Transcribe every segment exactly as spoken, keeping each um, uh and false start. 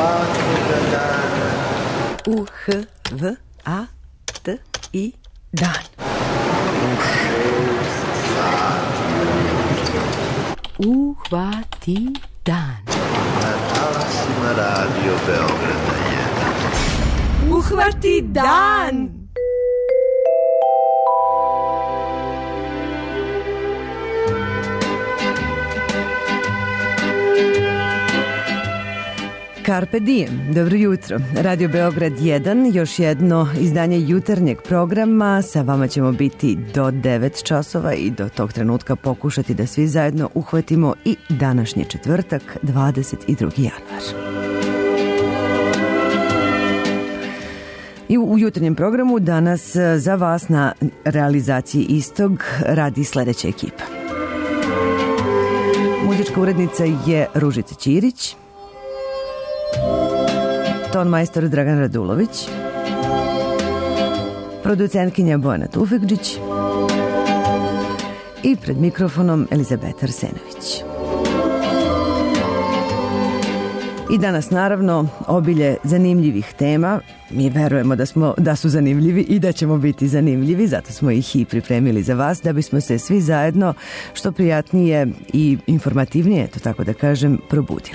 svakoga dana. U H V A T I dan. U šest sati ujutro. Uhvati dan. Na talasima Radio Beograda jedan. Uhvati dan! Carpe diem, dobro jutro. Radio Beograd jedan, još jedno izdanje jutarnjeg programa. Sa vama ćemo biti do devet časova i do tog trenutka pokušati da svi zajedno uhvatimo i današnji četvrtak, dvadeset drugi januar. I u jutarnjem programu danas za vas na realizaciji istog radi sledeća ekipa. Muzička urednica je Ružica Ćirić, ton majstor Dragan Radulović, producentkinja Bojana Tufekđić i pred mikrofonom Elizabeta Arsenović. I danas naravno obilje zanimljivih tema. Mi verujemo da, smo, da su zanimljivi i da ćemo biti zanimljivi, zato smo ih i pripremili za vas, da bismo se svi zajedno što prijatnije i informativnije, to tako da kažem, probudili.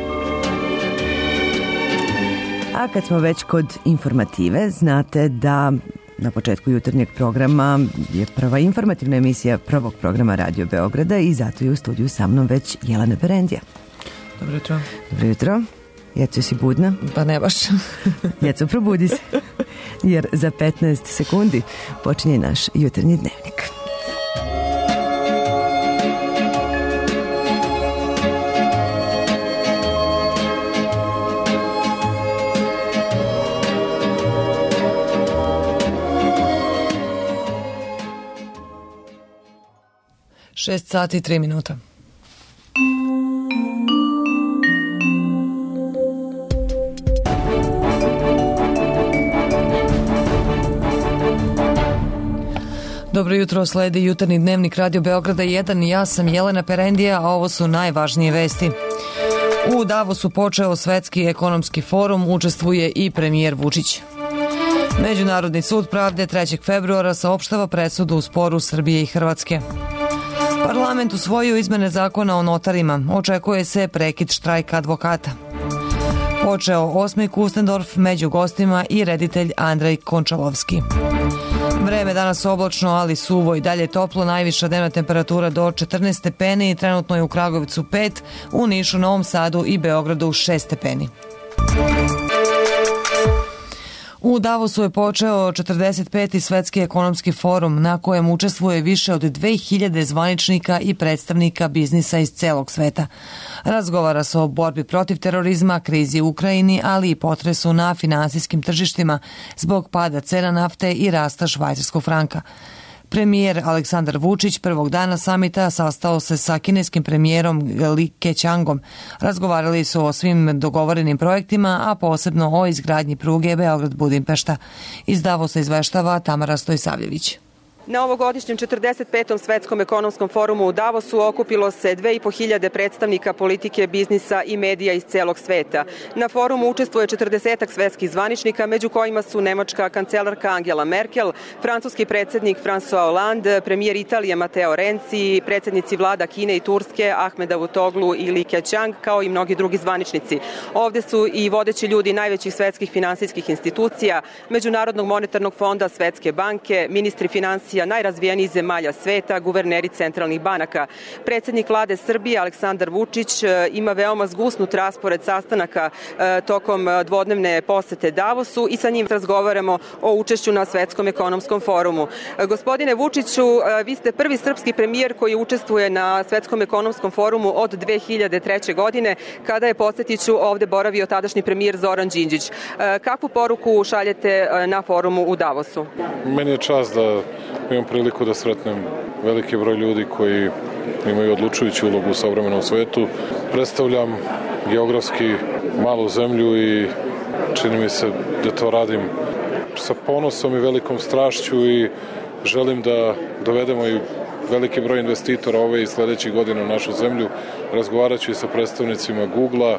A kad smo već kod informative, znate da na početku jutarnjeg programa je prva informativna emisija prvog programa Radio Beograda i zato je u studiju sa mnom već Jelena Perendija. Dobro jutro. Dobro jutro. Jeco, si budna? Pa ne baš. Jeco, probudi se, jer za petnaest sekundi počinje naš jutarnji dnevnik. Šest sati i tri minuta. Dobro jutro, sledi jutarnji dnevnik Radio Beograda jedan i ja sam Jelena Perendija, a ovo su najvažnije vesti. U Davosu počeo Svetski ekonomski forum, učestvuje i premijer Vučić. Međunarodni sud pravde trećeg februara saopštava presudu u sporu Srbije i Hrvatske. Parlament usvojio izmene zakona o notarima, očekuje se prekid štrajka advokata. Počeo osmi Kustendorf, među gostima i reditelj Andrej Končalovski. Vreme danas oblačno, ali suvo i dalje toplo, najviša dnevna temperatura do četrnaest stepeni i trenutno je u Kragovicu pet, u Nišu, Novom Sadu i Beogradu šest stepeni. U Davosu je počeo četrdeset peti Svetski ekonomski forum na kojem učestvuje više od dve hiljade zvaničnika i predstavnika biznisa iz celog sveta. Razgovara se o borbi protiv terorizma, krizi u Ukrajini, ali i potresu na finansijskim tržištima zbog pada cena nafte i rasta švajcarskog franka. Premijer Aleksandar Vučić prvog dana samita sastao se sa kineskim premijerom Li Keqiangom. Razgovarali su o svim dogovorenim projektima, a posebno o izgradnji pruge Beograd-Budimpešta. Iz Davosa izveštava Tamara Stojsavljević. Na ovogodišnjem četrdeset petom Svetskom ekonomskom forumu u Davosu okupilo se dve i po hiljade predstavnika politike, biznisa i medija iz celog sveta. Na forumu učestvuje četrdesetak svetskih zvaničnika, među kojima su nemačka kancelarka Angela Merkel, francuski predsjednik François Hollande, premijer Italije Matteo Renzi, predsjednici vlada Kine i Turske Ahmed Davutoglu i Li Keqiang, kao i mnogi drugi zvaničnici. Ovde su i vodeći ljudi najvećih svetskih finansijskih institucija, Međunarodnog monetarnog fonda, Svetske banke, ministri finansija najrazvijenijih zemalja sveta, guverneri centralnih banaka. Predsjednik vlade Srbije Aleksandar Vučić ima veoma zgusnut raspored sastanaka tokom dvodnevne posete Davosu i sa njim razgovaramo o učešću na Svetskom ekonomskom forumu. Gospodine Vučiću, vi ste prvi srpski premijer koji učestvuje na Svetskom ekonomskom forumu od dve hiljade treće. godine, kada je, podsjetiću, ovde boravio tadašnji premijer Zoran Đinđić. Kakvu poruku šaljete na forumu u Davosu? Meni je čast da imam priliku da sretnem veliki broj ljudi koji imaju odlučujuću ulogu u savremenom svetu. Predstavljam geografski malu zemlju i čini mi se da to radim sa ponosom i velikom strašću i želim da dovedemo i veliki broj investitora ove i sledećih godina u našu zemlju. Razgovarat ću i sa predstavnicima Google-a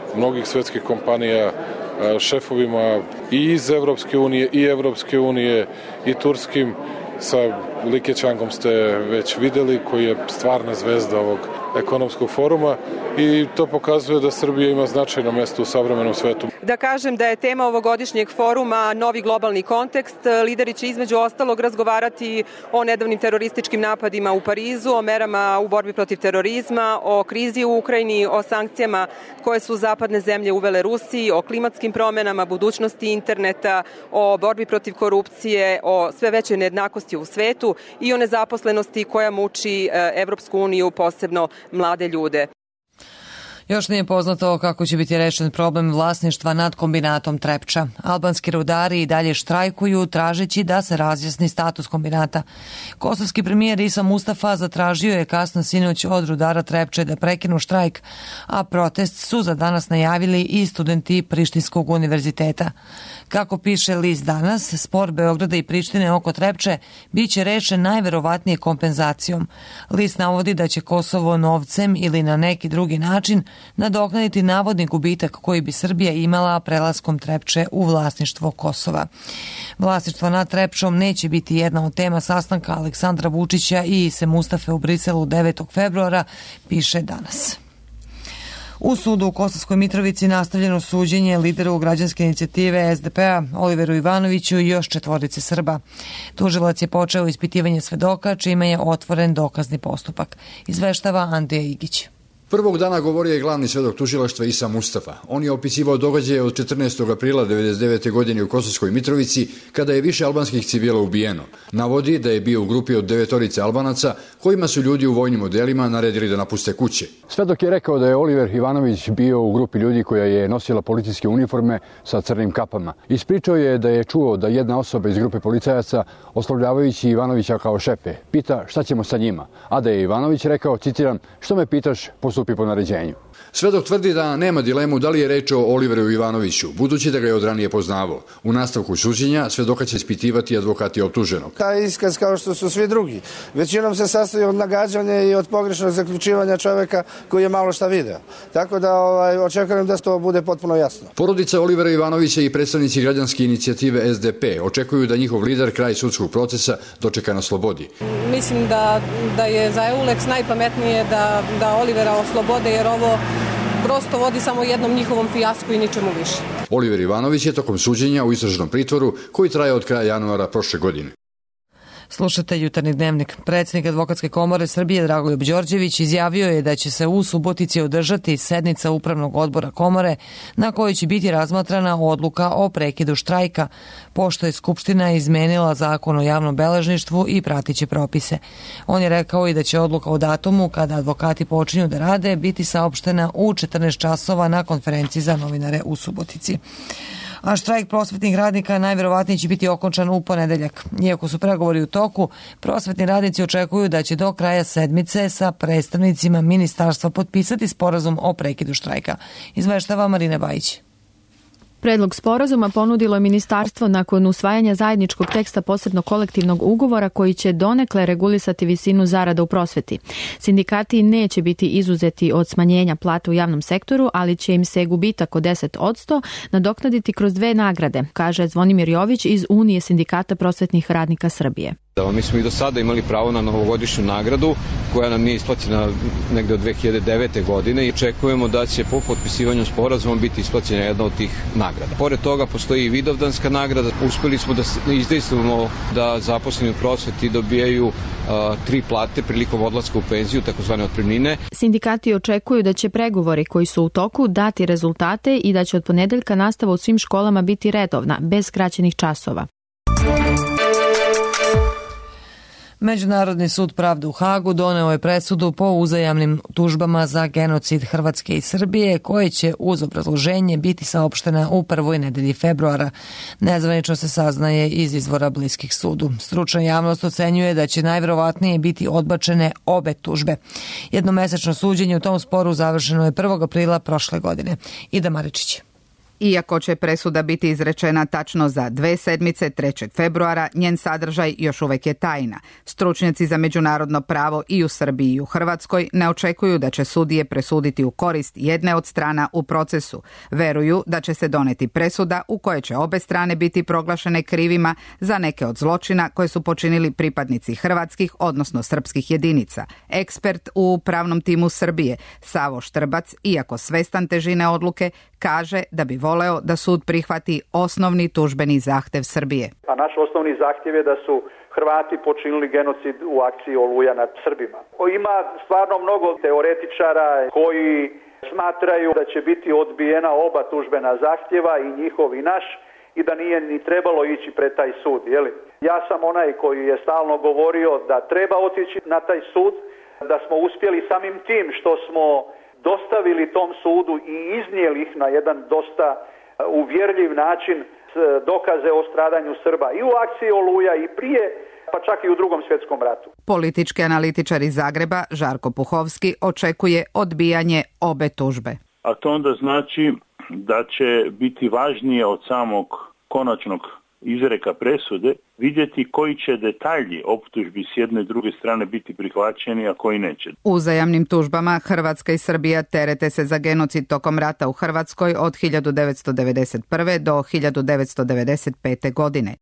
mnogih svetskih kompanija, šefovima i iz Evropske unije i Evropske unije i turskim. Sa Li Keqiangom ste već videli, koji je stvarna zvezda ovog ekonomskog foruma, i to pokazuje da Srbija ima značajno mesto u savremenom svetu. Da kažem da je tema ovogodišnjeg foruma novi globalni kontekst. Lideri će između ostalog razgovarati o nedavnim terorističkim napadima u Parizu, o merama u borbi protiv terorizma, o krizi u Ukrajini, o sankcijama koje su zapadne zemlje uvele Rusiji, o klimatskim promenama, budućnosti interneta, o borbi protiv korupcije, o sve većoj nejednakosti u svetu i o nezaposlenosti koja muči Evropsku uniju, posebno mlade ljude. Još nije poznato kako će biti rešen problem vlasništva nad kombinatom Trepča. Albanski rudari i dalje štrajkuju tražeći da se razjasni status kombinata. Kosovski premijer Isa Mustafa zatražio je kasno sinoć od rudara Trepče da prekinu štrajk, a protest su za danas najavili i studenti Prištinskog univerziteta. Kako piše list Danas, spor Beograda i Prištine oko Trepče biće rešen najverovatnije kompenzacijom. List navodi da će Kosovo novcem ili na neki drugi način nadoknaditi navodni gubitak koji bi Srbija imala prelaskom Trepče u vlasništvo Kosova. Vlasništvo nad Trepčom neće biti jedna od tema sastanka Aleksandra Vučića i Ise Mustafe u Briselu devetog februara, piše Danas. U sudu u Kosovskoj Mitrovici nastavljeno suđenje lideru građanske inicijative es de pe a Oliveru Ivanoviću i još četvorice Srba. Tužilac je počeo ispitivanje svedoka, čime je otvoren dokazni postupak. Izveštava Andrija Igić. Prvog dana govorio je glavni svedok tužilaštva Isa Mustafa. On je opisivao događaje od četrnaestog aprila devedeset devete. godine u Kosovskoj Mitrovici, kada je više albanskih civila ubijeno. Navodi da je bio u grupi od devetorice Albanaca, kojima su ljudi u vojnim modelima naredili da napuste kuće. Svedok je rekao da je Oliver Ivanović bio u grupi ljudi koja je nosila policijske uniforme sa crnim kapama. Ispričao je da je čuo da jedna osoba iz grupe policajaca, oslovljavajući Ivanovića kao šefe, pita šta ćemo sa njima, a da je Ivanović rekao, citiram, što me pitaš, postupi po naređenju. Svedok tvrdi da nema dilemu da li je reč o Oliveru Ivanoviću, budući da ga je od ranije poznavao. U nastavku suđenja svedoka će ispitivati advokati optuženog. Taj iskaz, kao što su svi drugi, većinom se sastoji od nagađanja i od pogrešnog zaključivanja čoveka koji je malo šta video. Tako da ovaj, očekujem da to bude potpuno jasno. Porodica Olivera Ivanovića i predstavnici građanske inicijative es de pe očekuju da njihov lider kraj sudskog procesa dočeka na slobodi. Mislim da, da je za Euleks najpametnije da, da Olivera oslobode, jer ovo prosto vodi samo jednom njihovom fijasku i ničemu više. Oliver Ivanović je tokom suđenja u istražnom pritvoru koji traje od kraja januara prošle godine. Slušate Jutarnji dnevnik. Predsjednik Advokatske komore Srbije Dragoljub Đorđević izjavio je da će se u Subotici održati sednica Upravnog odbora komore na kojoj će biti razmatrana odluka o prekidu štrajka, pošto je Skupština izmenila zakon o javnom beležništvu i pratiće propise. On je rekao i da će odluka o datumu kada advokati počinju da rade biti saopštena u četrnaest časova na konferenciji za novinare u Subotici. A štrajk prosvetnih radnika najverovatnije će biti okončan u ponedeljak. Iako su pregovori u toku, prosvetni radnici očekuju da će do kraja sedmice sa predstavnicima ministarstva potpisati sporazum o prekidu štrajka. Izveštava Marina Bajić. Predlog sporazuma ponudilo je ministarstvo nakon usvajanja zajedničkog teksta posebnog kolektivnog ugovora koji će donekle regulisati visinu zarada u prosveti. Sindikati neće biti izuzeti od smanjenja plata u javnom sektoru, ali će im se gubitak od deset posto nadoknaditi kroz dve nagrade, kaže Zvonimir Jović iz Unije sindikata prosvetnih radnika Srbije. Mi smo i do sada imali pravo na novogodišnju nagradu koja nam nije isplaćena negde od dve hiljade devete. godine i očekujemo da će po potpisivanju sporazuma biti isplaćena jedna od tih nagrada. Pored toga postoji i vidovdanska nagrada. Uspeli smo da izdejstvujemo da zaposleni u prosveti dobijaju uh, tri plate prilikom odlaska u penziju, takozvane otpremnine. Sindikati očekuju da će pregovori koji su u toku dati rezultate i da će od ponedeljka nastava u svim školama biti redovna, bez skraćenih časova. Međunarodni sud pravde u Hagu doneo je presudu po uzajamnim tužbama za genocid Hrvatske i Srbije, koje će uz obrazloženje biti saopštena u prvoj nedelji februara. Nezvanično se saznaje iz izvora bliskih sudu. Stručna javnost ocenjuje da će najverovatnije biti odbačene obe tužbe. Jednomesečno suđenje u tom sporu završeno je prvog aprila prošle godine. Ida Maričić. Iako će presuda biti izrečena tačno za dve sedmice, trećeg februara, njen sadržaj još uvek je tajna. Stručnjaci za međunarodno pravo i u Srbiji i u Hrvatskoj ne očekuju da će sudije presuditi u korist jedne od strana u procesu. Veruju da će se doneti presuda u kojoj će obe strane biti proglašene krivima za neke od zločina koje su počinili pripadnici hrvatskih, odnosno srpskih jedinica. Ekspert u pravnom timu Srbije, Savo Štrbac, iako svestan težine odluke, kaže da bi voleo da sud prihvati osnovni tužbeni zahtev Srbije. A naš osnovni zahtjev je da su Hrvati počinili genocid u akciji Oluja nad Srbima. Ima stvarno mnogo teoretičara koji smatraju da će biti odbijena oba tužbena zahtjeva, i njihov i naš, i da nije ni trebalo ići pred taj sud. Jeli? Ja sam onaj koji je stalno govorio da treba otići na taj sud, da smo uspjeli samim tim što smo dostavili tom sudu i iznijeli ih na jedan dosta uvjerljiv način dokaze o stradanju Srba i u akciji Oluja i prije, pa čak i u Drugom svjetskom ratu. Politički analitičar iz Zagreba, Žarko Puhovski, očekuje odbijanje obe tužbe. A to onda znači da će biti važnije od samog konačnog izreka presude vidjeti koji će detalji optužbi s jedne i druge strane biti prihvaćeni, a koji neće. U uzajamnim tužbama Hrvatska i Srbija terete se za genocid tokom rata u Hrvatskoj od hiljadu devetsto devedeset prve. do hiljadu devetsto devedeset pete. godine.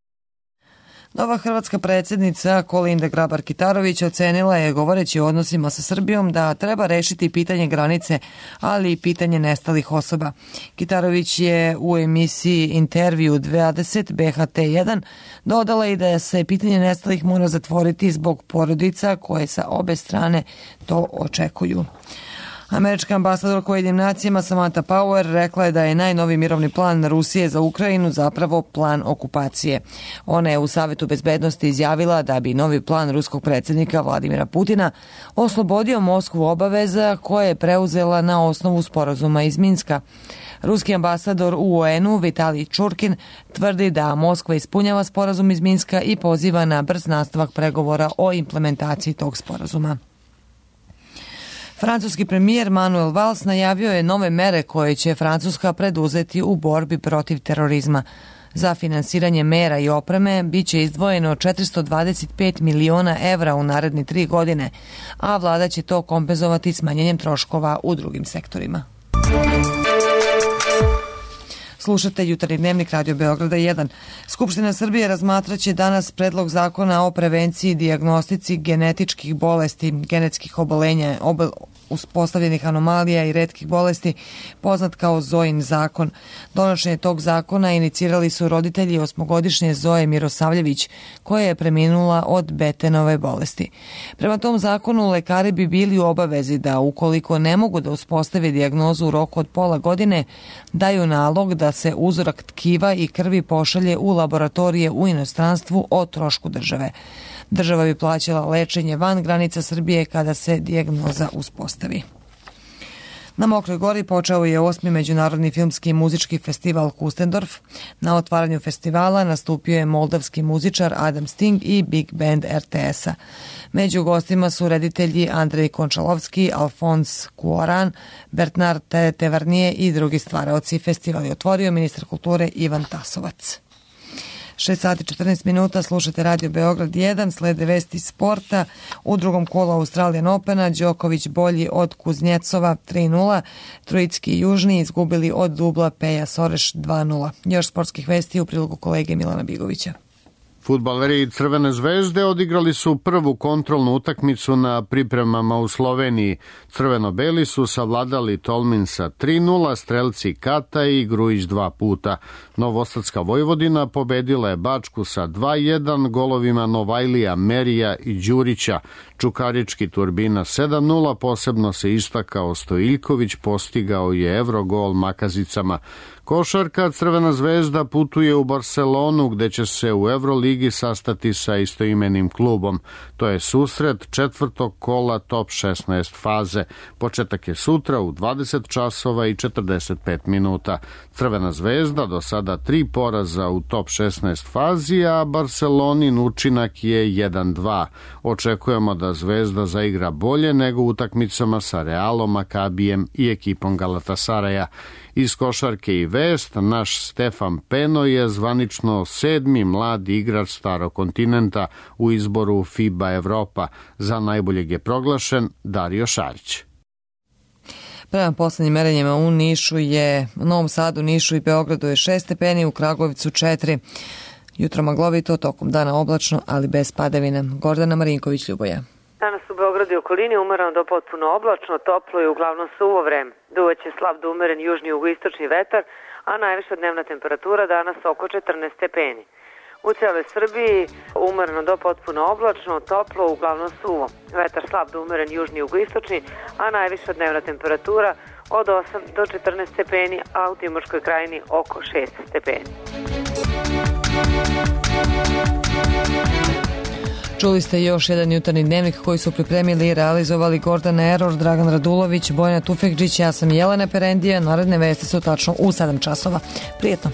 Nova hrvatska predsjednica Kolinda Grabar-Kitarović ocenila je, govoreći o odnosima sa Srbijom, da treba rešiti pitanje granice, ali i pitanje nestalih osoba. Kitarović je u emisiji Intervju dvadeset B H T jedan dodala i da se pitanje nestalih mora zatvoriti zbog porodica koje sa obe strane to očekuju. Američka ambasadorka u Ujedinjenim nacijama Samantha Power rekla je da je najnoviji mirovni plan Rusije za Ukrajinu zapravo plan okupacije. Ona je u Savetu bezbednosti izjavila da bi novi plan ruskog predsjednika Vladimira Putina oslobodio Moskvu obaveza koje je preuzela na osnovu sporazuma iz Minska. Ruski ambasador u U N-u Vitalij Čurkin tvrdi da Moskva ispunjava sporazum iz Minska i poziva na brz nastavak pregovora o implementaciji tog sporazuma. Francuski premijer Manuel Valls najavio je nove mere koje će Francuska preduzeti u borbi protiv terorizma. Za finansiranje mera i opreme biće izdvojeno četiristo dvadeset pet miliona evra u naredne tri godine, a vlada će to kompenzovati smanjenjem troškova u drugim sektorima. Slušate Jutarnji dnevnik Radio Beograda jedan. Skupština Srbije razmatraće danas predlog zakona o prevenciji i dijagnostici genetičkih bolesti, genetskih obolenja, obel, uspostavljenih anomalija i retkih bolesti, poznat kao Zojin zakon. Donošenje tog zakona inicirali su roditelji osmogodišnje Zoje Mirosavljević, koja je preminula od Betenove bolesti. Prema tom zakonu lekari bi bili u obavezi da, ukoliko ne mogu da uspostave dijagnozu u roku od pola godine, daju nalog da se uzorak tkiva i krvi pošalje u laboratorije u inostranstvu o trošku države. Država bi plaćala lečenje van granica Srbije kada se dijagnoza uspostavi. Na Mokroj Gori počeo je osmi međunarodni filmski i muzički festival Kustendorf. Na otvaranju festivala nastupio je moldavski muzičar Adam Sting i Big Band R T S-a. Među gostima su reditelji Andrej Končalovski, Alfons Kuoran, Bernard Tevarnije i drugi stvaraoci. Festival je otvorio ministar kulture Ivan Tasovac. šest sati četrnaest minuta, slušate Radio Beograd jedan, slede vesti sporta. U drugom kolu Australian Opena Đoković bolji od Kuznjecova tri nula, Trojicki i Južni izgubili od Dubla Peja Soreš dva nula. Još sportskih vesti u prilogu kolege Milana Bigovića. Fudbaleri Crvene zvezde odigrali su prvu kontrolnu utakmicu na pripremama u Sloveniji. Crveno-beli su savladali Tolmin sa tri nula, strelci Kata i Grujić dva puta. Novosadska Vojvodina pobedila je Bačku sa dva jedan golovima Novajlija, Merija i Đurića. Čukarički Turbina sedam nula, posebno se istakao Stojiljković, postigao je Evrogol Makazicama. Košarka Crvena zvezda putuje u Barcelonu gde će se u Evroligi sastati sa istoimenim klubom. To je susret četvrtog kola top šesnaest faze. Početak je sutra u dvadeset časova i četrdeset pet minuta. Crvena zvezda do sada tri poraza u top šesnaest fazi, a Barcelonin učinak je jedan dva. Očekujemo da zvezda zaigra bolje nego utakmicama sa Realom, Makabijem i ekipom Galatasaraja. Iz košarke i vest, naš Stefan Peno je zvanično sedmi mladi igrač starog kontinenta u izboru FIBA Evropa. Za najboljeg je proglašen Dario Šarić. Prema poslednjim merenjima u Nišu je, u Novom Sadu, Nišu i Beogradu je šest stepeni, u Kragujevcu četiri. Jutro maglovito, tokom dana oblačno, ali bez padavina. Gordana Marinković, Ljuboja. Danas u Beogradu i okolini umereno do potpuno oblačno, toplo i uglavnom suvo vreme. Duvaće slab do umeren južni jugoistočni vetar, a najviša dnevna temperatura danas oko četrnaest stepeni. U cijeloj Srbiji umereno do potpuno oblačno, toplo, uglavnom suvo. Vetar slab do umeren južni jugoistočni, a najviša dnevna temperatura od osam do četrnaest stepeni, a u Timočkoj krajini oko šest stepeni. Čuli ste još jedan jutarnji dnevnik koji su pripremili i realizovali Gordana Eror, Dragan Radulović, Bojana Tufekđić, ja sam Jelena Perendija. Naredne vesti su tačno u sedam časova. Prijetno!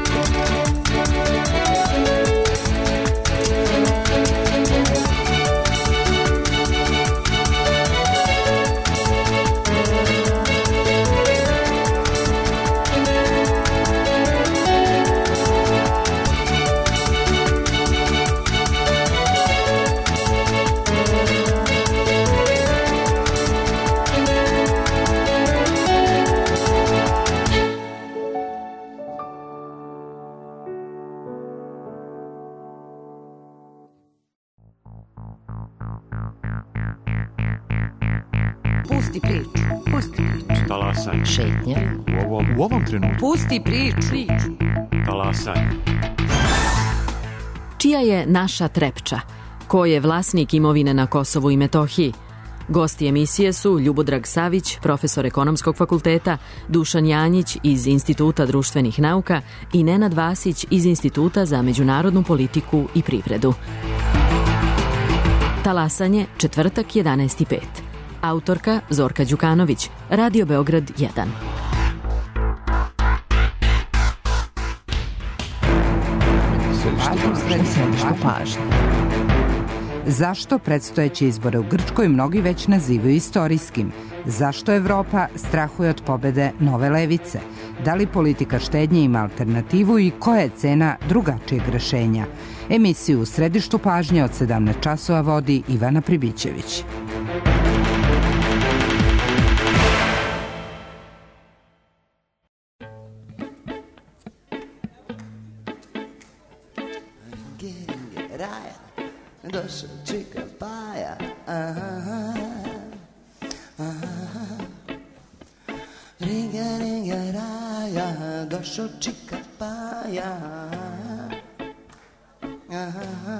Pusti priču, pusti priču. Talasaj. Šetnja. U ovom, u ovom trenutku. Pusti priču. Talasaj. Čija je naša Trepča? Ko je vlasnik imovine na Kosovu i Metohiji? Gosti emisije su Ljubodrag Savić, profesor Ekonomskog fakulteta, Dušan Janjić iz Instituta društvenih nauka i Nenad Vasić iz Instituta za međunarodnu politiku i privredu. Talasanje, četvrtak, jedanaest i pet. Autorka Zorka Đukanović, Radio Beograd jedan. Središtu pažnje. Zašto predstojeće izbore u Grčkoj mnogi već nazivaju istorijskim? Zašto Evropa strahuje od pobede nove levice? Da li politika štednje ima alternativu i koja je cena drugačijeg rešenja? Emisiju u Središtu pažnje od sedamnaest časova vodi Ivana Pribićević. Došao čika paja, aha, aha. Ringa, ringa, raja, došao čika paja, aha.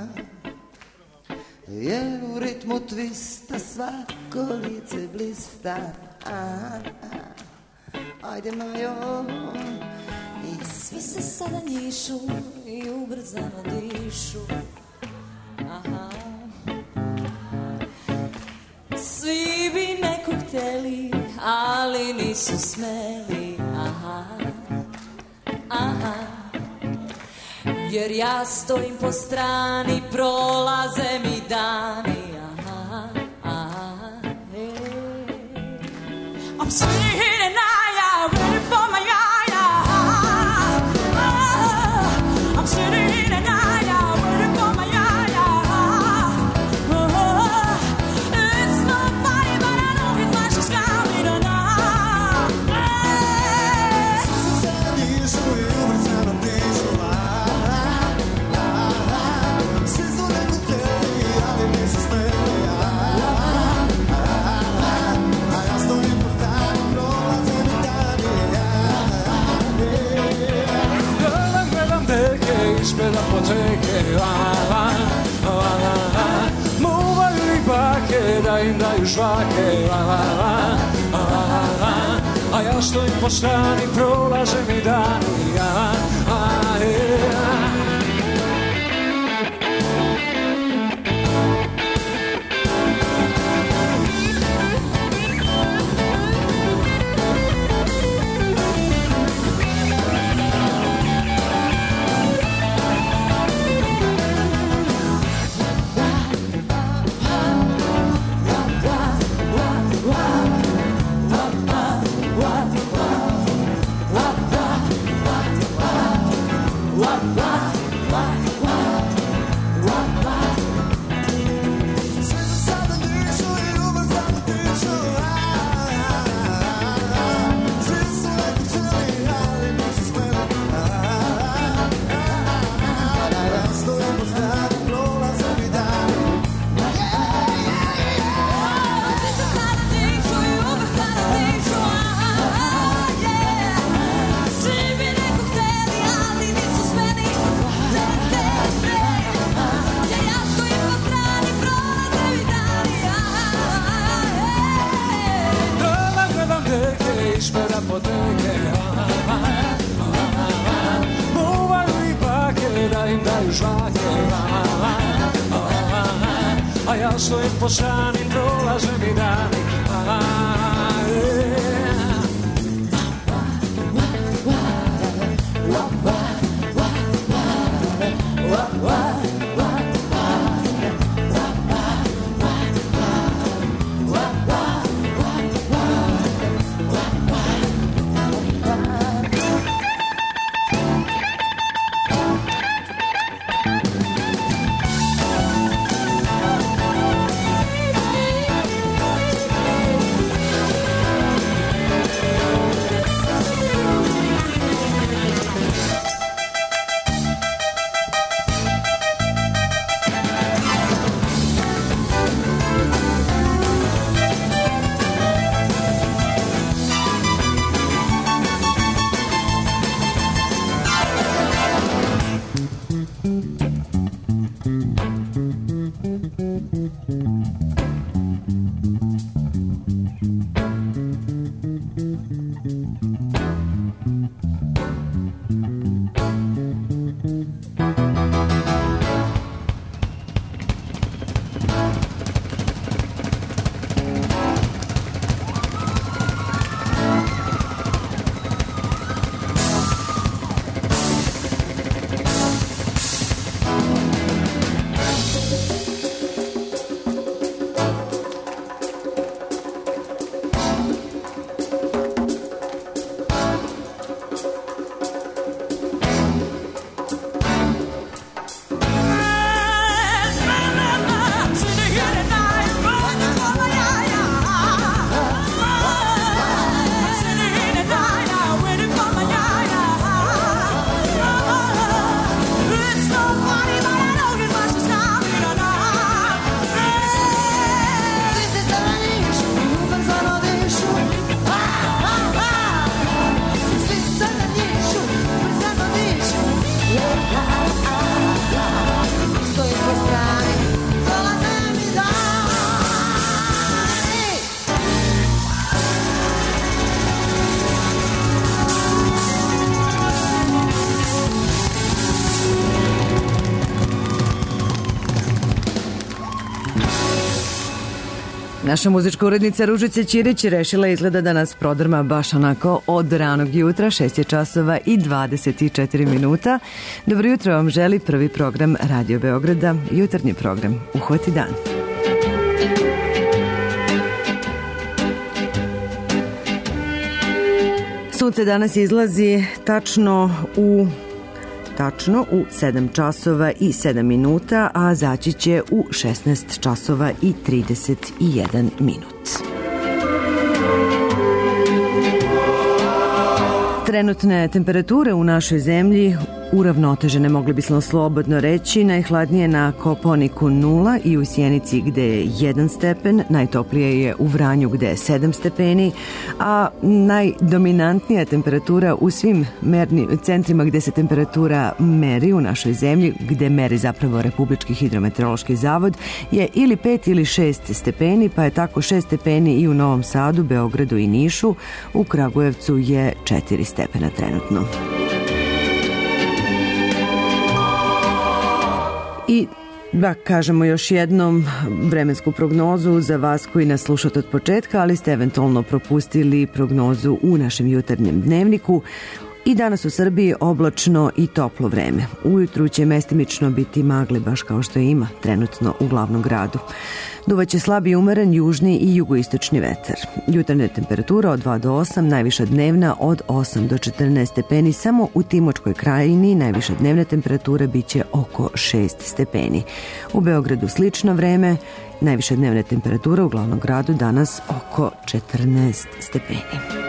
Jer u ritmu twista svako lice blista, aha. Ajde Majo. I svi se sada njišu i ubrzano dišu. Aha. Svi bi nekog hteli, ali nisu smeli. Aha, aha. Jer ja stojim po strani, prolaze mi dani. Aha, aha, hey. I'm sitting in Naya, waiting for my yaya. Ah, I'm sitting in Naya, waiting for my yaya. Ispred apoteke, la la, la la la. Muvaju i bake da im daju žvake, la la la, la la. A ja stojim po strani, prolaze mi dani, la la, la. Wow. daju žvake, la, la, la, la, la. A ja stojim po strani, prolaze mi dani, la, la, yeah. Naša muzička urednica Ružica Ćirić rešila izgleda da nas prodrma baš onako od ranog jutra, šest je časova i dvadeset četiri minuta. Dobro jutro vam želi prvi program Radio Beograda, jutarnji program Uhvati dan. Sunce danas izlazi tačno u tačno u sedam časova i sedam minuta, a zaći će u šesnaest časova i trideset jedan minut. Trenutne temperature u našoj zemlji uravnotežene, mogli bismo slobodno reći. Najhladnije na Koponiku nula i u Sjenici gde je jedan stepen, najtoplije je u Vranju gde je sedam stepeni, a najdominantnija temperatura u svim mernim centrima gde se temperatura meri u našoj zemlji, gde meri zapravo Republički hidrometeorološki zavod, je ili pet ili šest stepeni, pa je tako šest stepeni i u Novom Sadu, Beogradu i Nišu. U Kragujevcu je četiri stepena trenutno. I da kažemo još jednom vremensku prognozu za vas koji nas slušate od početka, ali ste eventualno propustili prognozu u našem jutarnjem dnevniku. I danas u Srbiji oblačno i toplo vreme. Ujutru će mestimično biti magle, baš kao što ima trenutno u glavnom gradu. Duvaće slab i umeren južni i jugoistočni vetar. Jutarnja temperatura od dva do osam, najviša dnevna od osam do četrnaest stepeni. Samo u Timočkoj krajini najviša dnevna temperatura biće oko šest stepeni. U Beogradu slično vreme, najviša dnevna temperatura u glavnom gradu danas oko četrnaest stepeni.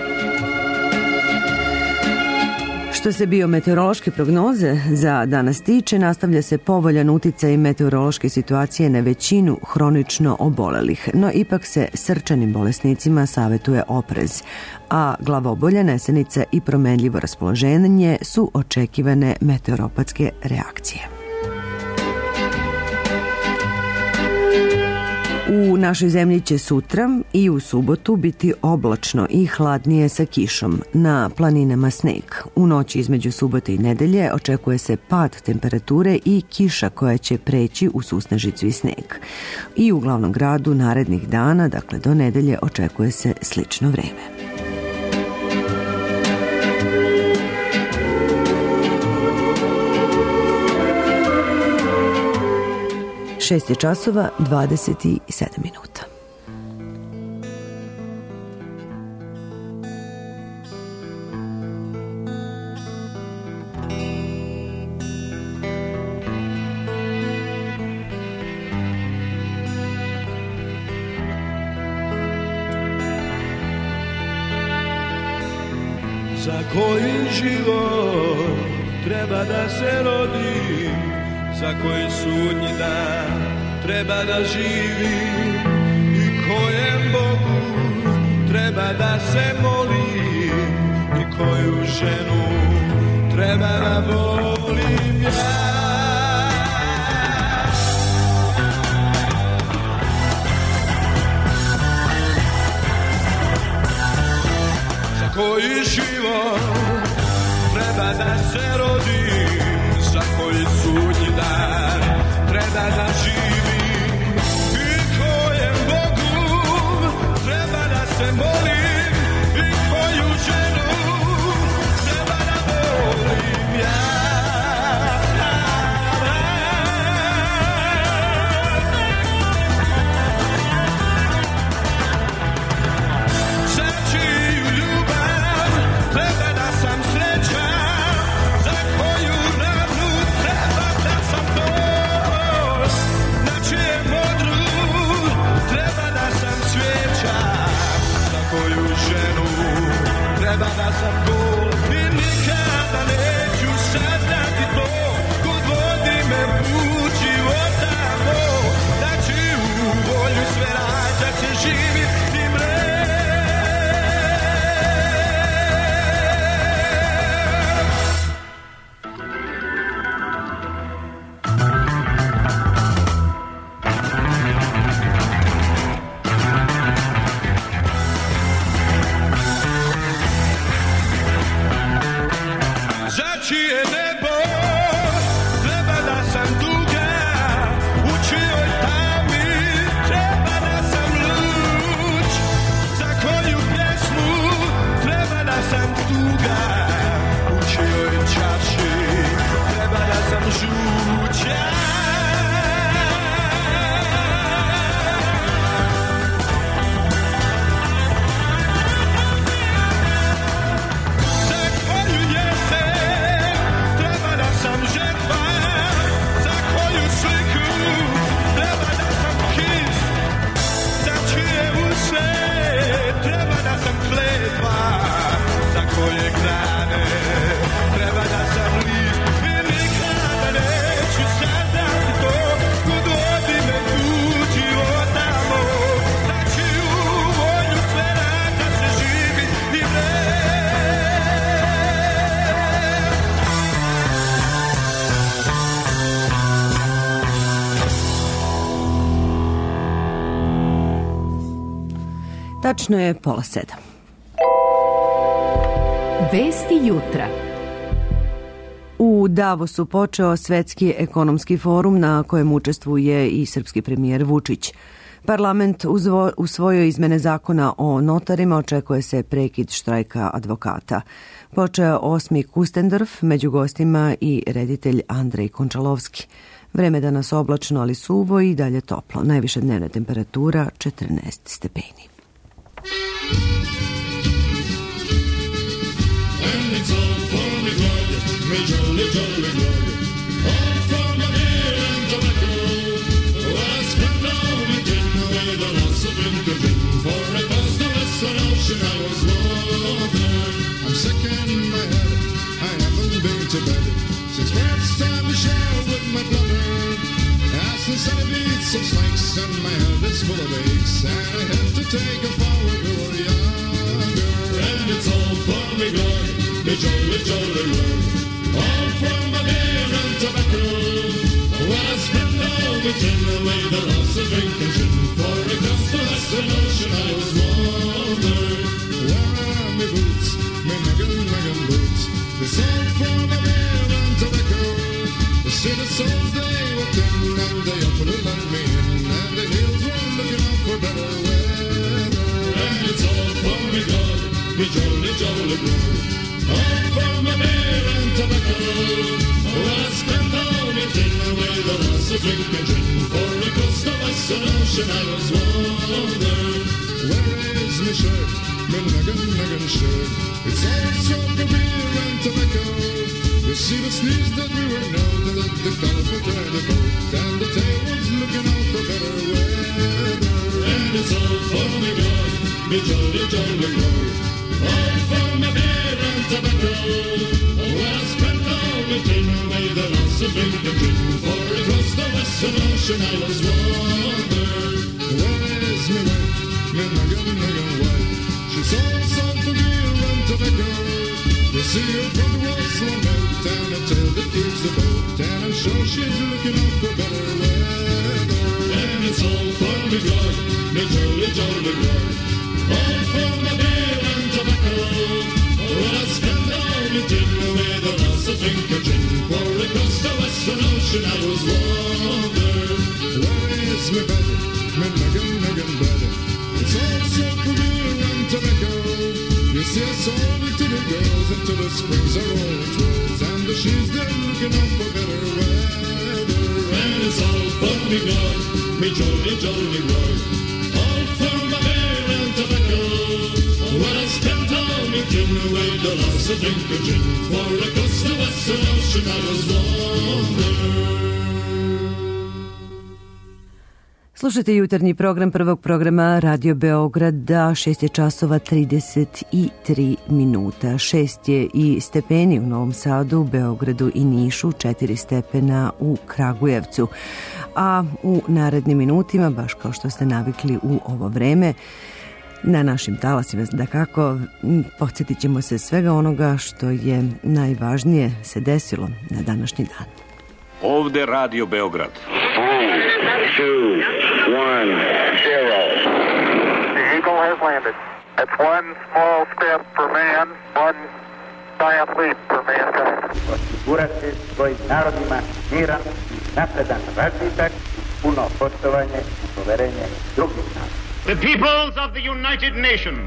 Što se biometeorološke prognoze za danas tiče, nastavlja se povoljan uticaj meteorološke situacije na većinu hronično obolelih, no ipak se srčanim bolesnicima savetuje oprez, a glavobolja, nesenica i promenljivo raspoloženje su očekivane meteoropatske reakcije. U našoj zemlji će sutra i u subotu biti oblačno i hladnije sa kišom. Na planinama sneg. U noći između subote i nedelje očekuje se pad temperature i kiša koja će preći u susnežicu i sneg. I u glavnom gradu narednih dana, dakle do nedelje, očekuje se slično vreme. šest je časova, dvadeset sedam minuta. Za koji život treba da se rodi, za koji sudnji dan treba da živi i kojem Bogu treba da se moli i koju ženu treba da volim ja. Za koji život treba da se rodi, za koji sudnji dan treba da živi i kojem Bogu treba da se molim i koju ženu treba da volim ja. Za čiju ljubav treba da sam srećan, za koju ravnu treba da sam dobar, na čijem modru treba da sam svijeća, za koju ženu treba da sam gol i nikada neću saznati to, kud vodi me put života moj, da čiju volju sve rađa će živi i mre. Za čije nebo treba da sam duga, u čijoj tami treba da sam luč, za koju pjesmu treba da sam tuga, u čijoj čaši treba da sam žuća. Za koju jesen treba da sam žetva, za koju sliku treba da sam kis, za čije use treba da sam kletva, za koje grane treba da sam list i nikada neću saznati to, kud vodi me put života moj, za čiju volju sve rađa se živi i vre. Tačno je pola sedam. Vesti jutra. U Davosu počeo Svetski ekonomski forum na kojem učestvuje i srpski premijer Vučić. Parlament usvojio izmene zakona o notarima, očekuje se prekid štrajka advokata. Počeo osmi Kustendorf, među gostima i reditelj Andrej Končalovski. Vreme danas oblačno, ali suvo i dalje toplo. Najviša dnevna temperatura četrnaest stepeni. And it's all for me good, me jolly, jolly good. All for my beer and tobacco. Oh, I spent all my tin with the loss of drink of gin. For it was the Western Ocean I was walking. I'm sick in my head, I haven't been to bed since first time to share with my brother. As the sun beats some snakes and my head is full of aches, and I have to take a forward or younger. And it's all for me good, the jolly, jolly road. All from my beer and tobacco. Well, I spend all my tin away the loss of drink and gin. For me jolly, jolly glory. All for my beer and tobacco. Oh, I spent all my tin away the loss of drink and drink. For across the western ocean I was wandering. Where is my shirt? My nugget, nugget shirt. It's all sort of beer and tobacco. You see the sneeze that we were known to let the colorful turn the boat. And the tail was looking out for better weather. And it's all for me glory, me jolly, jolly glory. All for my beer and tobacco. Oh, I spent all my tin away the loss of drink and drink. For across the western ocean I was wandering. Where is me wife, me nugget, nugget wife? She's all sold for beer and tobacco. You see her front was slung out and a tail that keeps the boat. And I'm sure she's looking out for better weather. And it's all for me glory, me jolly, jolly glory. All for my beer and tobacco. Oh, I spend all my tin away the loss of drink and drink. For across the western ocean I was wandering. Where is my bed, my nugget, nugget bed? It's all sold for beer and tobacco. You see us all to the girls and to the springs are all twirls. And the she's there looking out for better weather. And it's all for me glory, me jolly, jolly glory. All for my beer and tobacco. When I spent all me tin away the loss of drink and drink. For across the western ocean I was wandering. Slušajte jutarnji program prvog programa Radio Beograda, šest je časova trideset tri minuta. šest je i stepeni u Novom Sadu, Beogradu i Nišu, četiri stepena u Kragujevcu. A u narednim minutima, baš kao što ste navikli u ovo vreme, na našim talasima, da kako, podsjetit ćemo se svega onoga što je najvažnije se desilo na današnji dan. Ovde Radio Beograd. One, zero. The Eagle has landed. It's one small step for man, one giant leap for mankind. Osigurati svojim narodima miran, napredan razvitak, puno poštovanje i poverenje drugih naroda. The peoples of the United Nations,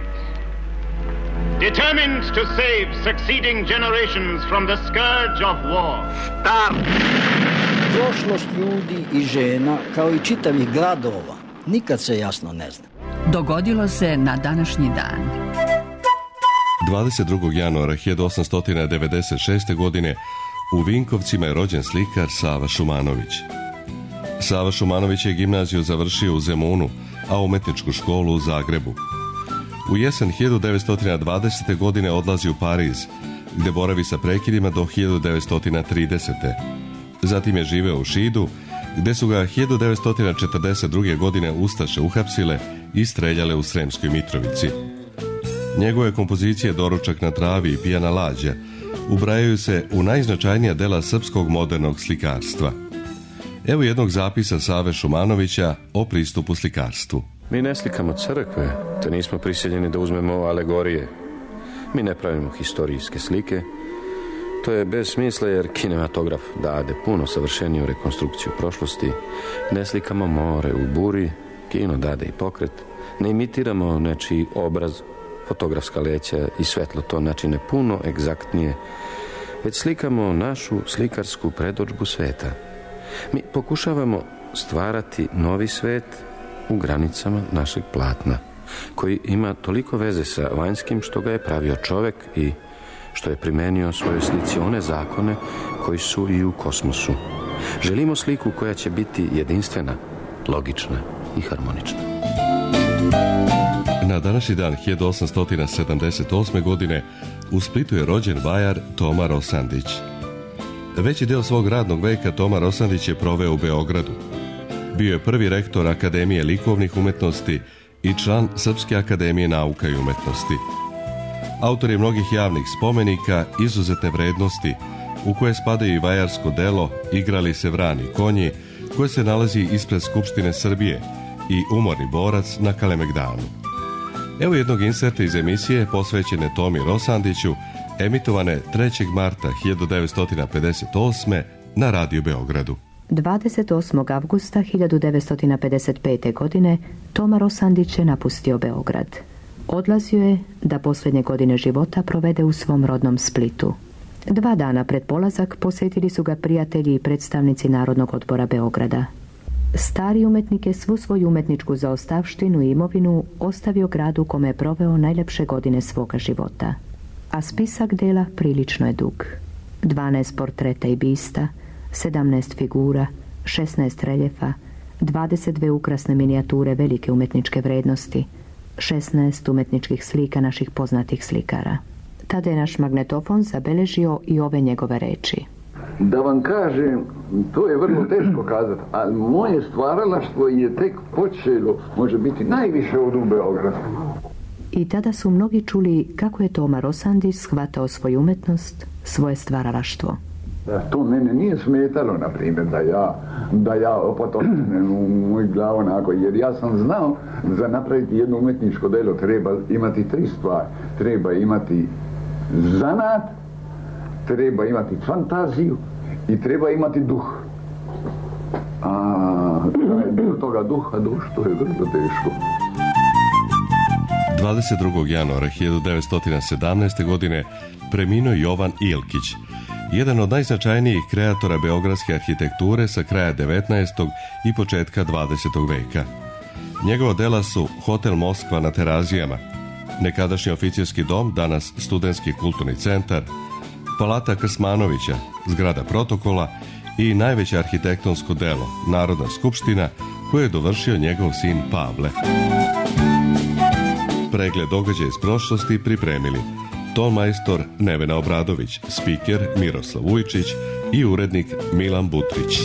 determined to save succeeding generations from the scourge of war. Start! Prošlost ljudi i žena, kao i čitavih gradova, nikad se jasno ne zna. Dogodilo se na današnji dan. dvadeset drugog januara hiljadu osamsto devedeset šeste. godine u Vinkovcima je rođen slikar Sava Šumanović. Sava Šumanović je gimnaziju završio u Zemunu, a umetničku školu u Zagrebu. U jesen hiljadu devetsto dvadesete. godine odlazi u Pariz, gde boravi sa prekidima do hiljadu devetsto tridesete. Zatim je živeo u Šidu, gde su ga hiljadu devetsto četrdeset druge. godine Ustaše uhapsile i streljale u Sremskoj Mitrovici. Njegove kompozicije Doručak na travi i Pijana lađa ubrajaju se u najznačajnija dela srpskog modernog slikarstva. Evo jednog zapisa Save Šumanovića o pristupu slikarstvu. Mi ne slikamo crkve, te nismo prisiljeni da uzmemo alegorije. Mi ne pravimo historijske slike. To je bez smisla jer kinematograf dade puno savršeniju rekonstrukciju prošlosti. Ne slikamo more u buri, kino dade i pokret. Ne imitiramo nečiji obraz, fotografska leća i svetlo to načine puno egzaktnije. Već slikamo našu slikarsku predodžbu sveta. Mi pokušavamo stvarati novi svet u granicama našeg platna, koji ima toliko veze sa vanjskim što ga je pravio čovek i što je primenio svojoj slici one zakone koji su i u kosmosu. Želimo sliku koja će biti jedinstvena, logična i harmonična. Na današnji dan hiljadu osamsto sedamdeset osme. godine u Splitu je rođen vajar Toma Rosandić. Veći deo svog radnog veka Toma Rosandić je proveo u Beogradu. Bio je prvi rektor Akademije likovnih umetnosti i član Srpske akademije nauka i umetnosti. Autor je mnogih javnih spomenika izuzetne vrednosti, u koje spadaju i vajarsko delo Igrali se vrani konji, koje se nalazi ispred Skupštine Srbije, i Umorni borac na Kalemegdanu. Evo jednog inserta iz emisije posvećene Tomi Rosandiću, emitovane trećeg marta hiljadu devetsto pedeset osme. na Radio Beogradu. dvadeset osmog avgusta hiljadu devetsto pedeset pete. godine Toma Rosandić je napustio Beograd. Odlazio je da posljednje godine života provede u svom rodnom Splitu. Dva dana pred polazak posjetili su ga prijatelji i predstavnici Narodnog odbora Beograda. Stari umetnik je svu svoju umetničku zaostavštinu i imovinu ostavio gradu u kome je proveo najljepše godine svoga života. A spisak dela prilično je dug. dvanaest portreta i bista, sedamnaest figura, šesnaest reljefa, dvadeset dve ukrasne minijature velike umetničke vrednosti, šesnaest umetničkih slika naših poznatih slikara. Tada je naš magnetofon zabeležio i ove njegove reči. Da vam kažem, to je vrlo teško kazati, ali moje stvaralaštvo je tek počelo, može biti najviše od u Beogradu. I tada su mnogi čuli kako je Toma Rosandić shvatao svoju umetnost, svoje stvaralaštvo. To mene nije smetalo, na primjer, da ja, da ja opatočnem u moj glavu onako, jer ja sam znao za napraviti jedno umetničko delo treba imati tri stvari. Treba imati zanat, treba imati fantaziju i treba imati duh. A do toga duha duš, to je vrlo teško. dvadeset drugog januara hiljadu devetsto sedamnaeste. godine preminuo Jovan Ilkić, jedan od najznačajnijih kreatora beogradske arhitekture sa kraja devetnaestog i početka dvadesetog veka. Njegova dela su Hotel Moskva na Terazijama, nekadašnji oficirski dom, danas studentski kulturni centar, Palata Krsmanovića, zgrada protokola i najveće arhitektonsko delo, Narodna skupština, koju je dovršio njegov sin Pavle. Pregled događaja iz prošlosti pripremili tonmajstor Nevena Obradović, spiker Miroslav Vujčić i urednik Milan Butrić.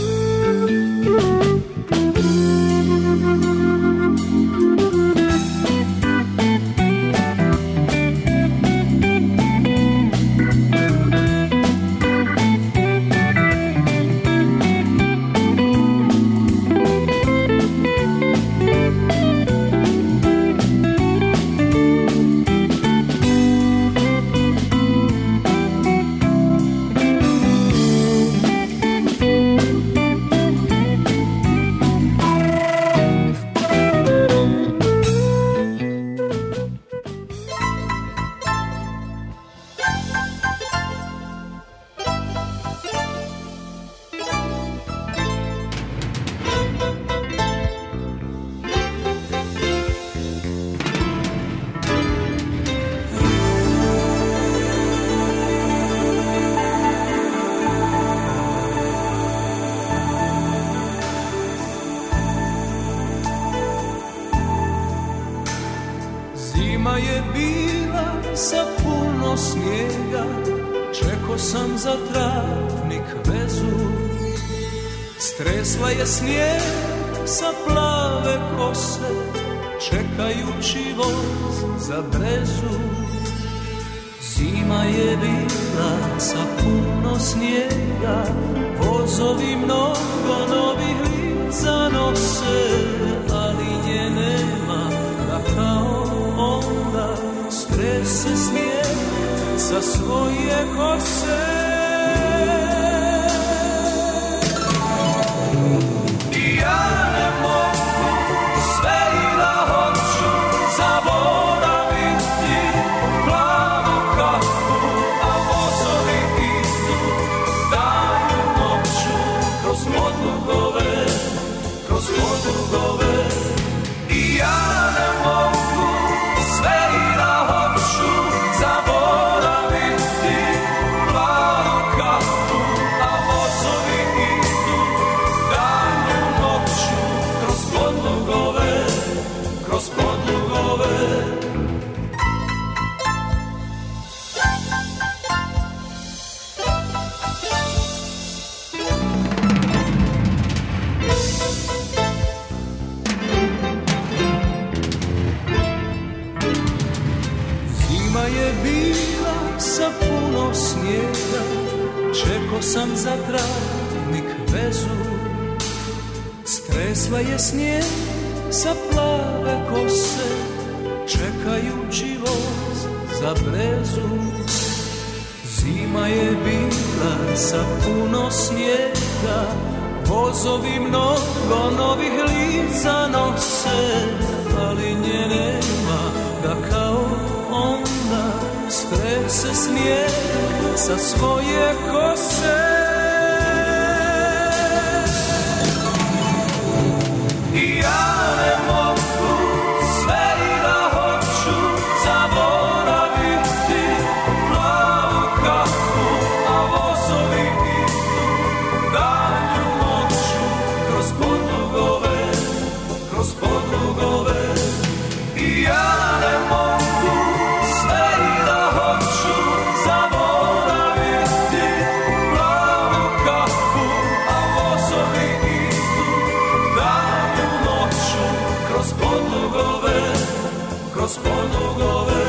Zima je bila sa puno snijega, čekao sam za travnik vezu. Stresla je snijeg sa plave kose, čekajući voz za brezu. Zima je bila sa puno snijega, vozovi mnogo novih lica nose, ali nje nema da kao onda strese snijeg sa svoje kose. I ja ne mogu sve i da hoću zaboraviti plavu kapu, a vozovi idu danju noću kroz podlugove, kroz podlugove. I ja ne mogu sve i da hoću zaboraviti plavu kapu, a vozovi idu danju noću kroz podlugove, kroz podlugove. Zima je bila sa puno snijega, čekao sam za travnik vezu. Stresla je snijeg sa plave kose, čekajući voz za brezu. Zima je bila sa puno snijega, vozovi mnogo novih lica nose, ali nje nema da kao onda strese snijeg sa svoje kose. I ja ne mogu sve i da hoću zaboraviti plavu kapu, a vozovi idu danju noću kroz podlugove, kroz podlugove. I ja ne mogu sve i da hoću zaboraviti plavu kapu, a vozovi idu danju noću kroz podlugove, kroz podlugove.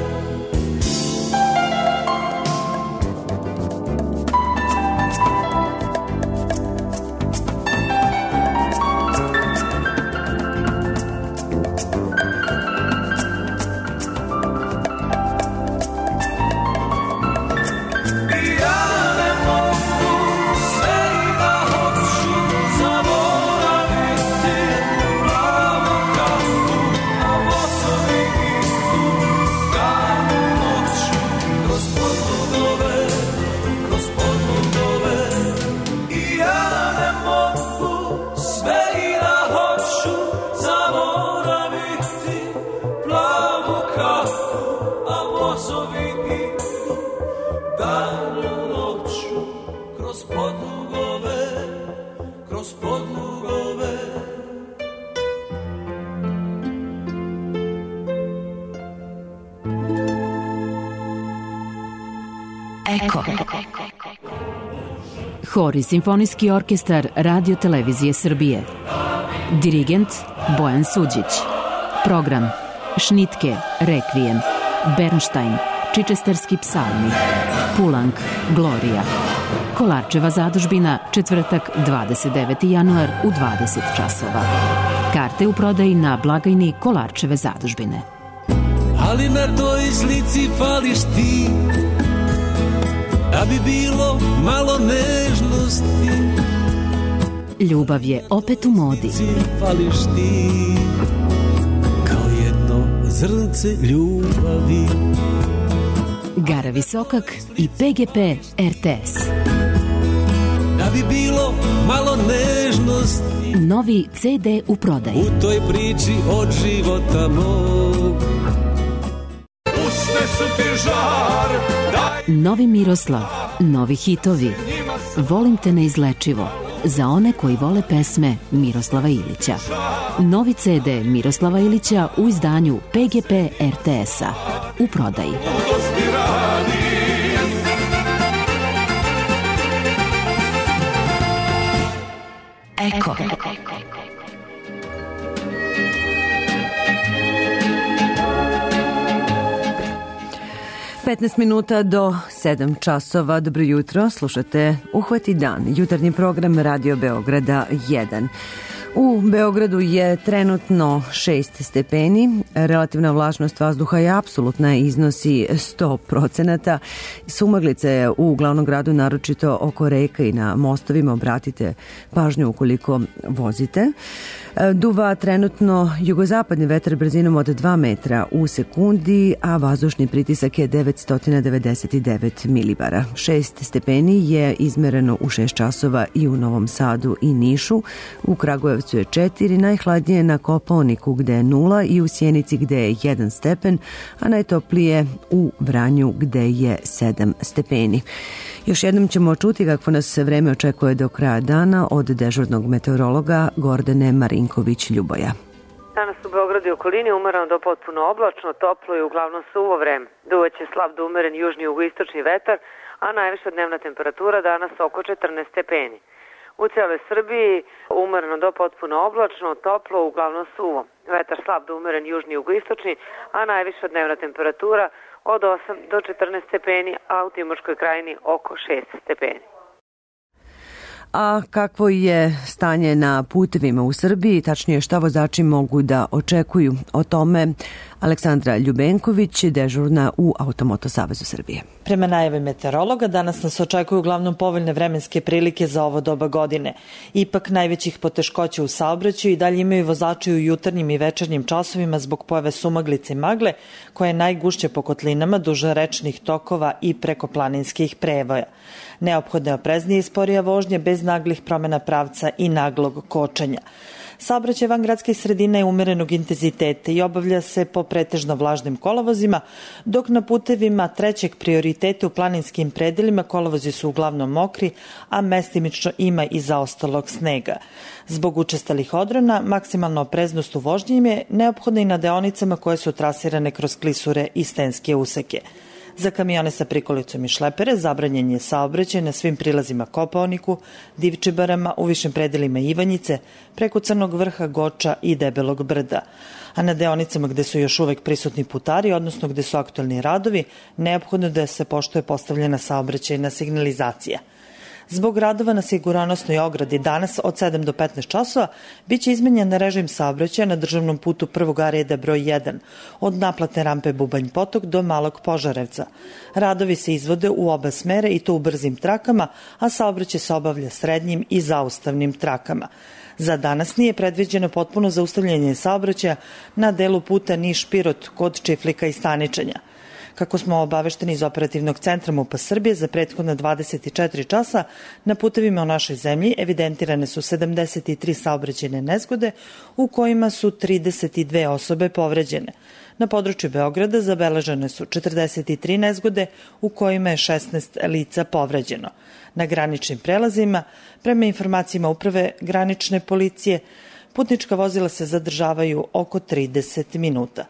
I ja ne mogu sve i da hoću zaboraviti plavu kapu, a vozovi idu danju noću kroz podlugove, kroz podlugove. I ja ne mogu sve i da hoću zaboraviti plavu kapu, a vozovi idu danju noću kroz podlugove, kroz podlugove. Eko. Hor i simfonijski orkestar Radio Televizije Srbije. Dirigent Bojan Suđić. Program Šnitke, Rekvijem, Bernštajn, Čičesterski psalmi, Pulang, Glorija. Kolarčeva zadužbina, četvrtak, dvadeset deveti januar u dvadeset časova. Karte u prodaji na blagajni Kolarčeve zadužbine. Ali na toj slici fališ ti, da bi bilo malo nežnosti. Ljubav je opet u modi. Fališ ti, kao jedno zrnce ljubavi. Gara Visokak i P G P R T S. Da bi bilo malo nežnosti. Novi C D u prodaji. U toj priči od života mog. Usne su ti žar, daj. Novi Miroslav, novi hitovi. Volim te neizlečivo. Za one koji vole pesme Miroslava Ilića. Novi C D Miroslava Ilića u izdanju P G P R T S-a. U prodaji. Eko. petnaest minuta do sedam časova. Dobro jutro, slušate Uhvati dan, jutarnji program Radio Beograda jedan. U Beogradu je trenutno šest stepeni, relativna vlažnost vazduha je apsolutna, iznosi sto procenata. Sumaglica je u glavnom gradu, naročito oko reka i na mostovima, obratite pažnju ukoliko vozite. Duva trenutno jugozapadni vetar brzinom od dva metra u sekundi, a vazdušni pritisak je devetsto devedeset devet milibara. šest stepeni je izmereno u šest časova i u Novom Sadu i Nišu. U Kragujevcu je četiri, najhladnije na Kopaoniku gde je nula i u Sjenici gde je jedan stepen, a najtoplije u Vranju gde je sedam stepeni. Još jednom ćemo čuti kako nas vreme očekuje do kraja dana od dežurnog meteorologa Gordane Marinković-Ljuboja. Danas u Beogradu i okolini umereno do potpuno oblačno, toplo i uglavnom suvo vreme. Duvaće slab do umeren južni jugoistočni vetar, a najviša dnevna temperatura danas oko četrnaest stepeni. U cijeloj Srbiji umereno do potpuno oblačno, toplo, uglavnom suvo. Vetar slab do umeren južni jugoistočni, a najviša dnevna temperatura od osam do četrnaest stepeni, a u Timočkoj krajini oko šest stepeni. A kakvo je stanje na putevima u Srbiji, tačnije šta vozači mogu da očekuju, o tome Aleksandra Ljubenković, dežurna u Automoto Savezu Srbije. Prema najavi meteorologa, danas nas očekuju uglavnom povoljne vremenske prilike za ovo doba godine. Ipak najvećih poteškoća u saobraćaju i dalje imaju vozači u jutarnjim i večernjim časovima zbog pojave sumaglice i magle, koja je najgušće po kotlinama duž rečnih tokova i preko planinskih prevoja. Neophodne opreznije i sporija vožnje bez naglih promjena pravca i naglog kočenja. Saobraćaj van gradskih sredina je umerenog intenziteta i obavlja se po pretežno vlažnim kolovozima, dok na putevima trećeg prioriteta u planinskim predelima kolovozi su uglavnom mokri, a mestimično ima i zaostalog snega. Zbog učestalih odrona, maksimalna opreznost u vožnji im je neophodna i na deonicama koje su trasirane kroz klisure i stenske useke. Za kamione sa prikolicom i šlepere zabranjen je saobraćaj na svim prilazima Kopaoniku, Divčibarama, u višim predelima Ivanjice, preko Crnog vrha, Goča i Debelog brda. A na deonicama gde su još uvek prisutni putari, odnosno gde su aktualni radovi, neophodno da se poštuje postavljena saobraćajna signalizacija. Zbog radova na sigurnosnoj ogradi danas od sedam do petnaest časova biće izmenjen režim saobraćaja na državnom putu prvog A reda broj jedan od naplatne rampe Bubanj Potok do Malog Požarevca. Radovi se izvode u oba smere i to u brzim trakama, a saobraćaj se obavlja srednjim i zaustavnim trakama. Za danas nije predviđeno potpuno zaustavljanje saobraćaja na delu puta Niš-Pirot kod Čiflika i Staničenja. Kako smo obavešteni iz operativnog centra MUP-a Srbije, za prethodna dvadeset četiri časa na putevima u našoj zemlji evidentirane su sedamdeset tri saobraćajne nezgode u kojima su trideset dve osobe povređene. Na području Beograda zabeležene su četrdeset tri nezgode u kojima je šesnaest lica povređeno. Na graničnim prelazima, prema informacijama Uprave granične policije, putnička vozila se zadržavaju oko trideset minuta.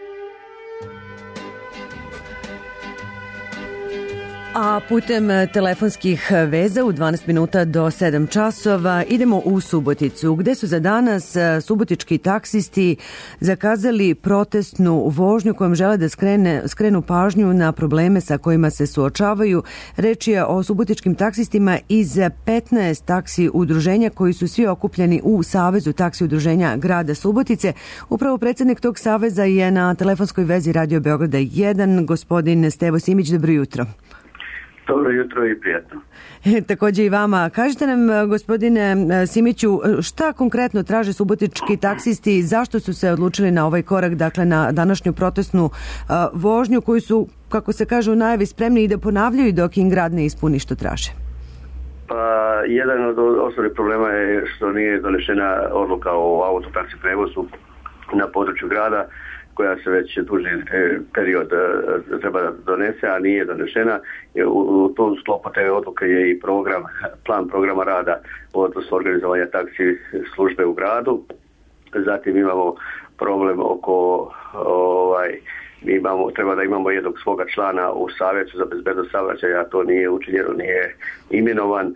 A putem telefonskih veza u dvanaest minuta do sedam časova idemo u Suboticu, gde su za danas subotički taksisti zakazali protestnu vožnju kojom žele da skrene, skrenu pažnju na probleme sa kojima se suočavaju. Reč je o subotičkim taksistima iz petnaest taksi udruženja koji su svi okupljeni u Savezu taksi udruženja grada Subotice. Upravo predsjednik tog saveza je na telefonskoj vezi Radio Beograda jedan, gospodin Stevo Simić. Dobro jutro. Dobro jutro i prijatno. E, također i vama. Kažite nam, gospodine Simiću, šta konkretno traže subotički taksisti, zašto su se odlučili na ovaj korak, dakle na današnju protestnu a, vožnju koju su, kako se kaže u najavi, spremni i da ponavljaju dok im grad ne ispuni što traže? Pa, jedan od osnovnih problema je što nije donešena odluka o autotaksi prevozu na području grada, koja se već duži period treba da donese, a nije donešena. U, u tom sklopu te odluke je i program, plan programa rada, odnosno organizovanja taksi službe u gradu. Zatim imamo problem oko ovaj, mi imamo, treba da imamo jednog svoga člana u Savjetu za bezbednost saobraćaja, a to nije učinjeno, nije imenovan.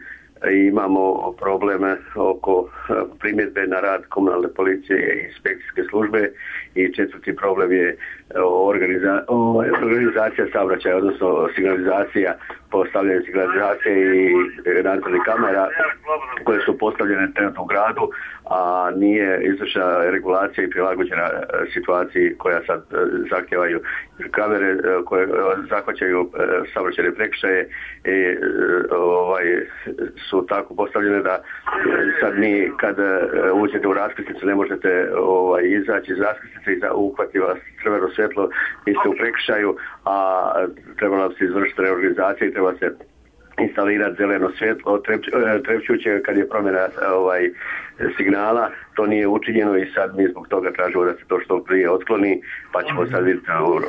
Imamo probleme oko primjedbe na rad komunalne policije i inspekcijske službe i četvrti problem je organiza, organizacija saobraćaja, odnosno signalizacija, postavljanje signalizacije i nadzornih kamera koje su postavljene trenutno u gradu, a nije izvršena regulacija i prilagođena situaciji koja sad zahtijevaju kamere koje zahvaćaju saobraćajne prekršaje i ovaj, su tako postavljene da sad mi kad uđete u raskrsnicu ne možete ovaj, izaći iz raskrsnice i uhvati vas crveno svjetlo, niste u prekršaju, a trebala se izvršiti reorganizacija i treba se instalirati zeleno svjetlo trepćuće kad je promjena ovaj, signala. To nije učinjeno i sad mi zbog toga tražimo da se to što prije otkloni, pa ćemo sad vidjeti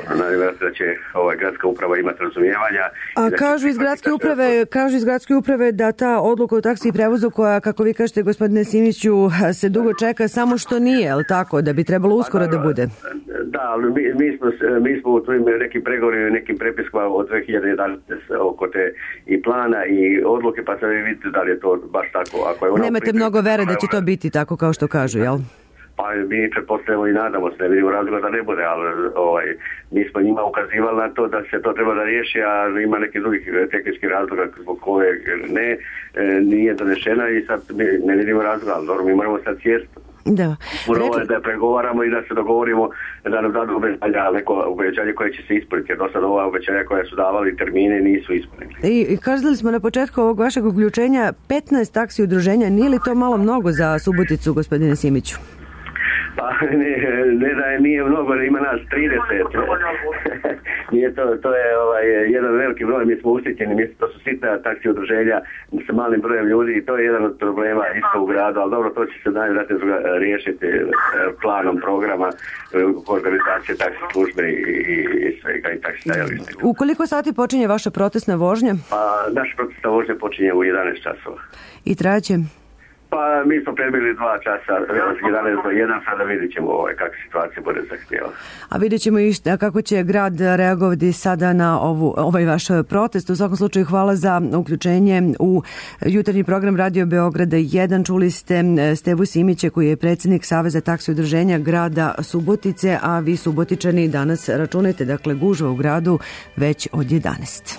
da će ovaj, gradska uprava imati razumijevanja. A kažu iz gradske uprave, kažu iz gradske uprave da ta odluka o taksi i prevozu koja, kako vi kažete, gospodine Simiću, se dugo čeka, samo što nije, je li tako, da bi trebalo uskoro da bude? Da, ali mi, mi, smo, mi smo u tvojim nekim pregovorima, nekim prepiskama od dve hiljade jedanaeste oko te i plana i odluke, pa sad vi vidite da li je to baš tako. Ako je ono nemate pripremno, mnogo vere da će to biti tako kao što kažu, jel? Pa mi pretpostavljamo i nadamo se, ne vidimo razloga da ne bude, ali ovaj, mi smo njima ukazivali na to da se to treba da riješi, a ima neki drugih tehničkih razloga zbog koje ne, e, nije donešena i sad mi ne vidimo razloga, ali dobro, mi moramo sad sjest Da. Prvo je da pregovaramo i da se dogovorimo da nam dadu obećanja, neko obećanje koje će se ispuniti, jer do sada ova obećanja koja su davali termine nisu ispunili. I, i kazali smo na početku ovog vašeg uključenja petnaest taksi udruženja, nije li to malo mnogo za Suboticu, gospodine Simiću? Pa ne, ne da je nije mnogo, ima nas trideset. Nije to, to je ovaj, jedan veliki broj, mi smo usitjeni, mi, to su sitna taksi udruženja sa malim brojem ljudi i to je jedan od problema isto u gradu, ali dobro, to će se najvjerojatnije riješiti planom programa organizacije taksi službe i, i svega i taksi stajališta. U koliko sati počinje vaša protestna vožnja? Pa naša protestna vožnja počinje u jedanaest časova. I trajaće? Pa mi smo predbili dva časa, od jedanaest do jedan, sada vidjet ćemo ovaj, kako situacija bude zahtijela. A vidjet ćemo i šta, kako će grad reagovati sada na ovu, ovaj vaš protest. U svakom slučaju hvala za uključenje u jutarnji program Radio Beograda jedan. Čuli ste Stevu Simića koji je predsjednik Saveza taksi udruženja grada Subotice, a vi Subotičani danas računajte, dakle gužva u gradu već od jedanaest.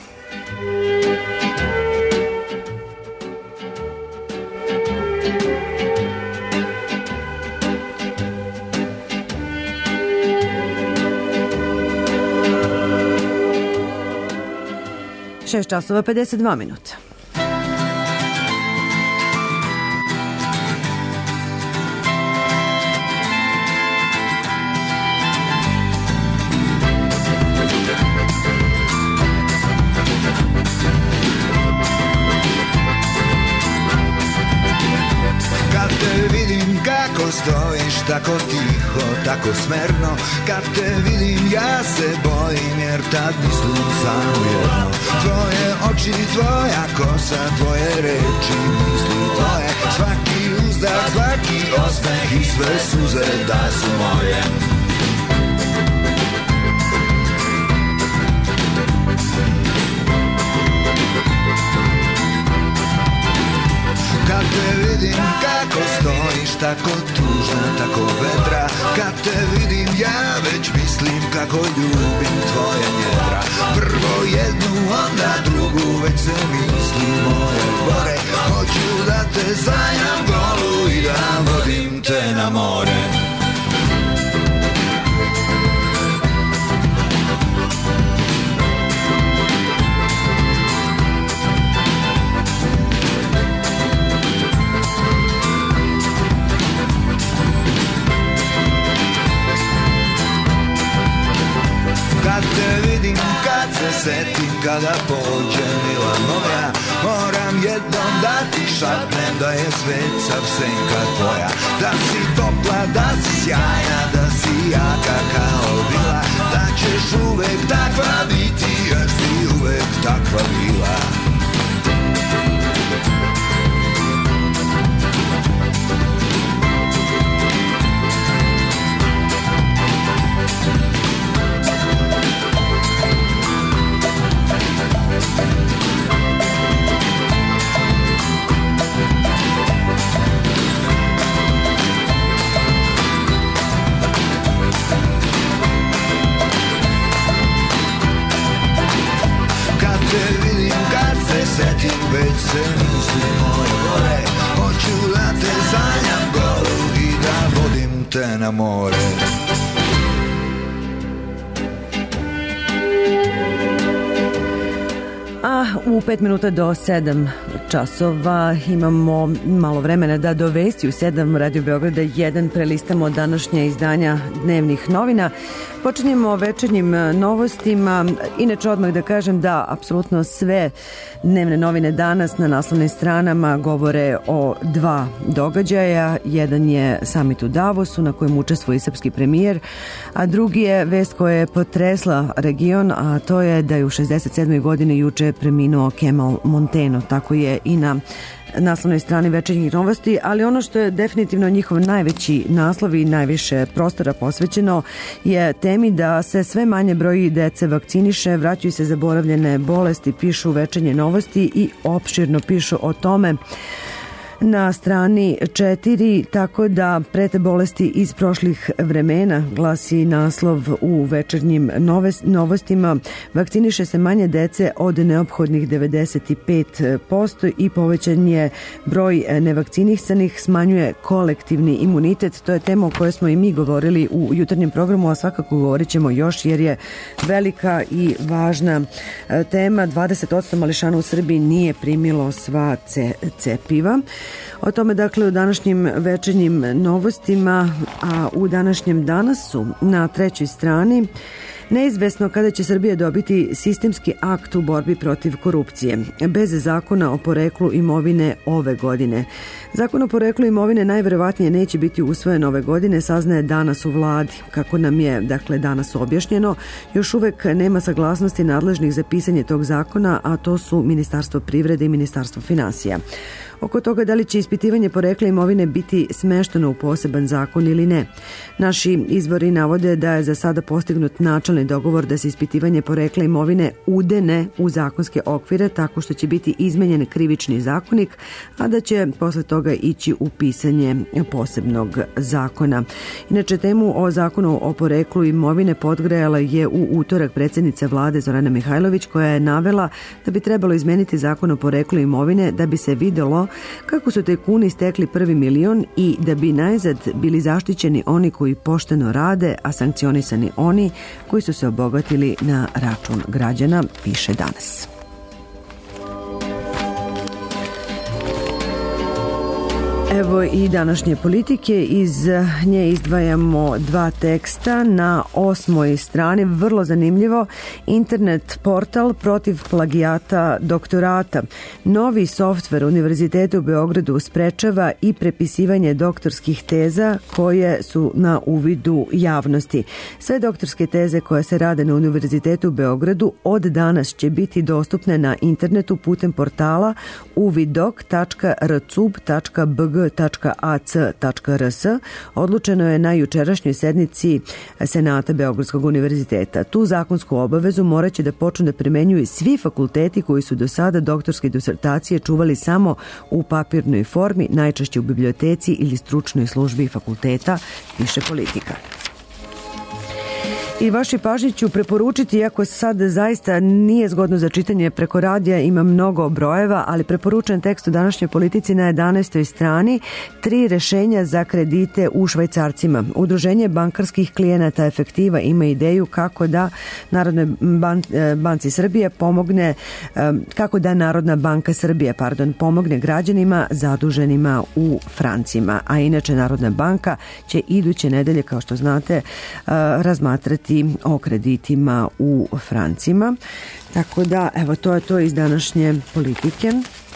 šest časova pedeset dva minuta. Kad te vidim kako stojiš tako tiho, tako smerno, kad te vidim ja se bojim jer tad mislim samo jedno. Tvoje oči, tvoja kosa, tvoje reči, misli tvoje, svaki uzdah, svaki osmeh i sve suze da su moje. Kad te vidim kako stojiš tako tužna, tako vedra, kad te vidim ja već mislim kako ljubim tvoje njedra. Prvo jednu, onda drugu, već se misli moje gore. Hoću da te sanjam golu i da vodim te na more. Kad te vidim, kad se setim, kada pođe mila moja, moram jednom da ti šapnem da je svet sav senka tvoja. Da si topla, da si sjajna, da si jaka kao vila, da ćeš uvek takva biti jer si uvek takva bila. Setim, već se misli moje gore. Hoću da te sanjam golu i da vodim te na more. A u pet minuta do sedam časova imamo malo vremena da do vesti u sedam Radio Beograda jedan prelistamo današnje izdanja dnevnih novina. Počinjemo večernjim novostima. Inače odmah da kažem da apsolutno sve dnevne novine danas na naslovnim stranama govore o dva događaja. Jedan je samit u Davosu na kojem učestvuje srpski premijer, a drugi je vest koja je potresla region, a to je da je u šezdeset sedmoj godini juče preminuo Kemal Monteno. Tako je i na naslovnoj strani večernjih novosti, ali ono što je definitivno njihov najveći naslov i najviše prostora posvećeno je temi da se sve manje broji dece vakciniše, vraćaju se zaboravljene bolesti, pišu večernje novosti i opširno pišu o tome na strani četiri, tako da prete bolesti iz prošlih vremena, glasi naslov u večernjim novostima. Vakciniše se manje dece od neophodnih devedeset pet posto i povećan je broj nevakcinisanih, smanjuje kolektivni imunitet. To je tema o kojoj smo i mi govorili u jutarnjem programu, a svakako govorit ćemo još jer je velika i važna tema. dvadeset posto mališana u Srbiji nije primilo sva cepiva. O tome dakle u današnjim večernjim novostima, a u današnjem Danasu na trećoj strani neizvesno kada će Srbija dobiti sistemski akt u borbi protiv korupcije, bez zakona o poreklu imovine ove godine. Zakon o poreklu imovine najverovatnije neće biti usvojen ove godine, saznaje danas u vladi. Kako nam je dakle danas objašnjeno, još uvek nema saglasnosti nadležnih za pisanje tog zakona, a to su Ministarstvo privrede i Ministarstvo finansija. Oko toga da li će ispitivanje porekla imovine biti smešteno u poseban zakon ili ne. Naši izvori navode da je za sada postignut načelni dogovor da se ispitivanje porekla imovine udene u zakonske okvire tako što će biti izmenjen krivični zakonik, a da će posle toga ići u pisanje posebnog zakona. Inače, temu o zakonu o poreklu imovine podgrejala je u utorak predsjednica vlade Zorana Mihajlović, koja je navela da bi trebalo izmeniti zakon o poreklu imovine da bi se videlo kako su tajkuni stekli prvi milion i da bi najzad bili zaštićeni oni koji pošteno rade, a sankcionisani oni koji su se obogatili na račun građana, piše Danas. Evo i današnje politike, iz nje izdvajamo dva teksta na osmoj strani, vrlo zanimljivo, internet portal protiv plagijata doktorata. Novi softver Univerziteta u Beogradu sprečava i prepisivanje doktorskih teza koje su na uvidu javnosti. Sve doktorske teze koje se rade na Univerzitetu u Beogradu od danas će biti dostupne na internetu putem portala uvidok tačka r c u b tačka b g tačka a c tačka r s. Odlučeno je na jučerašnjoj sednici Senata Beogradskog univerziteta. Tu zakonsku obavezu morat će da počnu da primenjuju svi fakulteti koji su do sada doktorske disertacije čuvali samo u papirnoj formi, najčešće u biblioteci ili stručnoj službi fakulteta, piše Politika. I vašoj pažnji ću preporučiti, iako sad zaista nije zgodno za čitanje preko radija, ima mnogo brojeva, ali preporučujem tekst u današnjoj Politici na jedanaestoj strani, tri rešenja za kredite u švajcarcima. Udruženje bankarskih klijenata Efektiva ima ideju kako da Narodnoj banci Srbije pomogne, kako da Narodna banka Srbije, pardon, pomogne građanima zaduženima u francima. A inače Narodna banka će iduće nedelje, kao što znate, razmatrati o kreditima u francima. Tako da, evo, to je to iz današnje Politike.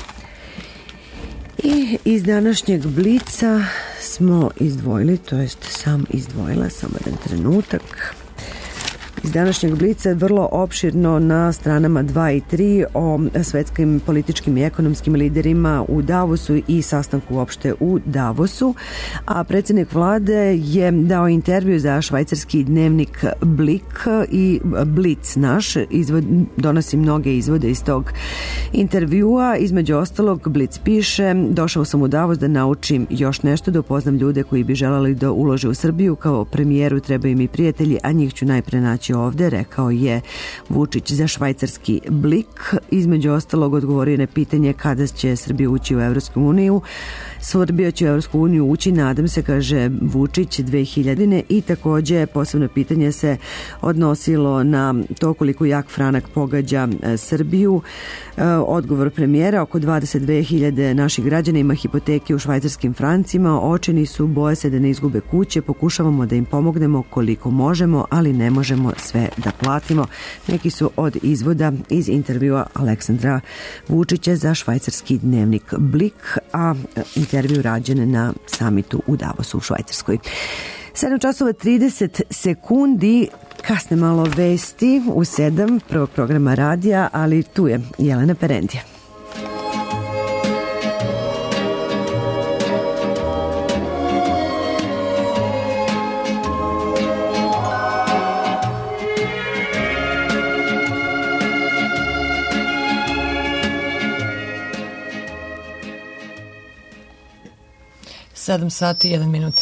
I iz današnjeg Blica smo izdvojili, to jest sam izdvojila, samo jedan trenutak. Iz današnjeg Blica je vrlo opširno na stranama dva i tri o svetskim političkim i ekonomskim liderima u Davosu i sastanku uopšte u Davosu, a predsjednik vlade je dao intervju za švajcarski dnevnik Blik i Blic naš, izvod, donosi mnoge izvode iz tog intervjua. Između ostalog, Blic piše: došao sam u Davos da naučim još nešto, da upoznam ljude koji bi želeli da ulože u Srbiju, kao premijeru trebaju mi prijatelji, a njih ću najpre naći ovde, rekao je Vučić za švajcarski Blik. Između ostalog odgovorio na pitanje kada će Srbija ući u Evropsku uniju. Srbija će u Evropsku uniju ući, nadam se, kaže Vučić, dve hiljadine. I takođe posebno pitanje se odnosilo na to koliko jak franak pogađa Srbiju. Odgovor premijera: oko dvadeset dve hiljade naših građana ima hipoteke u švajcarskim francima, očeni su, boje se da ne izgube kuće, pokušavamo da im pomognemo koliko možemo, ali ne možemo sve da platimo. Neki su od izvoda iz intervjua Aleksandra Vučića za švajcarski dnevnik Blik, a intervju rađen na samitu u Davosu u Švajcarskoj. sedam časova trideset sekundi, kasne malo vesti u sedam prvog programa radija, ali tu je Jelena Perendija. sedam sati i jedan minut.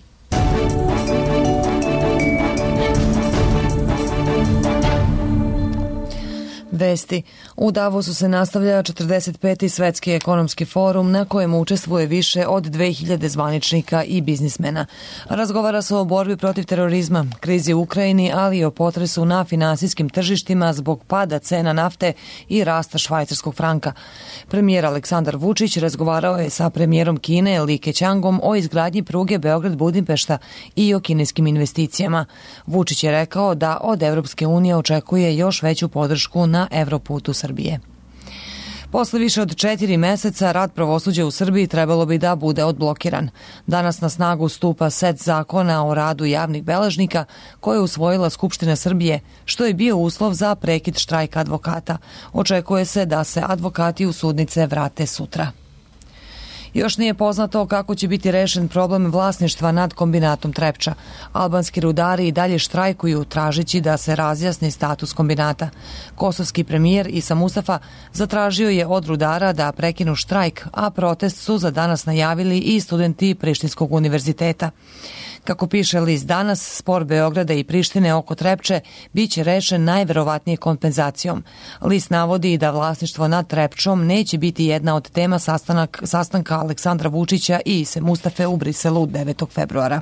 Vesti. U Davosu se nastavlja četrdeset peti Svetski ekonomski forum na kojem učestvuje više od dve hiljade zvaničnika i biznismena. Razgovara se o borbi protiv terorizma, krizi u Ukrajini, ali i o potresu na finansijskim tržištima zbog pada cena nafte i rasta švajcarskog franka. Premijer Aleksandar Vučić razgovarao je sa premijerom Kine Li Keqiangom o izgradnji pruge Beograd-Budimpešta i o kineskim investicijama. Vučić je rekao da od Evropske unije očekuje još veću podršku na Evroputu Srbije. Posle više od četiri meseca rad pravosuđa u Srbiji trebalo bi da bude odblokiran. Danas na snagu stupa set zakona o radu javnih beležnika koje je usvojila Skupština Srbije, što je bio uslov za prekid štrajka advokata. Očekuje se da se advokati u sudnice vrate sutra. Još nije poznato kako će biti rešen problem vlasništva nad kombinatom Trepča. Albanski rudari i dalje štrajkuju tražići da se razjasni status kombinata. Kosovski premijer Isa Mustafa zatražio je od rudara da prekinu štrajk, a protest su za danas najavili i studenti Prištinskog univerziteta. Kako piše list Danas, spor Beograda i Prištine oko Trepče biće rešen najverovatnije kompenzacijom. List navodi da vlasništvo nad Trepčom neće biti jedna od tema sastanak, sastanka Aleksandra Vučića i Ise Mustafe u Briselu devetog februara.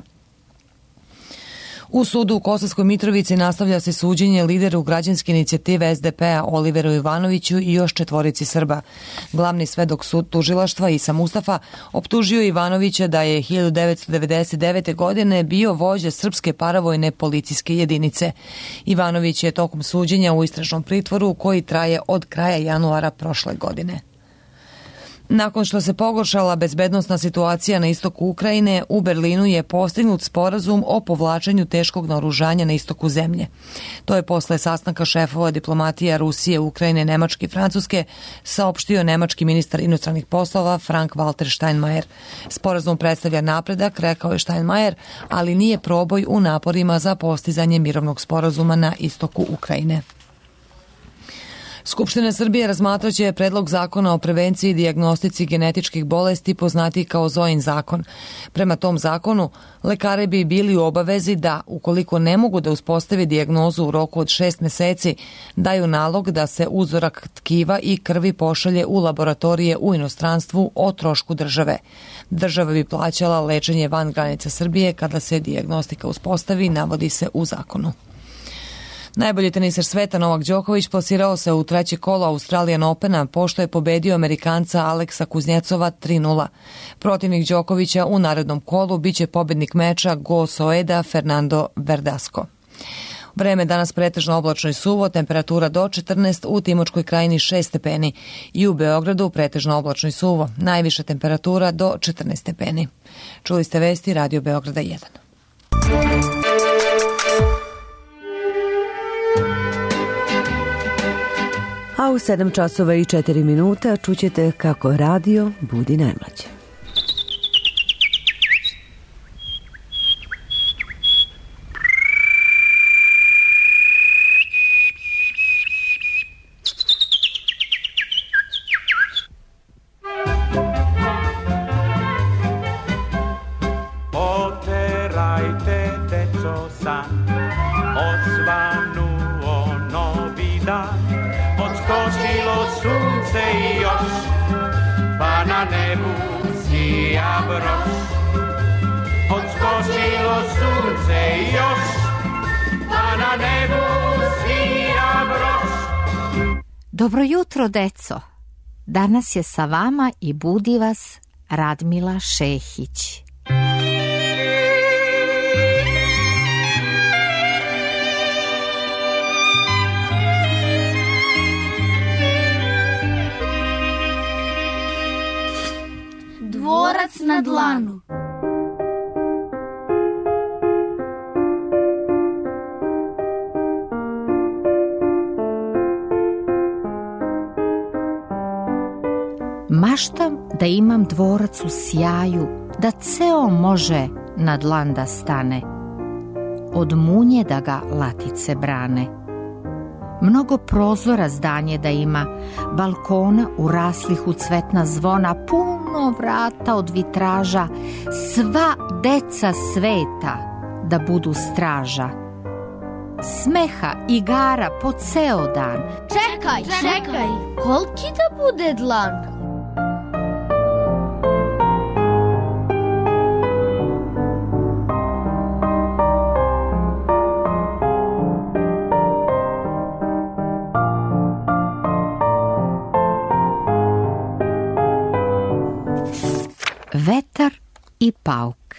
U sudu u Kosovskoj Mitrovici nastavlja se suđenje lideru građanske inicijative S D P-a Oliveru Ivanoviću i još četvorici Srba. Glavni svedok sud tužilaštva Isa Mustafa optužio Ivanovića da je hiljadu devetsto devedeset devete. godine bio vođa srpske paravojne policijske jedinice. Ivanović je tokom suđenja u istražnom pritvoru koji traje od kraja januara prošle godine. Nakon što se pogoršala bezbednosna situacija na istoku Ukrajine, u Berlinu je postignut sporazum o povlačenju teškog naoružanja na istoku zemlje. To je posle sastanka šefova diplomatija Rusije, Ukrajine, Nemačke i Francuske saopštio nemački ministar inostranih poslova Frank-Walter Steinmeier. Sporazum predstavlja napredak, rekao je Steinmeier, ali nije proboj u naporima za postizanje mirovnog sporazuma na istoku Ukrajine. Skupština Srbije razmatraće predlog zakona o prevenciji i dijagnostici genetičkih bolesti poznati kao Zojin zakon. Prema tom zakonu, lekari bi bili u obavezi da, ukoliko ne mogu da uspostave dijagnozu u roku od šest meseci, daju nalog da se uzorak tkiva i krvi pošalje u laboratorije u inostranstvu o trošku države. Država bi plaćala lečenje van granica Srbije kada se dijagnostika uspostavi, navodi se u zakonu. Najbolji teniser sveta Novak Đoković plasirao se u treće kolo Australian Opena pošto je pobedio Amerikanca Aleksa Kuznjecova tri nula. Protivnik Đokovića u narednom kolu biće pobednik meča Go Soeda Fernando Verdasco. Vreme danas pretežno oblačno i suvo, temperatura do četrnaest, u Timočkoj krajini šest stepeni i u Beogradu pretežno oblačno i suvo, najviša temperatura do četrnaest stepeni. Čuli ste vesti Radio Beograda jedan. A u sedam časova i četiri minuta čućete kako radio budi najmlađe. Oterajte, deco, san, osvanuo novi dan. Odskočilo sunce i još, pa na nebu sija broš. Odskočilo sunce i još, pa na nebu sija broš. Dobro jutro, deco. Danas je sa vama i budi vas Radmila Šehić. Dvorac na dlanu. Maštam da imam dvorac u sjaju, da ceo može na dlan da stane, od munje da ga latice brane. Mnogo prozora zdanje da ima, balkona uraslih u cvetna zvona, puno vrata od vitraža, sva deca sveta da budu straža. Smeha, igara po ceo dan. Čekaj, čekaj, koliki da bude dlan? Vetar i pauk.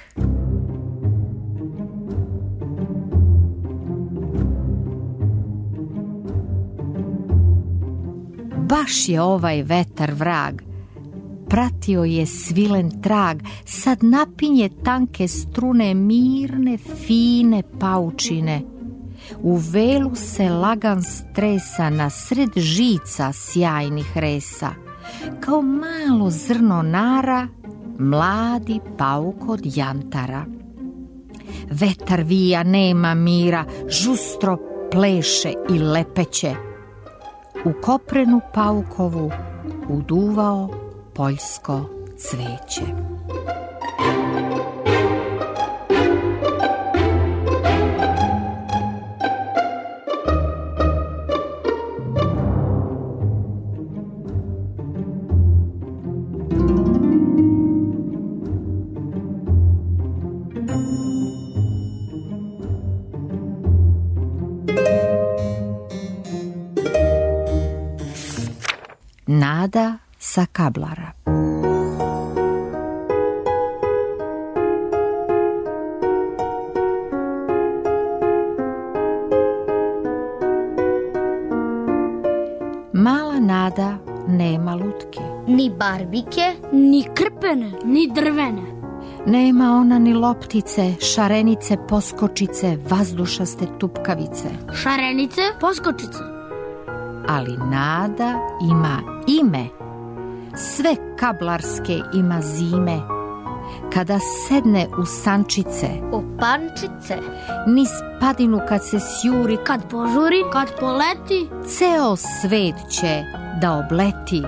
Baš je ovaj vetar vrag, pratio je svilen trag, sad napinje tanke strune, mirne, fine paučine. U velu se lagan stresa na sred žica sjajnih resa. Kao malo zrno nara, mladi pauk od jantara. Vetar vija, nema mira, žustro pleše i lepeće. U koprenu paukovu uduvao poljsko cveće. Nada sa Kablara. Mala Nada nema lutke, ni barbike, ni krpene, ni drvene. Nema ona ni loptice, šarenice, poskočice, vazdušaste tupkavice. Šarenice, poskočice. Ali Nada ima ime, sve kablarske ima zime. Kada sedne u sančice, u pančice, niz padinu kad se sjuri, kad požuri, kad poleti, ceo svet će da obleti.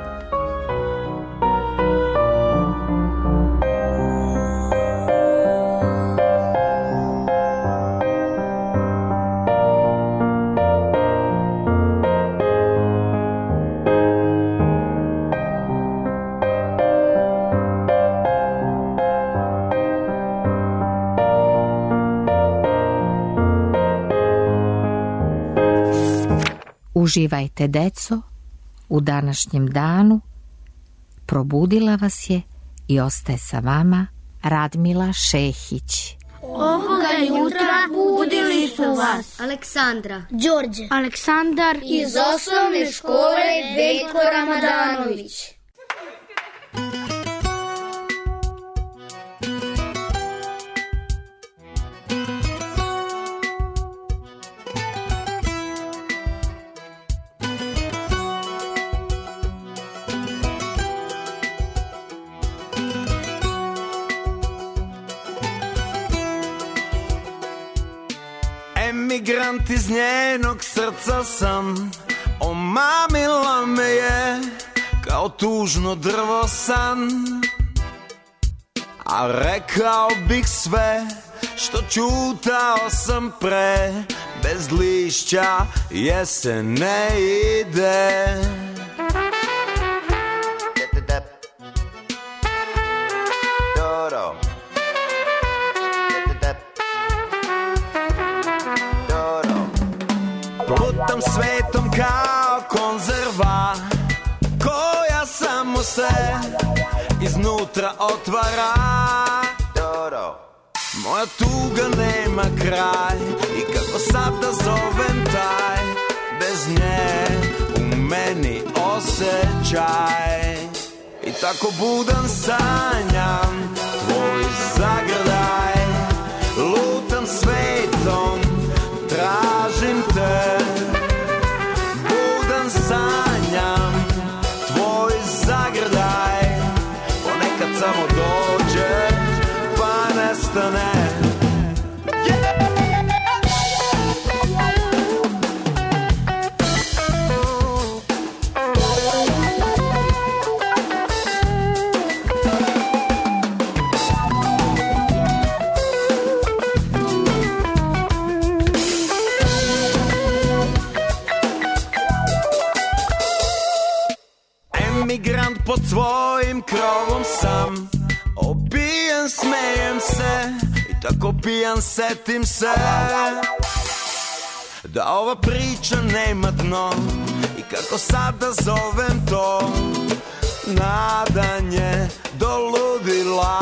Uživajte, deco, u današnjem danu. Probudila vas je i ostaje sa vama Radmila Šehić. Ovoga jutra budili su vas Aleksandra, Đorđe, Aleksandar iz osnovne škole Veljko Ramadanović. Emigrant iz njenog srca sam, omamila me je kao tužno drvo san. A rekao bih sve što čutao sam pre, bez lišća jesen ne ide. Putam svetom kao konzerva koja samo se iznutra otvara. Moja tuga nema kraj i kako sad da zovem taj, bez nje u meni osjećaj. I tako budan sanjam tvoj zagrljaj, lutam svetom, tražim te. Budan sanjam tvoj zagrljaj, ponekad samo dođe pa nestane. smejem se i tako pijan setim se da ova priča nema dno i kako sada zovem to nadanje do ludila.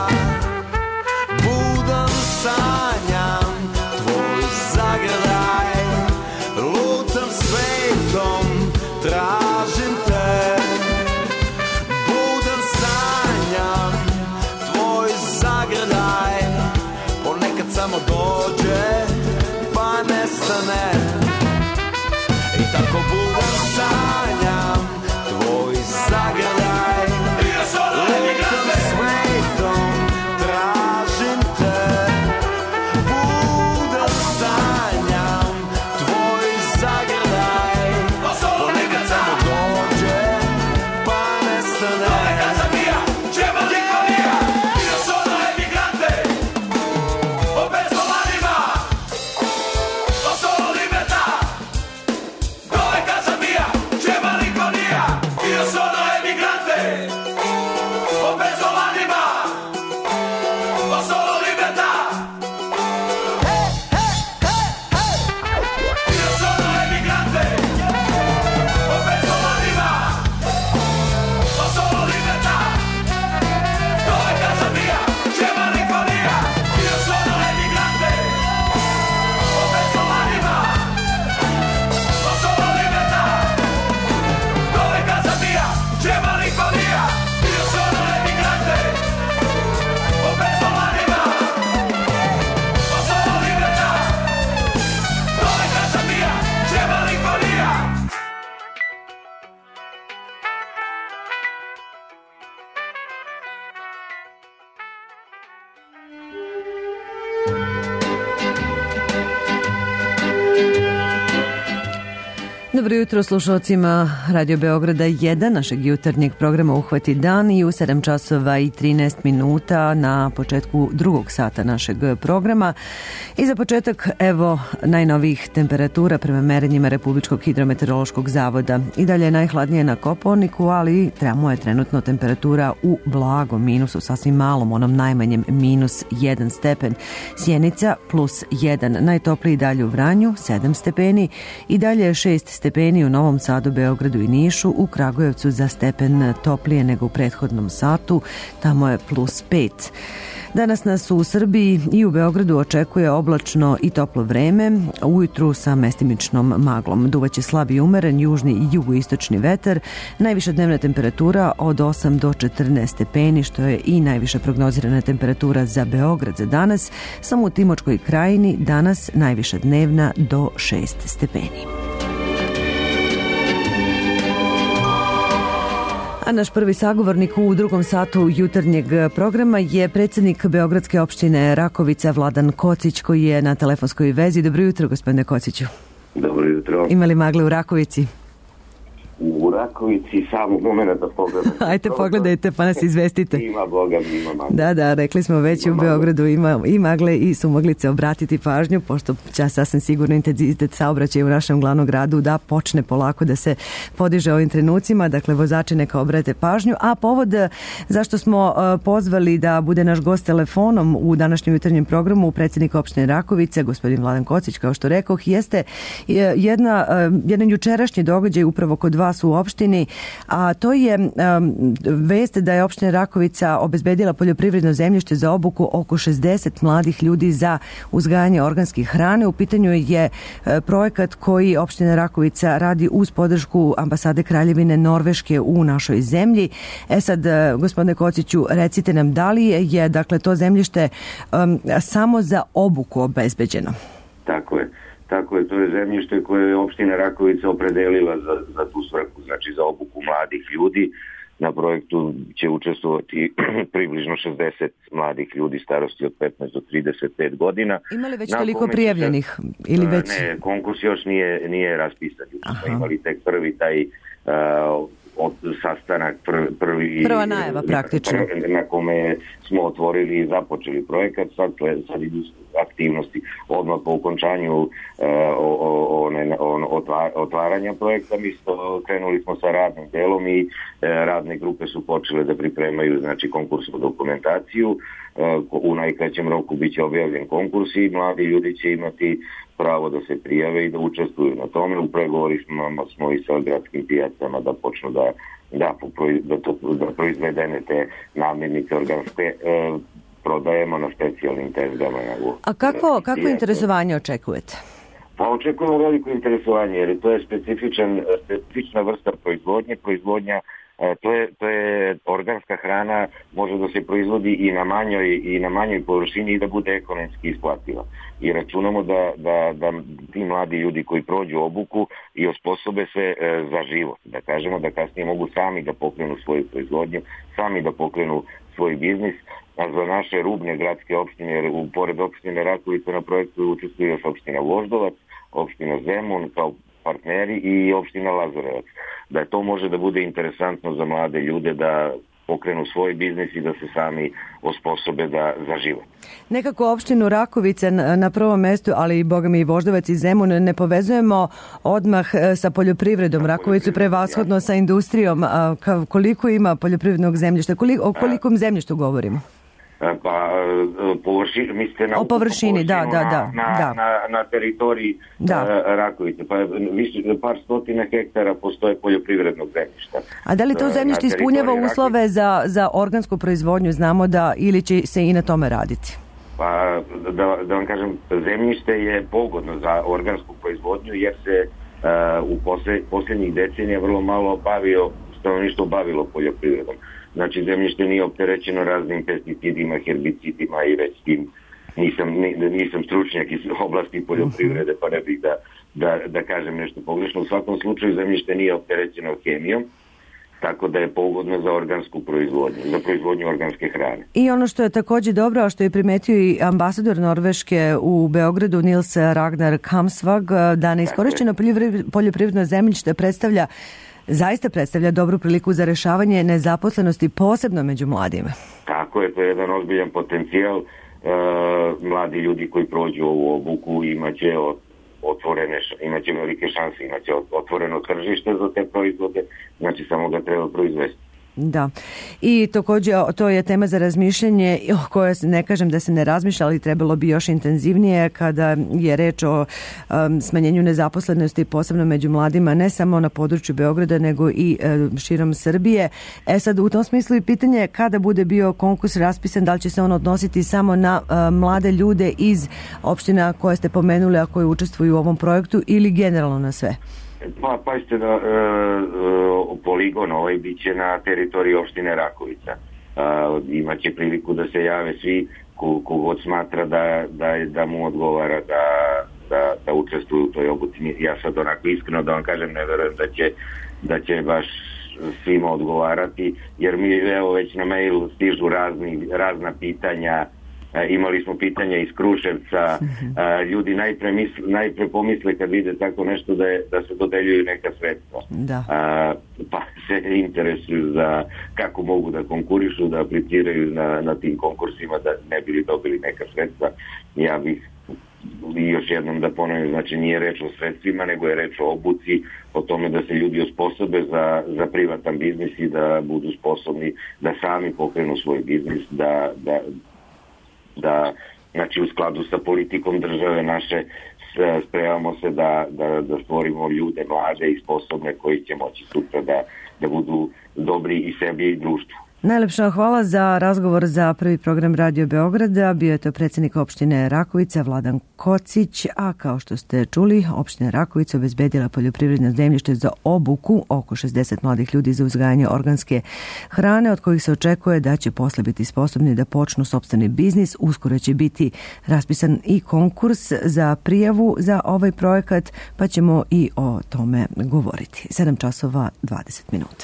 Budan sanjam tvoj zagrljaj, lutam svetom, tražim te. Budan sanjam tvoj zagrljaj, ponekad samo dođe pa nestane. I tako budan sanjam tvoj zagrljaj, lutam svetom, tražim te. Budan sanjam tvoj zagrljaj, ponekad samo dođe pa nestane. Dobro jutro slušalcima Radio Beograda jedan, našeg jutarnjeg programa Uhvati dan, i u sedam časova i trinaest minuta na početku drugog sata našeg programa. I za početak, evo, najnovijih temperatura prema merenjima Republičkog hidrometeorološkog zavoda. I dalje je najhladnije na Kopaoniku, ali tamo je trenutno temperatura u blagom minusu, sasvim malom, onom najmanjem minus jedan stepen. Sjenica plus jedan, najtopliji dalje u Vranju, sedam stepeni, i dalje je šest stepeni u Novom Sadu, Beogradu i Nišu, u Kragujevcu za stepen toplije nego u prethodnom satu, tamo je plus pet. Danas nas u Srbiji i u Beogradu očekuje oblačno i toplo vreme, ujutru sa mestimičnom maglom. Duvaće slab i umeren južni i jugoistočni vetar, najviša dnevna temperatura od osam do četrnaest stepeni, što je i najviša prognozirana temperatura za Beograd za danas, samo u Timočkoj krajini danas najviša dnevna do šest stepeni. A naš prvi sagovornik u drugom satu jutarnjeg programa je predsjednik Beogradske opštine Rakovica Vladan Kocić, koji je na telefonskoj vezi. Dobro jutro, gospodine Kociću. Dobro jutro. Ima li magle u Rakovici? U Rakovici samo momenta pogledajte. Ajte, pogledajte pa nas izvestite. Ima Boga, ima magle. Da, da, rekli smo već ima u Beogradu ima i magle i sumoglice, obratiti pažnju, pošto će sasvim sigurno intenzitet saobraćaja u našem glavnom gradu da počne polako da se podiže ovim trenucima, dakle vozači neka obrate pažnju. A povod zašto smo pozvali da bude naš gost telefonom u današnjem jutarnjem programu predsjednik opštine Rakovice, gospodin Vladan Kocić, kao što rekoh, jeste jedna, jedan jučerašnji događaj upravo kod vas u opštini, a to je um, vest da je opština Rakovica obezbedila poljoprivredno zemljište za obuku oko šezdeset mladih ljudi za uzgajanje organskih hrane. U pitanju je uh, projekat koji opština Rakovica radi uz podršku ambasade Kraljevine Norveške u našoj zemlji. E sad, uh, gospodine Kociću, recite nam da li je, je dakle, to zemljište um, samo za obuku obezbeđeno? Tako je. Tako je, to je zemljište koje je opština Rakovica opredelila za, za tu svrhu, znači za obuku mladih ljudi. Na projektu će učestvovati približno šezdeset mladih ljudi starosti od petnaest do trideset pet godina. Ima li već toliko prijavljenih? Ili već... Ne, konkurs još nije, nije raspisan. Smo imali tek prvi taj uh, od, sastanak prvi, prvi prva najava praktično na kome smo otvorili i započeli projekat. Sad, sad idu aktivnosti odmah po ukončanju uh, o, o, one, on, otvar, otvaranja projekta. Mi sto, krenuli smo sa radnim delom i uh, radne grupe su počele da pripremaju znači konkursnu dokumentaciju. Uh, u najkraćem roku biće objavljen konkurs i mladi ljudi će imati pravo da se prijave i da učestvuju na tome. U pregovori smo, smo i sa gradskim pijacama da počnu da, da, da, to, da proizvedene te namirnice organske e, prodajemo na specijalnim tezgama. A kako, kako interesovanje očekujete? Pa očekujemo veliko interesovanje jer to je specifičan, specifična vrsta proizvodnje, proizvodnja To je, to je organska hrana, može da se proizvodi i na manjoj, i na manjoj površini i da bude ekonomski isplativa. I računamo da, da, da ti mladi ljudi koji prođu obuku i osposobe se e, za život. Da kažemo da kasnije mogu sami da pokrenu svoju proizvodnju, sami da pokrenu svoj biznis. A za naše rubne gradske opštine, jer u pored opštine Rakovica na projektu učestvuje još opština Voždovac, opština Zemun kao partneri i opština Lazarevac. Da to može da bude interesantno za mlade ljude da pokrenu svoj biznis i da se sami osposobe da za život. Nekako opštinu Rakovica na prvom mestu, ali i boga mi i Voždovac i Zemun ne povezujemo odmah sa poljoprivredom. Rakovicu prevashodno sa industrijom. Koliko ima poljoprivrednog zemljišta? Koliko, o kolikom zemljištu govorimo? Pa površini, mislite na o površini, da, da, da, na, da. Na, na teritoriji da. Rakovice, pa više par stotina hektara postoje poljoprivrednog zemljišta. A da li to zemljište ispunjava uslove za, za organsku proizvodnju, znamo da, ili će se i na tome raditi? Pa da, da vam kažem, zemljište je pogodno za organsku proizvodnju jer se uh, u posle, posljednjih decenija vrlo malo bavio, stanovništvo bavilo poljoprivredom. Znači, zemljište nije opterećeno raznim pesticidima, herbicidima i već tim nisam, nisam stručnjak iz oblasti poljoprivrede, pa ne bih da, da, da kažem nešto pogrešno. U svakom slučaju, zemljište nije opterećeno hemijom, tako da je pogodno za organsku proizvodnju, za proizvodnju organske hrane. I ono što je također dobro, a što je primetio i ambasador Norveške u Beogradu, Nils Ragnar Kamsvag, da neiskorišćeno poljoprivredno zemljište predstavlja zaista predstavlja dobru priliku za rešavanje nezaposlenosti, posebno među mladima. Tako je, to je jedan ozbiljan potencijal. E, mladi ljudi koji prođu ovu obuku imaće otvorene, imaće velike šanse, imaće otvoreno tržište za te proizvode, znači samo ga treba proizvesti. Da. I također to je tema za razmišljanje o kojoj ne kažem da se ne razmišlja, ali trebalo bi još intenzivnije kada je reč o um, smanjenju nezaposlenosti, posebno među mladima, ne samo na području Beograda, nego i um, širom Srbije. E sad, u tom smislu i pitanje kada bude bio konkurs raspisan, da li će se on odnositi samo na um, mlade ljude iz opština koje ste pomenuli, a koji učestvuju u ovom projektu, ili generalno na sve? Pa, pazite da e, e, poligon ovaj bit će na teritoriji opštine Rakovica. E, imaće priliku da se jave svi kogod smatra da, da, da mu odgovara da, da, da učestvuju u toj obuci. Ja sad onako iskreno da vam kažem, ne verujem da će, da će baš svima odgovarati, jer mi evo već na mailu stižu razni, razna pitanja. E, imali smo pitanja iz Kruševca, e, ljudi najpre, misle, najpre pomisle kad vide tako nešto da, je, da se dodeljuju neka sredstva. Da. E, pa se interesuju za kako mogu da konkurišu, da apliciraju na, na tim konkursima da ne bili dobili neka sredstva. Ja bih i još jednom da ponovim, znači nije reč o sredstvima, nego je reč o obuci, o tome da se ljudi osposobe za, za privatan biznis i da budu sposobni da sami pokrenu svoj biznis, da, da da, znači u skladu sa politikom države naše spremamo se da, da, da stvorimo ljude mlade i sposobne koji će moći sutra da, da budu dobri i sebi i društvu. Najlepša hvala za razgovor za prvi program Radio Beograda. Bio je to predsjednik opštine Rakovica Vladan Kocić, a kao što ste čuli, opština Rakovica obezbedila poljoprivredno zemljište za obuku oko šezdeset mladih ljudi za uzgajanje organske hrane, od kojih se očekuje da će posle biti sposobni da počnu sopstveni biznis. Uskoro će biti raspisan i konkurs za prijavu za ovaj projekat, pa ćemo i o tome govoriti. sedam časova dvadeset minuta.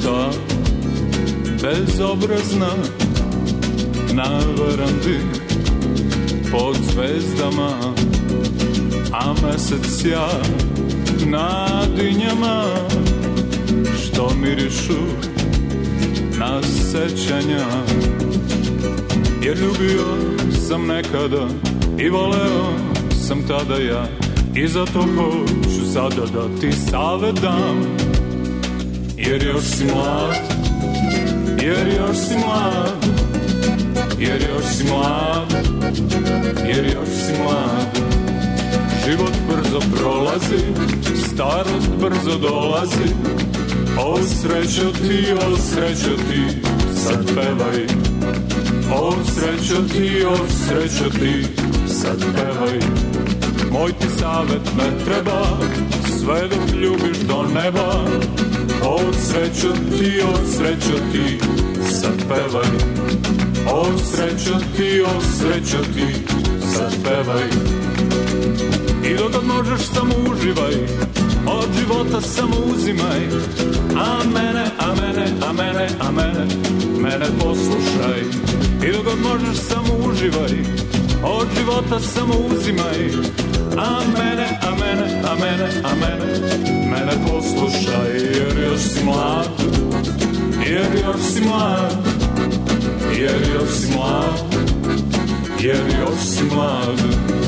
ta bezobrazna na verandi pod zvezdama, a mesec ja na dinjama što mirišu na sećanja. Jer ljubio sam nekada i voleo sam tada ja, i zato hoću sada da ti savet dam. Jer još si mlad, jer još si mlad, jer još si mlad, jer još si mlad. Život brzo prolazi, starost brzo dolazi. O srećo ti, o srećo ti, sad pevaj. O srećo ti, o srećo ti, sad pevaj. Moj ti savjet ne treba, sve dok ljubiš do neba. O srećo ti, o srećo ti, sad pevaj. O srećo ti, o srećo ti, sad pevaj. I dok možeš samo uživaj, od života samo uzimaj. A mene, a mene, a mene, a mene, mene poslušaj. I dok možeš samo uživaj, od života samo uzimaj. A mene, a mene, a mene, a mene, mene poslušaj. Jer još si mlad, jer još si mlad, jer još si mlad, jer još si mlad.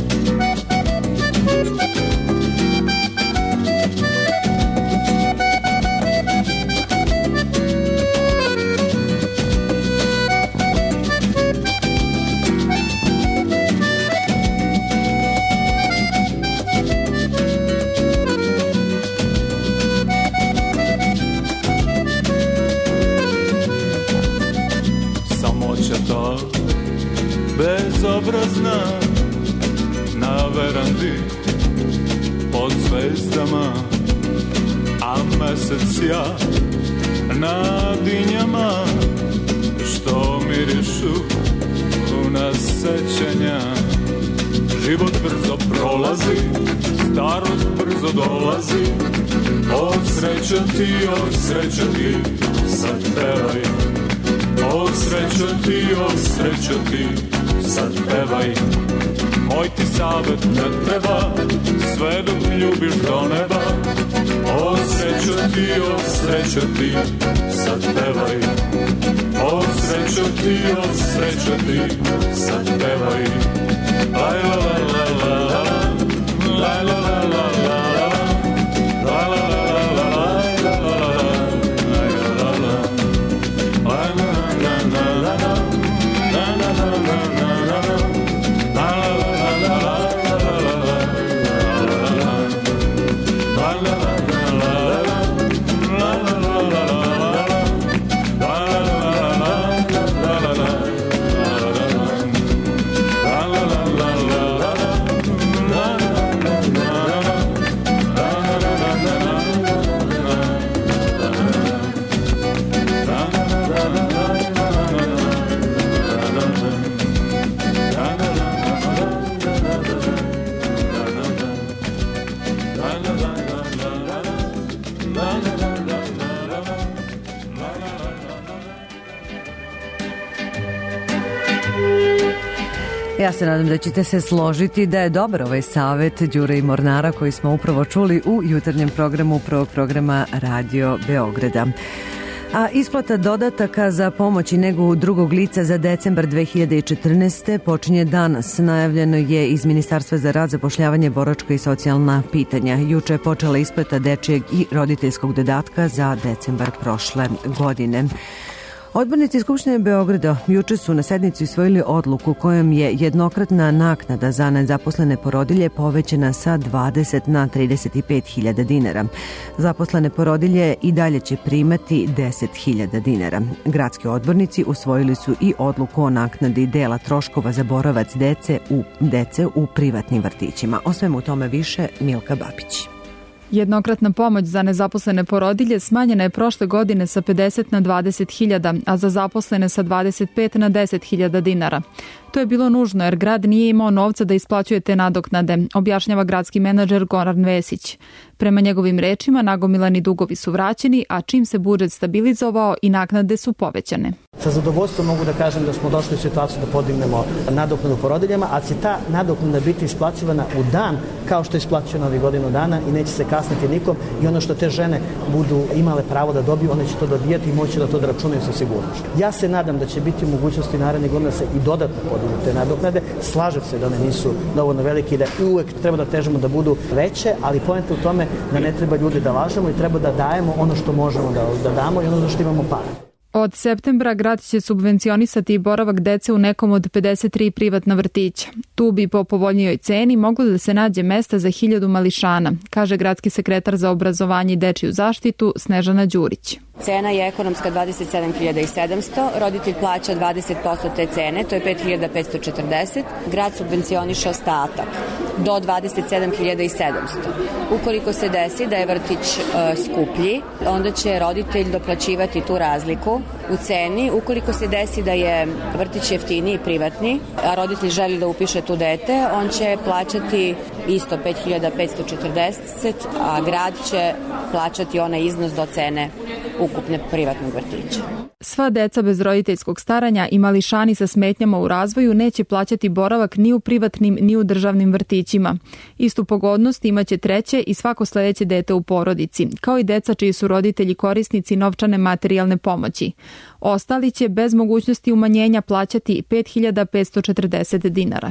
Bezobrazna na verandi pod zvezdama, a mesec ja na dinjama što mirišu na sećanja. Život brzo prolazi, starost brzo dolazi. O srećo ti, o srećo ti, sad pevaj. O srećo ti, o srećo ti, sad pevaj. Moj ti savjet ne treba, sve dok ljubiš do neba. O srećo ti, o srećo ti, sad pevaj. O srećo ti, o srećo ti, sad pevaj. Laj la la la la la, laj la la la la la, laj la la la la la, laj la la la, laj la la la, laj la la la la la, la la la la la la, la la la la la la, la la la la. Ja se nadam da ćete se složiti da je dobar ovaj savet Đure i Mornara koji smo upravo čuli u jutarnjem programu prvog programa Radio Beograda. A isplata dodataka za pomoć i negu drugog lica za decembar dve hiljade četrnaeste. počinje danas. Najavljeno je iz Ministarstva za rad, zapošljavanje, boračka i socijalna pitanja. Juče je počela isplata dečijeg i roditeljskog dodatka za decembar prošle godine. Odbornici Skupštine Beograda juče su na sednici usvojili odluku kojom je jednokratna naknada za nezaposlene porodilje povećana sa dvadeset na trideset pet hiljada dinara. Zaposlene porodilje i dalje će primati deset hiljada dinara. Gradski odbornici usvojili su i odluku o naknadi dela troškova za boravac dece u, dece u privatnim vrtićima. O svemu tome više Milka Babić. Jednokratna pomoć za nezaposlene porodilje smanjena je prošle godine sa pedeset na dvadeset hiljada, a za zaposlene sa dvadeset pet na deset hiljada dinara. To je bilo nužno jer grad nije imao novca da isplaćuje te nadoknade, objašnjava gradski menadžer Goran Vesić. Prema njegovim rečima, nagomilani dugovi su vraćeni, a čim se budžet stabilizovao i naknade su povećane. Sa zadovoljstvom mogu da kažem da smo došli u situaciju da podignemo nadoknadu porodiljama, a će ta nadoknada biti isplaćivana u dan kao što je isplaćena ovih godinu dana i neće se kasniti nikom i ono što te žene budu imale pravo da dobiju, one će to dobijati i moći da to da računaju sa sigurnošću. Ja se nadam da će biti u mogućnosti narednih godina se i dodatno podignu te nadoknade. Slažem se da one nisu dovoljno velike i da uvek treba da težimo da budu veće, ali poenta u tome da ne treba ljudi da lažemo i treba da dajemo ono što možemo da, da damo i ono za što imamo para. Od septembra grad će subvencionisati boravak dece u nekom od pedeset tri privatna vrtića. Tu bi po povoljnijoj ceni moglo da se nađe mesta za hiljadu mališana, kaže gradski sekretar za obrazovanje i dečiju zaštitu Snežana Đurić. Cena je ekonomska dvadeset sedam hiljada sedamsto, roditelj plaća dvadeset posto te cene, to je pet hiljada petsto četrdeset, grad subvencioniše ostatak do dvadeset sedam hiljada sedamsto. Ukoliko se desi da je vrtić e, skuplji, onda će roditelj doplaćivati tu razliku u ceni. Ukoliko se desi da je vrtić jeftiniji privatni, a roditelj želi da upiše tu dete, on će plaćati isto pet hiljada petsto četrdeset, a grad će plaćati onaj iznos do cene ukupne privatnog vrtića. Sva deca bez roditeljskog staranja i mališani sa smetnjama u razvoju neće plaćati boravak ni u privatnim ni u državnim vrtićima. Istu pogodnost imaće treće i svako sledeće dete u porodici, kao i deca čiji su roditelji korisnici novčane materijalne pomoći. Ostali će bez mogućnosti umanjenja plaćati pet hiljada petsto četrdeset dinara.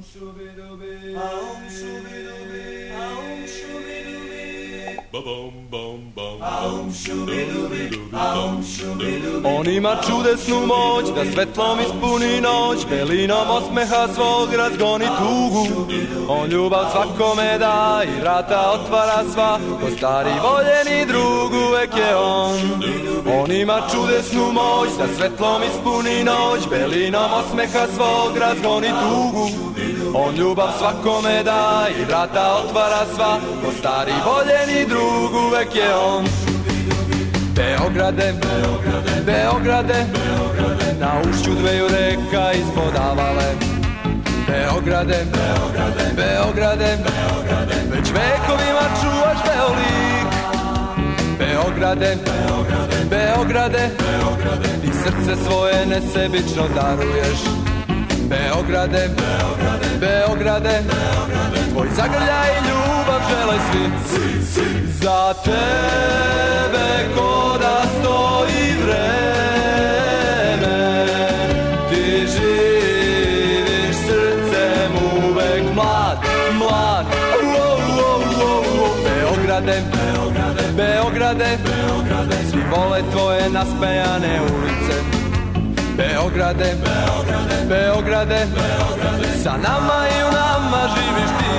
On ima čudesnu moć da svetlom ispuni noć, belinom osmeha svog razgoni tugu. On ljubav svakome da i vrata otvara sva, ko stari voljeni drug uvek je on. On ima čudesnu moć da svetlom ispuni noć, belinom osmeha svog razgoni tugu. On ljubav svakome da i vrata otvara sva, ko stari voljeni drug uvek je on. Beograde, Beograde, Beograde, na ušću dveju reka ispodavale. Beograde, Beograde, Beograde, već vekovima čuvaš beolik. Beograde, Beograde, Beograde, ti srce svoje nesebično daruješ. Beograde, Beograde, Beograde, tvoj zagrljaj i ljubav žele svi. Za tebe ko da stoji vreme, ti živiš srcem uvek mlad, mlad. Oh, oh, oh, oh. Beograde, Beograde, Beograde, svi vole tvoje naspejane ulice. Beograde, Beograde, Beograde, sa nama i u nama živiš ti.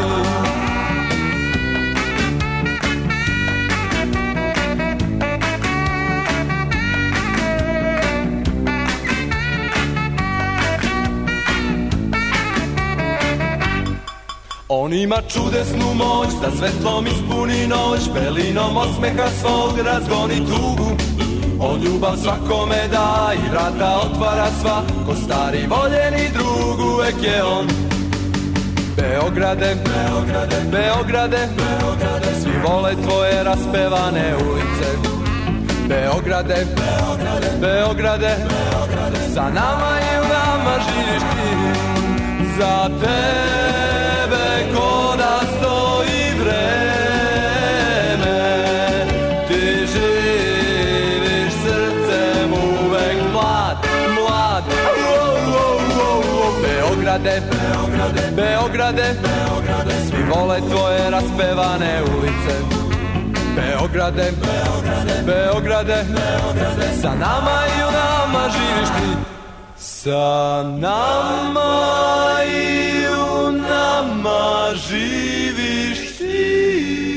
On ima čudesnu moć da svetlom ispuni noć, belinom osmeha svog razgoni tugu. On ljubav svakome da i vrata otvara sva, ko stari voljeni drug uvek je on. Beograde, Beograde, Beograde, svi vole tvoje raspevane ulice. Beograde, Beograde, Beograde, sa nama i u nama živiš ti. Za tebe ko da stoji vreme, ti živiš srcem uvek mlad, mlad. Oh, oh, oh, oh. Beograde, Beograde, Beograde, svi vole tvoje raspevane ulice. Beograde, Beograde, Beograde, sa nama i u nama živiš ti. Sa nama i u nama živiš ti.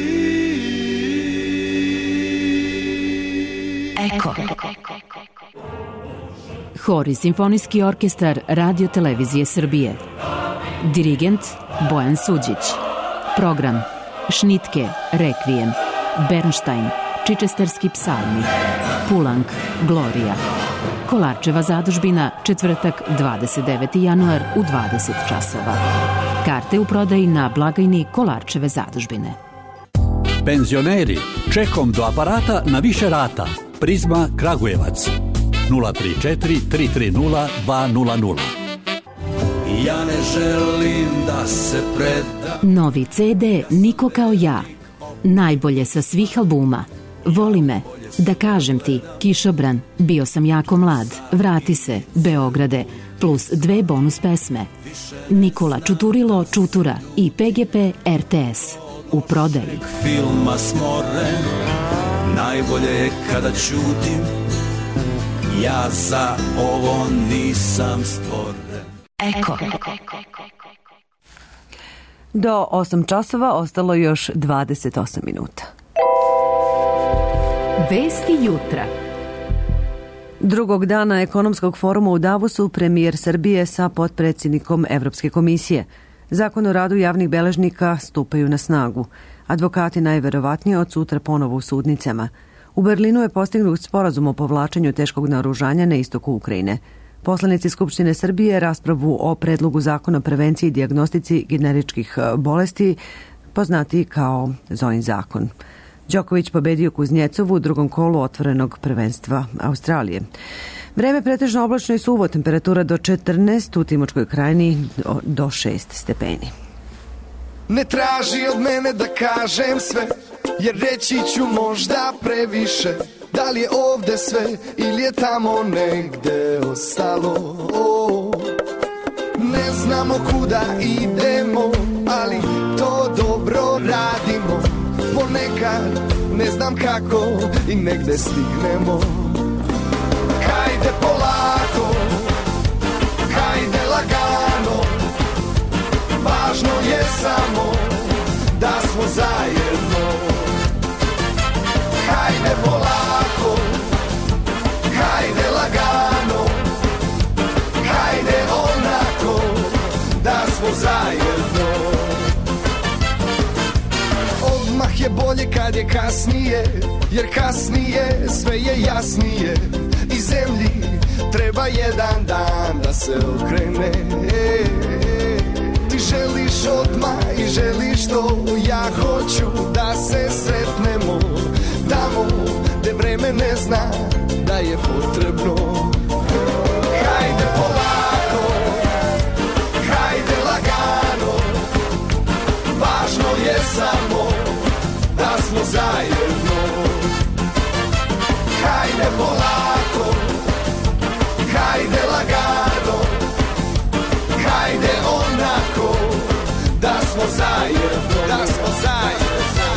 Eko. Hor i simfonijski orkestar Radio Televizije Srbije. Dirigent Bojan Suđić. Program Šnitke, Rekvijem, Bernštajn, Čičesterski psalmi, Pulang, Gloria. Kolarčeva zadužbina, četvrtak, dvadeset deveti januar u dvadeset časova. Karte u prodaji na blagajni Kolarčeve zadužbine. Penzioneri, čekom do aparata na više rata. Prizma Kragujevac. nula tri četiri tri tri nula dva nula nula. Ja ne želim da se predam. Novi ce de Niko kao ja. Najbolje sa svih albuma. Voli me, da kažem ti, Kišobran, Bio sam jako mlad, Vrati se, Beograde, plus dve bonus pesme. Nikola Čuturilo Čutura i pe ge pe er te es. U prodaji. Filma smoren, najbolje je kada ćutim. Ja za ovo nisam stvoren. Eko. Do osam časova ostalo još dvadeset osam minuta. Vesti jutra. Drugog dana ekonomskog foruma u Davosu premijer Srbije sa potpredsjednikom Evropske komisije. Zakon o radu javnih beležnika stupaju na snagu. Advokati najverovatnije od sutra ponovo u sudnicama. U Berlinu je postignut sporazum o povlačenju teškog naoružanja na istoku Ukrajine. Poslanici Skupštine Srbije raspravu o predlogu zakona o prevenciji i dijagnostici generičkih bolesti, poznati kao Zojin zakon. Đoković pobedio Kuznjecovu u drugom kolu otvorenog prvenstva Australije. Vreme pretežno oblačno i suvo, temperatura do četrnaest, u Timočkoj krajini do šest stepeni. Ne traži od mene da kažem sve, jer reći ću možda previše. Da li je ovde sve ili je tamo negde ostalo? Ne znamo kuda idemo, ali to dobro radimo. Ponekad ne znam kako i negde stignemo. Hajde polako, hajde lagano, važno je samo da smo zajedno. Hajde polako, hajde lagano, hajde onako da smo zajedno. Odmah je bolje kad je kasnije, jer kasnije sve je jasnije. I zemlji treba jedan dan da se okrene. Ti želiš odmah i želiš to, ja hoću da se sretnemo tamo gde vreme ne zna da je potrebno. Hajde polako, hajde lagano, važno je samo da smo zajedno. Hajde polako, hajde lagano, hajde onako da smo zajedno, da smo zajedno.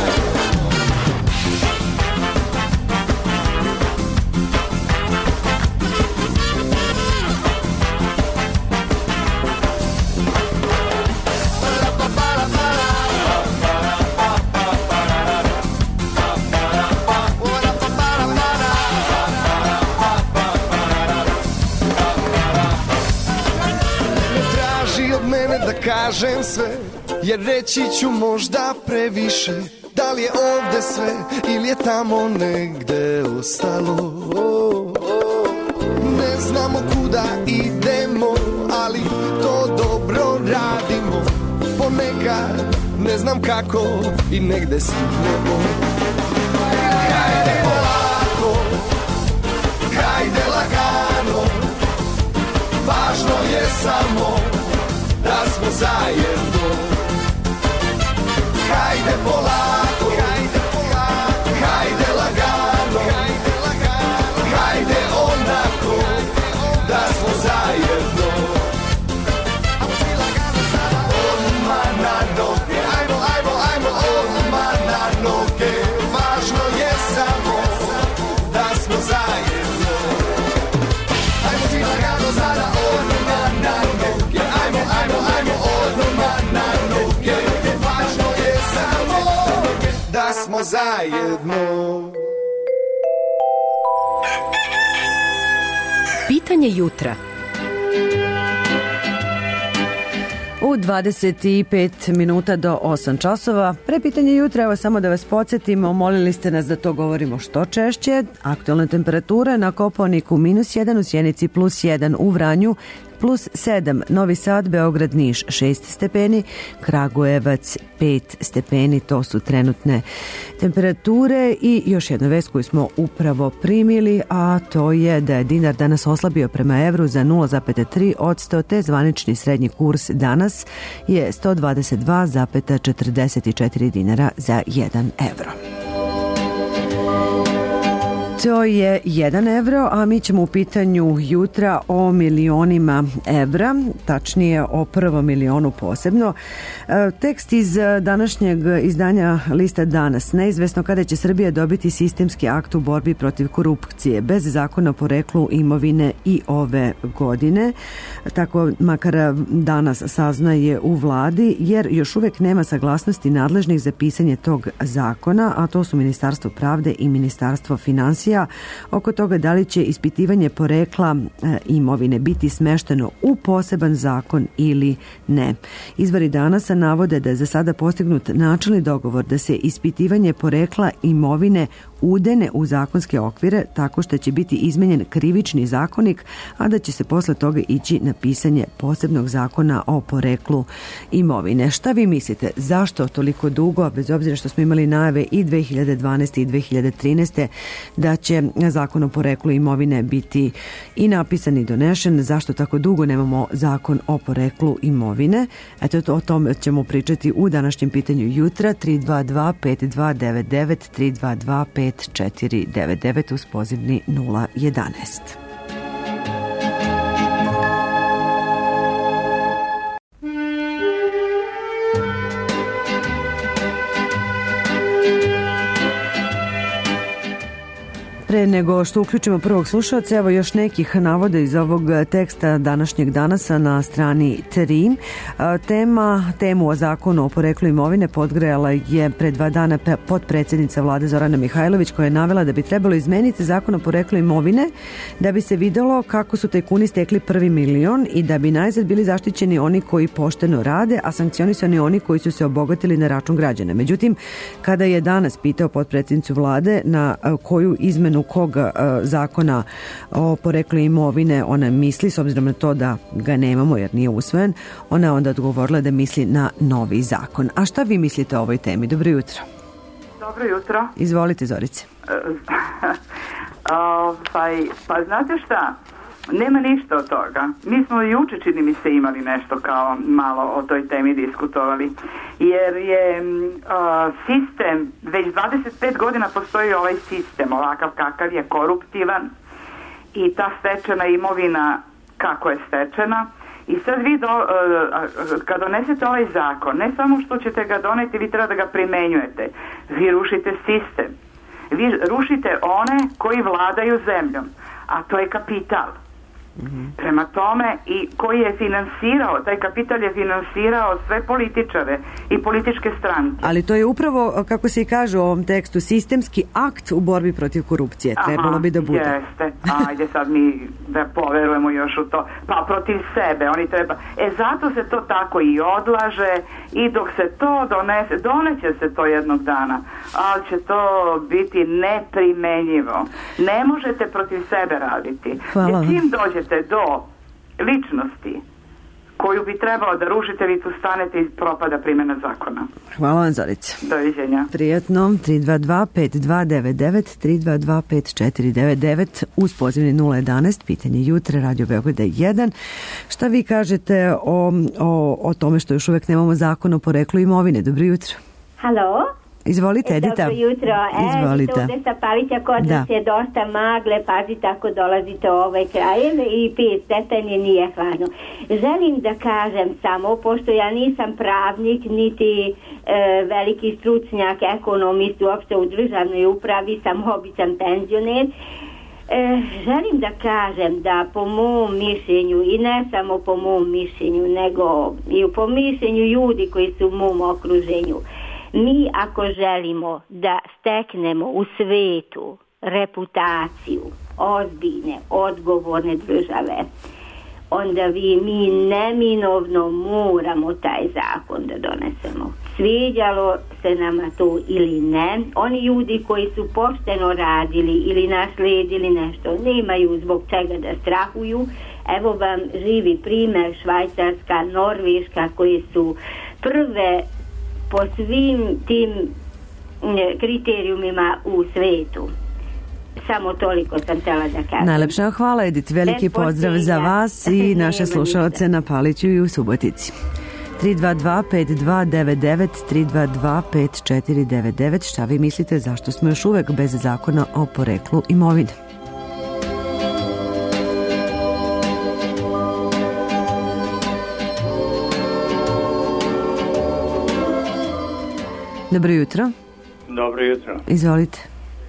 Da kažem sve, jer reći ću možda previše. Da li je ovde sve ili je tamo negde ostalo? Ne znamo kuda idemo, ali to dobro radimo. Ponekad ne znam kako i negde stignemo. Hajde polako, hajde lagano, važno je samo da smo zajedno. Hajde polako, hajde polako, hajde lagano, hajde lagano, hajde onako da smo zajedno. Odmah na noge, ajmo, ajmo, ajmo, odmah na noge. Važno je samo da smo zajedno. Ajmo ti lagano sada, odmah na noge, ajmo, ajmo, ajmo, odmah na noge. Važno je samo da smo zajedno. Pitanje jutra. U dvadeset pet minuta do osam časova. Pre pitanje jutra, evo samo da vas podsjetimo, molili ste nas da to govorimo što češće. Aktualna temperatura na Kopaoniku minus jedan, u Sjenici plus jedan, u Vranju plus sedam, Novi Sad, Beograd, Niš šest stepeni, Kragujevac pet stepeni, to su trenutne temperature. I još jedna vest koju smo upravo primili, a to je da je dinar danas oslabio prema evru za nula zarez tri posto, te zvanični srednji kurs danas je sto dvadeset dva zarez četrdeset četiri dinara za jedan evro. To je jedan evro, a mi ćemo u pitanju jutra o milionima evra, tačnije o prvom milionu posebno. Tekst iz današnjeg izdanja lista Danas. Neizvesno kada će Srbija dobiti sistemski akt u borbi protiv korupcije, bez zakona o poreklu imovine i ove godine. Tako makar danas saznaje u vladi, jer još uvek nema saglasnosti nadležnih za pisanje tog zakona, a to su Ministarstvo pravde i Ministarstvo finansija, oko toga da li će ispitivanje porekla e, imovine biti smešteno u poseban zakon ili ne. Izvori Danasa navode da je za sada postignut načelni dogovor da se ispitivanje porekla imovine udene u zakonske okvire, tako što će biti izmenjen krivični zakonik, a da će se posle toga ići na pisanje posebnog zakona o poreklu imovine. Šta vi mislite? Zašto toliko dugo, bez obzira što smo imali najave i dve hiljade dvanaeste i dve hiljade trinaeste da će zakon o poreklu imovine biti i napisan i donešen, zašto tako dugo nemamo zakon o poreklu imovine? Eto, o tome ćemo pričati u današnjem pitanju jutra. Tri dva dva pet dva devet devet, tri dva dva pet četiri devet devet uz pozivni nula jedanaest. Pre nego što uključimo prvog slušalca, evo još nekih navoda iz ovog teksta današnjeg Danasa na strani tri. Tema, temu o zakonu o poreklu imovine podgrejala je pre dva dana potpredsjednica vlade Zorana Mihajlović, koja je navela da bi trebalo izmeniti zakon o poreklu imovine da bi se videlo kako su tajkuni stekli prvi milion i da bi najzad bili zaštićeni oni koji pošteno rade, a sankcionisani oni koji su se obogatili na račun građana. Međutim, kada je danas pitao potpredsjednicu vlade na koju izmenu koga zakona o poreklu imovine ona misli, s obzirom na to da ga nemamo jer nije usvojen, ona je onda odgovorila da misli na novi zakon. A šta vi mislite o ovoj temi? Dobro jutro. Dobro jutro. Izvolite, Zorice. Ovaj, pa znate šta? Nema ništa od toga. Mi smo juče, čini mi se, imali nešto kao malo o toj temi diskutovali. Jer je uh, sistem, već dvadeset pet godina postoji ovaj sistem, ovakav kakav je, koruptivan, i ta stečena imovina kako je stečena. I sad vi do, uh, kad donesete ovaj zakon, ne samo što ćete ga doneti, vi treba da ga primenjujete. Vi rušite sistem. Vi rušite one koji vladaju zemljom, a to je kapital. Prema tome, i koji je finansirao, taj kapital je finansirao sve političare i političke stranke. Ali to je upravo, kako se i kaže u ovom tekstu, sistemski akt u borbi protiv korupcije. Trebalo Aha, bi da bude. Jeste. Ajde sad mi da poverujemo još u to. Pa protiv sebe, oni treba. E zato se to tako i odlaže, i dok se to donese, doneće se to jednog dana, ali će to biti neprimenjivo. Ne možete protiv sebe raditi. Hvala. Jer čim dođete do ličnosti koju bi trebalo da rušite, vi tu stanete i propada primjena zakona. Hvala vam, Zorice. Doviđenja. Prijatno. Tri dva dva pet dva devet devet, tri dva dva pet četiri devet devet uz pozivni nula jedanaest. Pitanje jutra, Radio Beograda jedan. Šta vi kažete o, o, o tome što još uvek nemamo zakon o poreklu imovine? Dobro jutro. Halo? Izvolite, Edita. Dobro jutro. Izvolite. E, ovdje sa Palića, kod da. nas je dosta magle, pazite ako dolazite u ovaj kraj i pet stepeni nije hladno. Želim da kažem samo, pošto ja nisam pravnik, niti e, veliki stručnjak, ekonomist uopšte u državnoj upravi, sam običan penzioner, E, želim da kažem da po mom mišljenju, i ne samo po mom mišljenju, nego i po mišljenju ljudi koji su u mom okruženju, mi ako želimo da steknemo u svetu reputaciju ozbiljne, odgovorne države, onda vi mi neminovno moramo taj zakon da donesemo. Sviđalo se nama to ili ne, oni ljudi koji su pošteno radili ili naslijedili nešto, nemaju zbog čega da strahuju. Evo vam živi primjer Švajcarska, Norveška, koji su prve po svim tim kriterijumima u svetu. Samo toliko sam htjela da kažem. Najlepša hvala, Edith. Veliki pozdrav za vas i naše slušalce na Paliću i u Subotici. tri dva dva pet dva devet devet, tri dva dva pet četiri devet devet. Šta vi mislite, zašto smo još uvek bez zakona o poreklu imovine? Dobro jutro. Dobro jutro. Izvolite.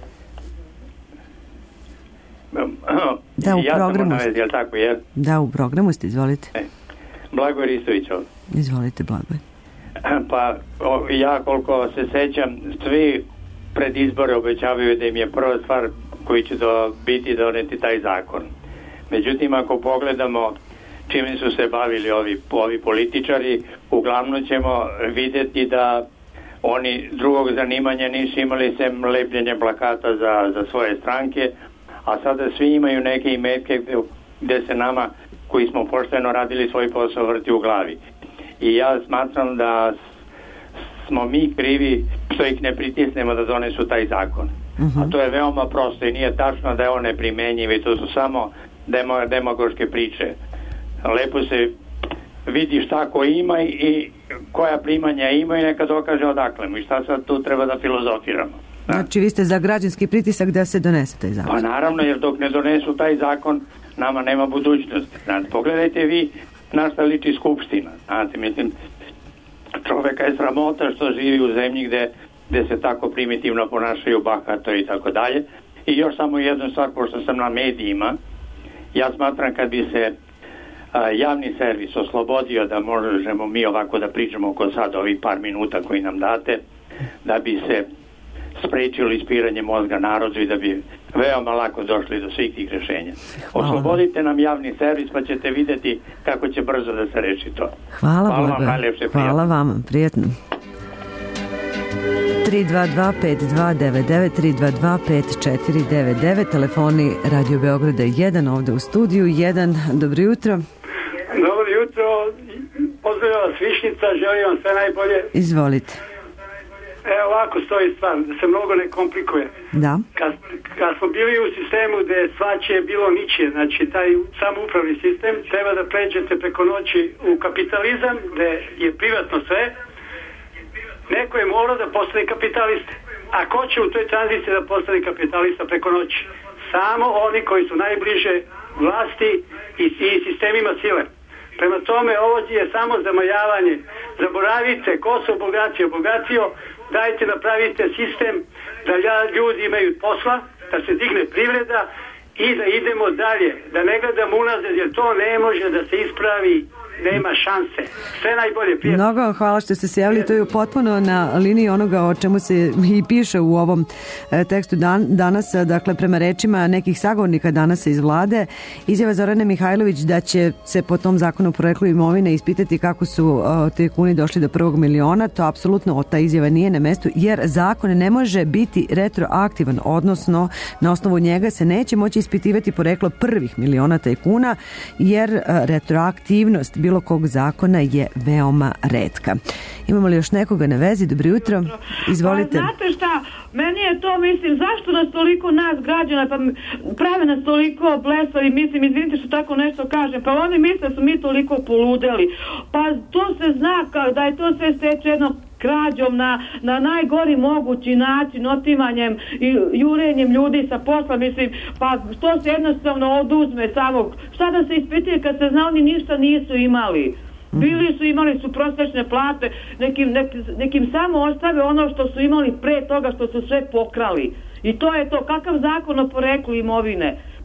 Da, u ja programu sam ste. Navez, jel tako, jel? Da, u programu ste, izvolite. E, Blago Ristović ovdje. Izvolite, Blago. Pa, o, ja koliko se sećam, svi pred izbore obećavaju da im je prva stvar koji će do, biti doneti taj zakon. Međutim, ako pogledamo čime su se bavili ovi, ovi političari, uglavnom ćemo vidjeti da oni drugog zanimanja nisu imali sem lepljenje plakata za, za svoje stranke, a sada svi imaju neke imetke gde, gde se nama koji smo pošteno radili svoj posao vrti u glavi. I ja smatram da smo mi krivi što ih ne pritisnemo da donesu taj zakon. Uh-huh. A to je veoma prosto i nije tačno da je on neprimenjiv i to su samo demo, demagoške priče. Lepo se vidi šta ko ima i koja primanja ima i neka dokaže odakle mu i šta sad tu treba da filozofiramo. Da. Znači vi ste za građanski pritisak da se donese taj zakon? Pa naravno, jer dok ne donesu taj zakon nama nema budućnosti. Znate, pogledajte vi na šta liči Skupština. Znate, mislim, čoveka je sramota što živi u zemlji gde, gde se tako primitivno ponašaju, bahato i tako dalje. I još samo jednu stvar, pošto sam na medijima, ja smatram kad bi se a, javni servis oslobodio da možemo mi ovako da pričamo oko sada ovih par minuta koji nam date, da bi se sprečilo ispiranje mozga narodu i da bi veoma lako došli do svih tih rješenja. Oslobodite nam javni servis pa ćete vidjeti kako će brzo da se reši to. Hvala, Hvala vam, najljepše, Hvala vam, prijetno. tri dva dva pet dva devet devet, tri dva dva pet četiri devet devet, telefoni Radio Beograda jedan, ovde u studiju jedan. Dobro jutro. Dobro jutro, pozdravljam vas Višnjica, želim vam sve najbolje. Izvolite. Evo ovako stoji stvar, da se mnogo ne komplikuje. Da. Kad, kad smo bili u sistemu gde svače je bilo ničije, znači taj samoupravni sistem, treba da pređete preko noći u kapitalizam gde je privatno sve, neko je morao da postane kapitalista. A ko će u toj tranziciji da postane kapitalista preko noći? Samo oni koji su najbliže vlasti i, i sistemima sile. Prema tome, ovo je samo zamajavanje. Zaboravite ko se obogatio, obogatio, dajte napravite sistem da ljudi imaju posla, da se digne privreda i da idemo dalje, da ne gledamo unazad, jer to ne može da se ispravi, nema šanse. Sve najbolje, prijatno. Mnogo vam hvala što ste se javili, to je potpuno na liniji onoga o čemu se i piše u ovom tekstu dan, danas, dakle prema rečima nekih sagovornika danas iz vlade, izjava Zorane Mihajlović da će se po tom zakonu o poreklu imovine ispitati kako su tajkuni došli do prvog miliona, to apsolutno ta izjava nije na mestu, jer zakon ne može biti retroaktivan, odnosno na osnovu njega se neće moći ispitivati poreklo prvih miliona tajkuna, jer retroaktivnost bilo kog zakona je veoma retka. Imamo li još nekoga na vezi? Dobro jutro. Izvolite. Pa, znate šta, meni je to, mislim, zašto nas toliko nas građana, pa prave nas toliko blesavi, mislim, izvinite što tako nešto kažem, pa oni misle da su mi toliko poludeli. Pa to se zna da je to sve steče jedno krađom na, na najgori mogući način, otimanjem i jurenjem ljudi sa posla, mislim, pa to se jednostavno oduzme samog. Šta da se ispituje kad se zna oni ništa nisu imali? Bili su, imali su prosječne plate, nekim, nekim, nekim samo ostave ono što su imali pre toga što su sve pokrali. I to je to, kakav zakon o poreklu imovine?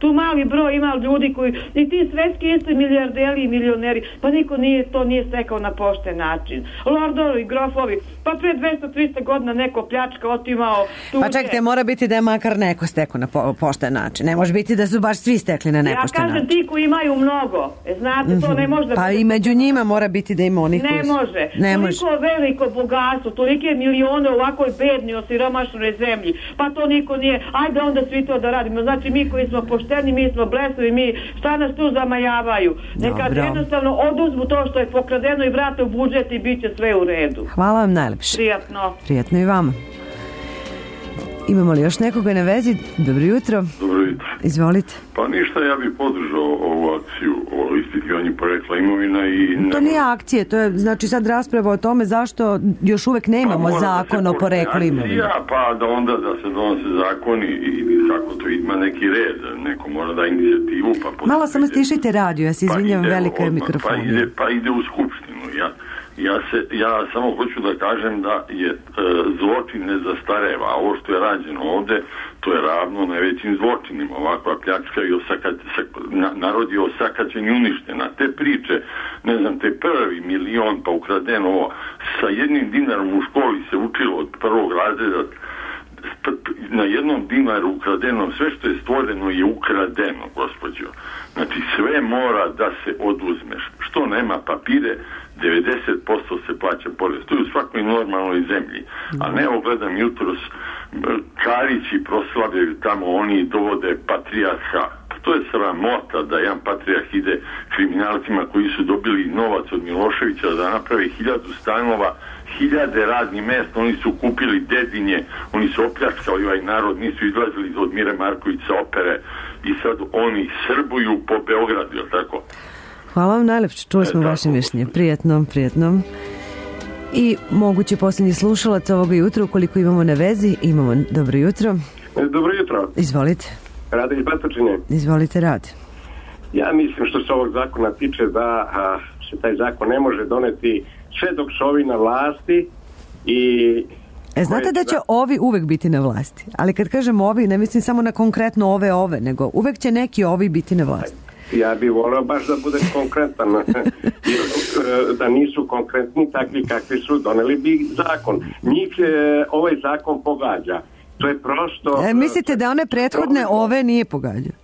Tu mali broj ima ljudi koji, i ti svetski isto milijarderi i milioneri, pa niko nije to nije stekao na pošten način. Lordovi, grofovi, pa pre dvesta trista godina neko pljačka otimao tuđe. Pa čekajte, mora biti da je makar neko stekao na po, pošten način. Ne može biti da su baš svi stekli na nepošten način. Ja kažem ti koji imaju mnogo. E, znate, to ne može da... Pa i među njima mora biti da ima onih ne koji su... Može. Ne toliko može. Veliko bogatstvo, tolike milijone u ovakvoj bedni, osiromašnoj zemlji. Pa to niko nije. Ajde onda svi to da radimo. Znači mi koji smo pošteni, mi smo blesavi, mi šta nas tu zamajavaju. Neka Dobro. jednostavno oduzmu to što je pokradeno i vrate u budžet i bit će sve u redu. Hvala vam najlepše. Prijatno. Prijatno i vama. Imamo li još nekoga na vezi? Dobro jutro. Dobro jutro. Izvolite. Pa ništa, ja bih podržao ovu akciju o ispitivanju porekla imovina i... To nije akcije, to je znači sad rasprava o tome zašto još uvek nemamo pa zakon o poreklu imovine. Ja, pa da onda da se donose zakoni i kako to ima neki red, neko mora da inicijativu pa... Malo samo stišite radio, ja se izvinjam, pa velika je odmah, mikrofon. Pa ide, pa ide u skupštinu, ja... Ja, se, ja samo hoću da kažem da je e, zločin ne zastareva, a ovo što je rađeno ovde, to je ravno najvećim zločinima. Ovakva pljačka i osakač, na, narod je osakaćen i uništen. A te priče, ne znam, te prvi milion pa ukradeno ovo, sa jednim dinarom u školi se učilo od prvog razreda, na jednom dinaru ukradenom, sve što je stvoreno je ukradeno, gospođo. Znači sve mora da se oduzme. Što nema papire, devedeset posto se plaća porez. To je u svakoj normalnoj zemlji. A ne, evo gledam jutros, Karići proslavljaju tamo, oni dovode patrijarha. To je sramota da jedan patrijarh ide kriminalcima koji su dobili novac od Miloševića da naprave hiljadu stanova, hiljade radnih mesta, oni su kupili Dedinje, oni su opljačkali ovaj narod, nisu izlazili od Mire Markovića opere i sad oni srbuju po Beogradu, je tako? Hvala vam najlepše, čuli smo e, vaše mišljenje. Prijatno, prijatno. I moguće posljednji slušalac ovoga jutra, ukoliko imamo na vezi, imamo dobro jutro. Dobro jutro. Izvolite. Rade iz Batočine. Izvolite, Rade. Ja mislim što se ovog zakona tiče da a, se taj zakon ne može doneti sve dok su ovi na vlasti i... E, znate da će ovi uvek biti na vlasti, ali kad kažem ovi, ne mislim samo na konkretno ove ove, nego uvek će neki ovi biti na vlasti. Ja bih volio baš da bude konkretan, da nisu konkretni takvi kakvi su, doneli bi zakon. Njih e, ovaj zakon pogađa. To je prosto... E, mislite da one prethodne ove nije pogađao?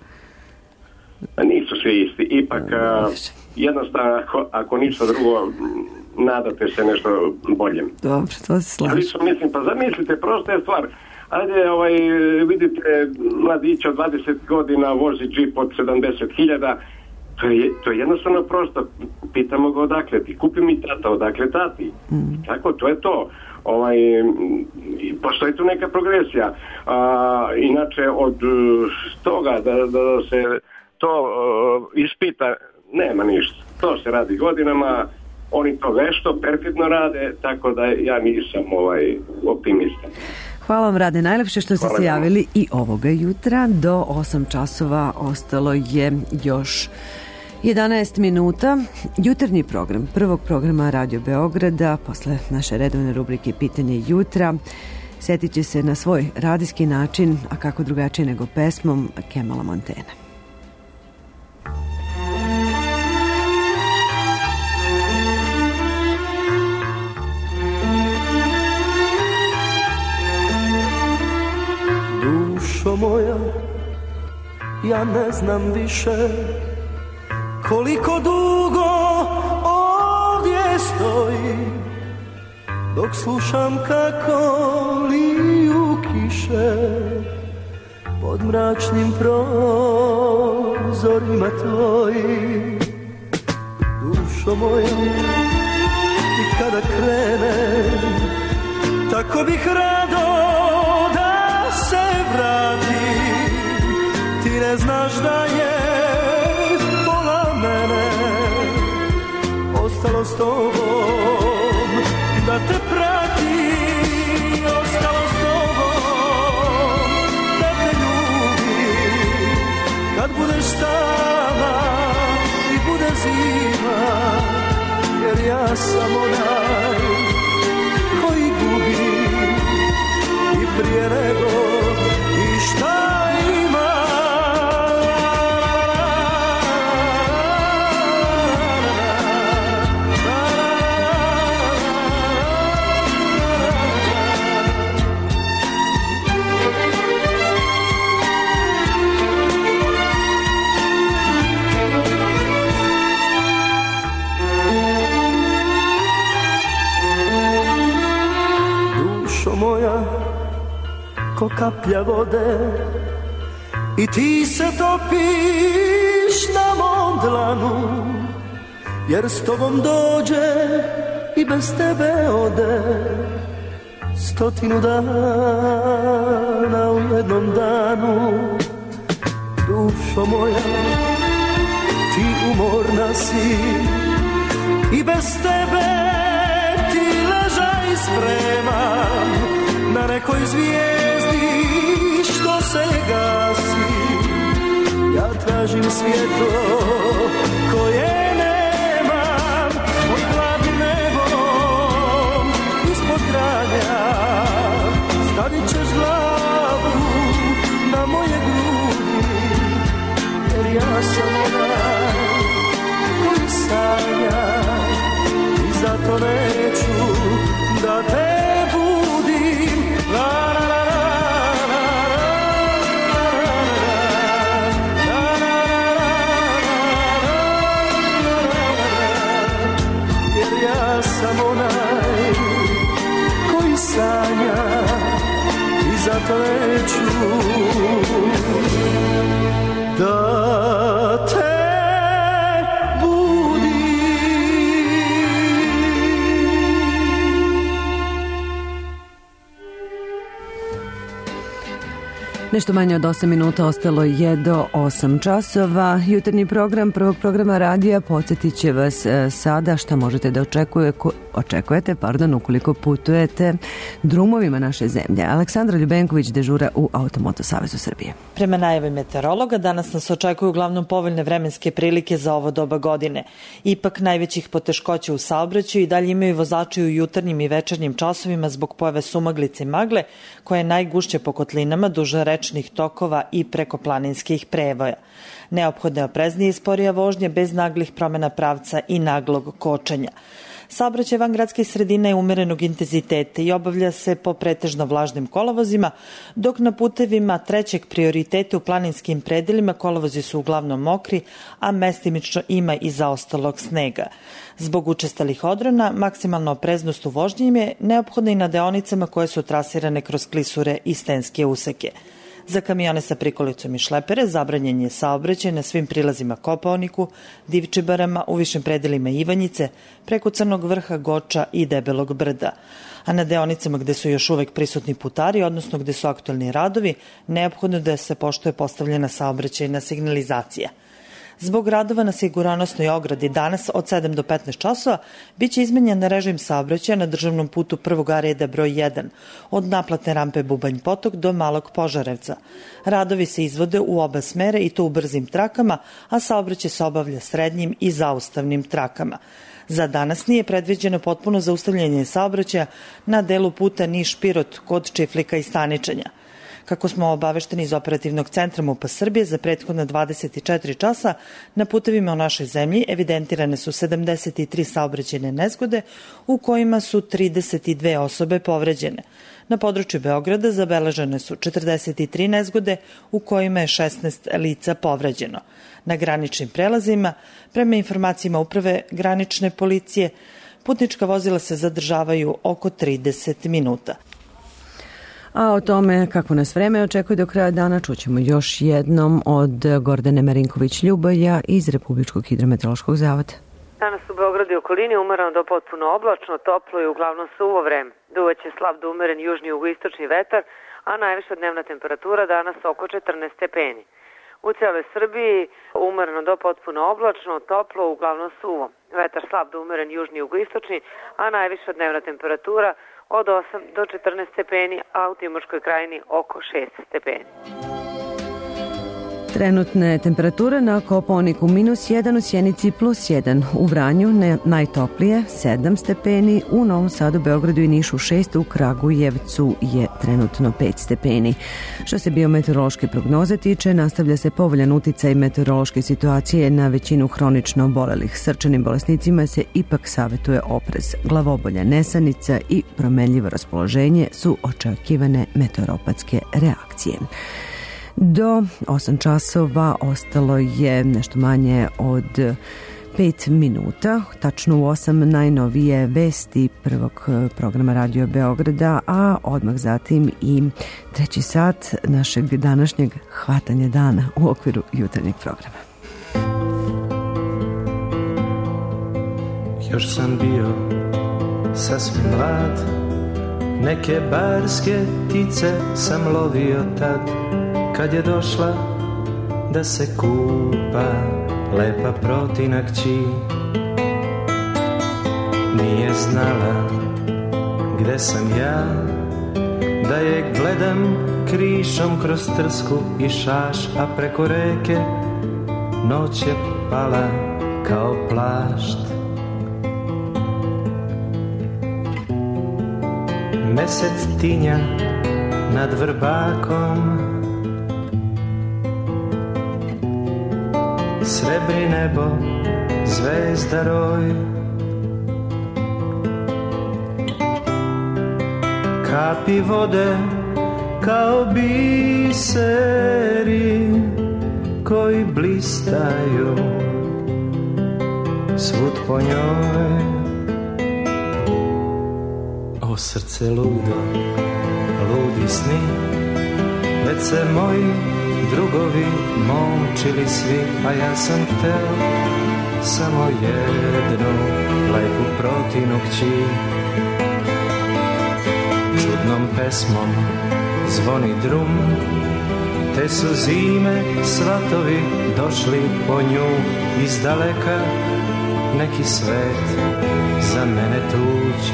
Nisu svi isti. Ipak, a, jednostavno, ako, ako ništa drugo, nadate se nešto boljem. Dobro, to se slažem. Mislim, pa zamislite, prosta je stvar. Ajde, ovaj, vidite, mladić od dvadeset godina vozi džip od sedamdeset hiljada, to je, to je jednostavno prosto. Pitamo ga odakle ti, kupi mi tata, odakle tati. Mm. Tako, to je to. Ovaj, postoji tu neka progresija. A, inače, od toga da, da se to uh, ispita, nema ništa. To se radi godinama, oni to vešto, perfidno rade, tako da ja nisam ovaj, optimista. Hvala vam, Rade, najlepše što ste Hvala se javili i ovoga jutra. Do osam časova ostalo je još jedanaest minuta. Jutarnji program prvog programa Radio Beograda, posle naše redovne rubrike Pitanje jutra, setit će se na svoj radijski način, a kako drugačije nego pesmom Kemala Montena. Dušo moja, ja ne znam više koliko dugo ovdje stojim, dok slušam kako liju kiše pod mračnim prozorima tvojim. Dušo moja, i kada krenem, tako bih rado da se vratim. Ti ne znaš da je pola mene ostalo s tobom, da te prati, ostalo s tobom, da te ljubim. Kad budeš sama i bude zima, jer ja sam onaj koji gubi i prije nego i šta ima. dušo moja, ko kaplja vode, i ti se topiš na mom dlanu, jer s tobom dođe i bez tebe ode stotinu dana u jednom danu. Dušo moja, ti umorna si i bez tebe ti ležaj spremam na nekoj zvijezdi što se gasi. Ja tražim svjetlo koje nemam pod hladnim nebom ispod granja. Stavit ćeš glavu na moje grudi, jer ja sam onaj koji sanja i zato neću da te budim. La, la, la, la. Sam onaj koji sanja i zato neću da te Nešto manje od osam minuta ostalo je do osam časova. Jutarnji program prvog programa radija podsjetit će vas e, sada šta možete da očekuje, ko, očekujete pardon, ukoliko putujete drumovima naše zemlje. Aleksandra Ljubenković dežura u Automoto Savezu Srbije. Prema najavi meteorologa, danas nas očekuju uglavnom povoljne vremenske prilike za ovo doba godine. Ipak najvećih poteškoća u saobraćaju i dalje imaju vozači u jutarnjim i večernjim časovima zbog pojave sumaglice i magle, koja je najgušće po kotlinama duže rečnih tokova i prekoplaninskih prevoja. Neophodne opreznije i sporija vožnje bez naglih promjena pravca i naglog kočenja. Saobraćaj van gradskih sredina je umerenog intenziteta i obavlja se po pretežno vlažnim kolovozima, dok na putevima trećeg prioriteta u planinskim predelima kolovozi su uglavnom mokri, a mestimično ima i zaostalog snega. Zbog učestalih odrona, maksimalna opreznost u vožnji im je neophodna i na deonicama koje su trasirane kroz klisure i stenske useke. Za kamione sa prikolicom i šlepere zabranjen je saobraćaj na svim prilazima Kopaoniku, Divčibarama, u višim predelima Ivanjice, preko Crnog vrha, Goča i Debelog brda. A na deonicama gde su još uvek prisutni putari, odnosno gde su aktualni radovi, neophodno da se poštuje postavljena saobraćajna signalizacija. Zbog radova na sigurnosnoj ogradi danas od sedam do petnaest časova biće izmenjen režim saobraćaja na državnom putu prvog A reda broj jedan od naplatne rampe Bubanj Potok do Malog Požarevca. Radovi se izvode u oba smere i to u brzim trakama, a saobraćaj se obavlja srednjim i zaustavnim trakama. Za danas nije predviđeno potpuno zaustavljanje saobraćaja na delu puta Niš-Pirot kod Čiflika i Staničanja. Kako smo obavešteni iz operativnog centra MUP-a Srbije, za prethodna dvadeset četiri časa na putevima u našoj zemlji evidentirane su sedamdeset tri saobraćajne nezgode u kojima su trideset dve osobe povređene. Na području Beograda zabeležene su četrdeset tri nezgode u kojima je šesnaest lica povređeno. Na graničnim prelazima, prema informacijama uprave granične policije, putnička vozila se zadržavaju oko trideset minuta. A o tome kako nas vreme očekuje do kraja dana čućemo još jednom od Gordane Marinković-Ljuboja iz Republičkog hidrometeorološkog zavoda. Danas u Beogradu i okolini umereno do potpuno oblačno, toplo i uglavnom suvo vreme. Duvaće slab do umeren južni jugoistočni vetar, a najviša dnevna temperatura danas oko četrnaest stepeni. U cijeloj Srbiji umereno do potpuno oblačno, toplo, uglavnom suvo. Vetar slab do umeren južni jugoistočni, a najviša dnevna temperatura od osam do četrnaest stepeni, a u Timočkoj krajini oko šest stepeni. Trenutne temperature na Kopaoniku minus jedan, u Sjenici plus jedan, u Vranju ne, najtoplije sedam stepeni, u Novom Sadu, Beogradu i Nišu šest, u Kragujevcu je trenutno pet stepeni. Što se biometeorološke prognoze tiče, nastavlja se povoljan uticaj meteorološke situacije na većinu hronično obolelih. Srčanim bolesnicima se ipak savjetuje oprez. Glavobolja, nesanica i promenljivo raspoloženje su očekivane meteoropatske reakcije. Do osam časova ostalo je nešto manje od pet minuta, tačno u osam najnovije vesti prvog programa Radio Beograda, a odmah zatim i treći sat našeg današnjeg hvatanja dana u okviru jutarnjeg programa. Još sam bio sasvim mlad, neke barske ptice sam lovio tad, kad je došla da se kupa lepa protina kći. Nije znala gde sam ja, da je gledam krišom kroz trsku i šaš, a preko reke noć je pala kao plašt. Mesec tinja nad Vrbakom, srebri nebo, zvezda roj. Kapi vode kao biseri koji blistaju svud po njoj. O srce ludo, ludi sni, već se moji drugovi momčili svi, a ja sam teo samo jednu lepu protinu kći. Čudnom pesmom zvoni drum, te su zime svatovi došli po nju. Iz daleka neki svet za mene tuđ.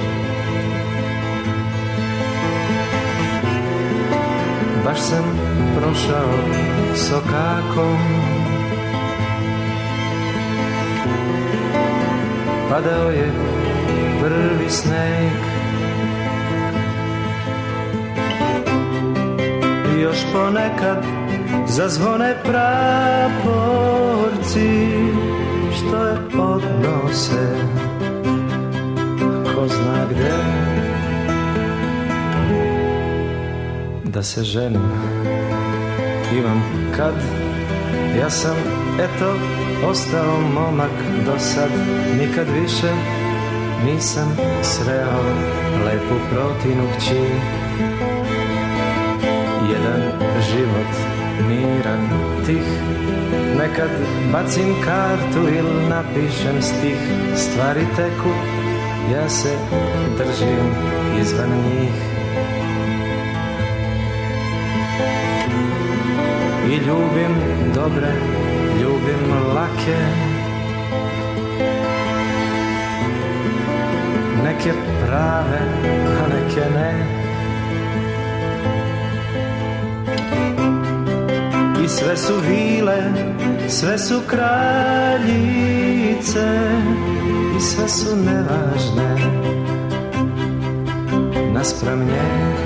Baš sam prošao sokakom, padao je prvi sneg. I još ponekad zazvone praporci, što je odnose ko zna gde. Da se ženim imam kad, ja sam eto ostao momak do sad. Nikad više nisam sreo lepu protinu kći. Jedan život miran, tih, nekad bacim kartu ili napišem stih. Stvari teku, ja se držim izvan njih. I ljubim dobre, ljubim lake, neke prave, a neke ne. I sve su vile, sve su kraljice, i sve su nevažne naspram nje.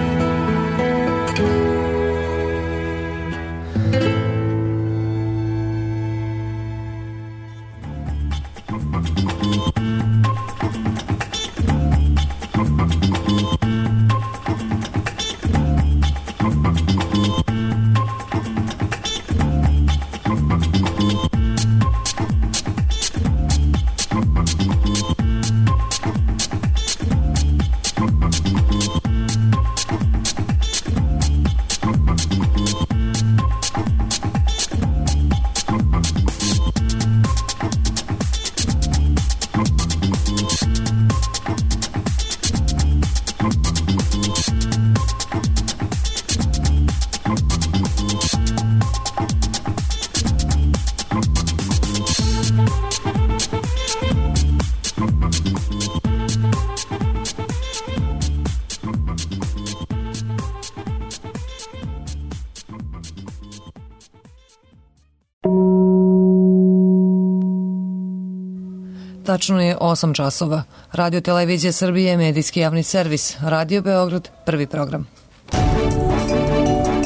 Tačno je osam časova. Radio Televizija Srbije, medijski javni servis. Radio Beograd, prvi program.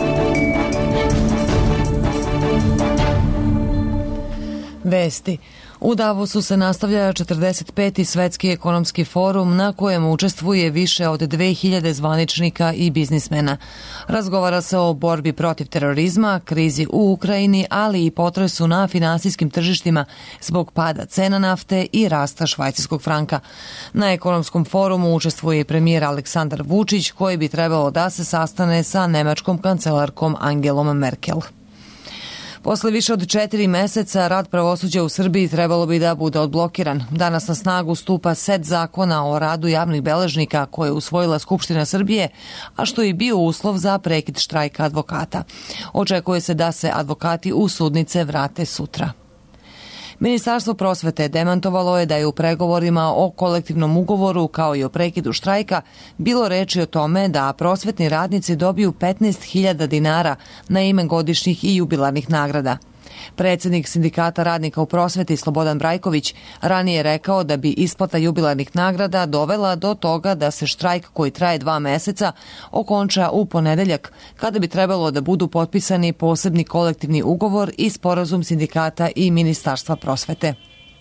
Vesti. U Davosu se nastavlja četrdeset peti svetski ekonomski forum na kojem učestvuje više od dve hiljade zvaničnika i biznismena. Razgovara se o borbi protiv terorizma, krizi u Ukrajini, ali i potresu na finansijskim tržištima zbog pada cena nafte i rasta švajcarskog franka. Na ekonomskom forumu učestvuje i premijer Aleksandar Vučić, koji bi trebalo da se sastane sa nemačkom kancelarkom Angelom Merkel. Posle više od četiri meseca rad pravosuđa u Srbiji trebalo bi da bude odblokiran. Danas na snagu stupa set zakona o radu javnih beležnika koje je usvojila Skupština Srbije, a što je bio uslov za prekid štrajka advokata. Očekuje se da se advokati u sudnice vrate sutra. Ministarstvo prosvete demantovalo je da je u pregovorima o kolektivnom ugovoru kao i o prekidu štrajka bilo reči o tome da prosvetni radnici dobiju petnaest hiljada dinara na ime godišnjih i jubilarnih nagrada. Predsednik Sindikata radnika u prosveti Slobodan Brajković ranije je rekao da bi isplata jubilarnih nagrada dovela do toga da se štrajk koji traje dva meseca okonča u ponedeljak, kada bi trebalo da budu potpisani posebni kolektivni ugovor i sporazum sindikata i Ministarstva prosvete.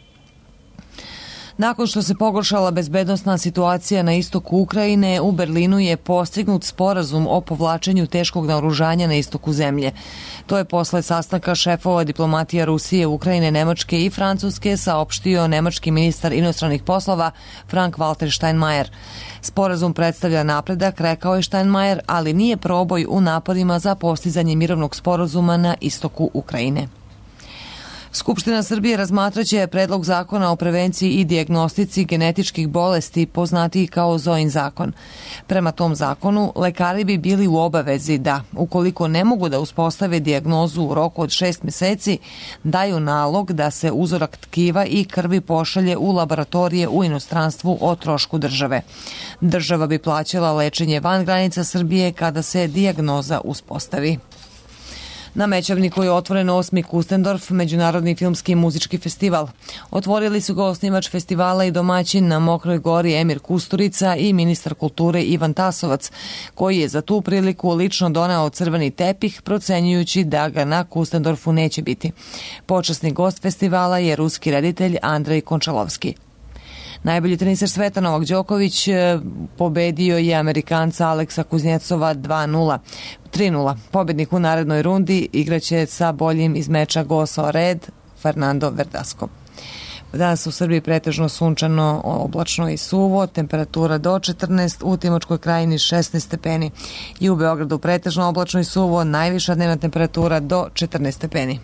Nakon što se pogoršala bezbednosna situacija na istoku Ukrajine, u Berlinu je postignut sporazum o povlačenju teškog naoružanja na istoku zemlje. To je posle sastanka šefova diplomatija Rusije, Ukrajine, Nemačke i Francuske saopštio nemački ministar inostranih poslova Frank-Walter Steinmeier. Sporazum predstavlja napredak, rekao je Steinmeier, ali nije proboj u naporima za postizanje mirovnog sporazuma na istoku Ukrajine. Skupština Srbije razmatraće predlog zakona o prevenciji i dijagnostici genetičkih bolesti, poznatiji kao Zojin zakon. Prema tom zakonu, lekari bi bili u obavezi da, ukoliko ne mogu da uspostave dijagnozu u roku od šest meseci, daju nalog da se uzorak tkiva i krvi pošalje u laboratorije u inostranstvu o trošku države. Država bi plaćala lečenje van granica Srbije kada se dijagnoza uspostavi. Na Mećavniku je otvoren osmi Kustendorf, međunarodni filmski i muzički festival. Otvorili su ga osnivač festivala i domaćin na Mokroj gori Emir Kusturica i ministar kulture Ivan Tasovac, koji je za tu priliku lično doneo crveni tepih, procenjujući da ga na Kustendorfu neće biti. Počasni gost festivala je ruski reditelj Andrej Končalovski. Najbolji teniser sveta Novak Đoković pobedio je Amerikanca Aleksa Kuznjecova dva nula. tri nula. Pobednik u narednoj rundi igraće sa boljim iz meča Goso Red, Fernando Verdasco. Danas u Srbiji pretežno sunčano, oblačno i suvo, temperatura do četrnaest, u Timočkoj krajini šesnaest stepeni i u Beogradu pretežno oblačno i suvo, najviša dnevna temperatura do četrnaest stepeni.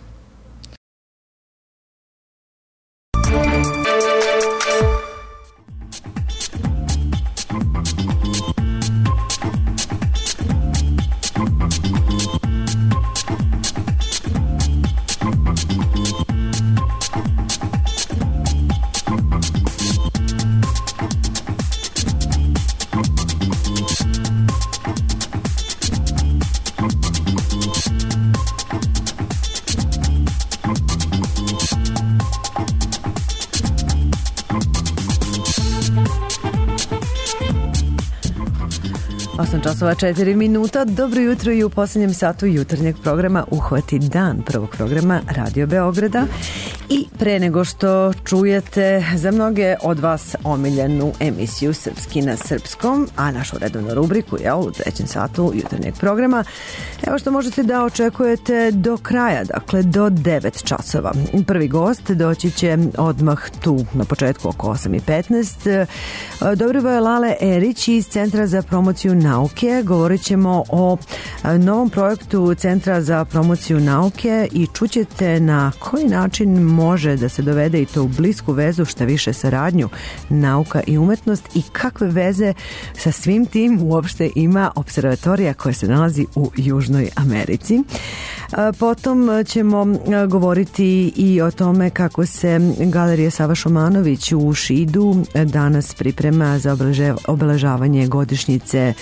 osam časova četiri minuta. Dobro jutro i u posljednjem satu jutarnjeg programa Uhvati dan, prvog programa Radio Beograda. I pre nego što čujete za mnoge od vas omiljenu emisiju Srpski na srpskom, a našu redovnu rubriku je u trećem satu jutarnjeg programa, evo što možete da očekujete do kraja, dakle do devet časova. Prvi gost doći će odmah tu na početku oko osam i petnaest. Dobrivoje Lale Erić iz Centra za promociju nauke. Govorit ćemo o novom projektu Centra za promociju nauke i čućete na koji način može da se dovede i to u blisku vezu, šta više saradnju nauka i umetnost i kakve veze sa svim tim uopšte ima observatorija koja se nalazi u Južnoj Americi. Potom ćemo govoriti i o tome kako se Galerija Sava Šumanović u Šidu danas priprema za obeležavanje godišnjice sto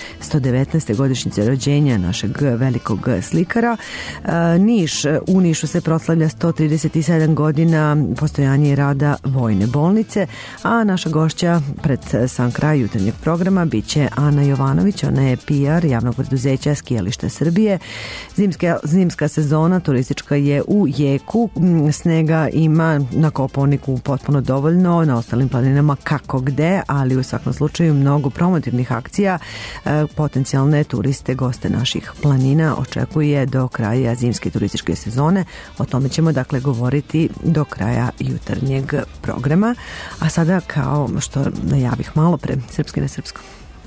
devetnaeste godišnjice rođenja našeg velikog slikara. Niš, u Nišu se proslavlja sto trideset sedam godina postojanja i rada vojne bolnice, a naša gošća pred sam kraj jutarnjeg programa biće Ana Jovanović, ona je P R javnog preduzeća Skijališta Srbije. Zimska, zimska sezona turistička je u jeku, snega ima na Kopaoniku potpuno dovoljno, na ostalim planinama kako gde, ali u svakom slučaju mnogo promotivnih akcija potencijalne turiste, goste naših planina očekuje do kraja zimske turističke sezone. O tome ćemo dakle govoriti do kraja jutarnjeg programa. A sada, kao što najavih malo pre, srpski na srpskom.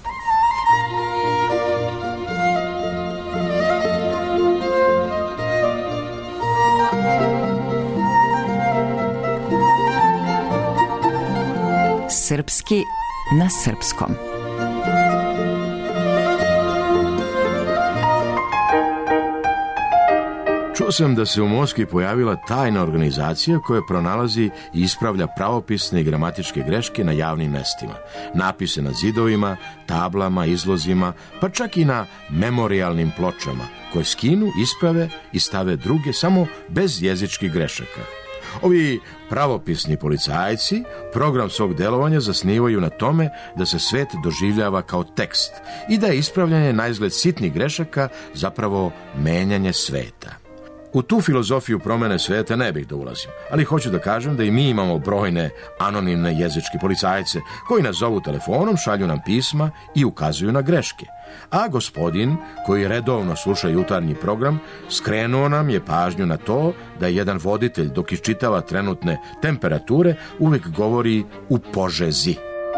Srpski na srpskom. Čuo sam da se u Moskvi pojavila tajna organizacija koja pronalazi i ispravlja pravopisne i gramatičke greške na javnim mestima, napise na zidovima, tablama, izlozima, pa čak i na memorijalnim pločama, koje skinu, isprave i stave druge samo bez jezičkih grešaka. Ovi pravopisni policajci program svog delovanja zasnivaju na tome da se svet doživljava kao tekst i da je ispravljanje na izgled sitnih grešaka zapravo menjanje sveta. U tu filozofiju promene sveta ne bih da ulazim, ali hoću da kažem da i mi imamo brojne anonimne jezičke policajce koji nas zovu telefonom, šalju nam pisma i ukazuju na greške. A gospodin, koji redovno sluša jutarnji program, skrenuo nam je pažnju na to da jedan voditelj, dok iščitava trenutne temperature, uvek govori u Požezi.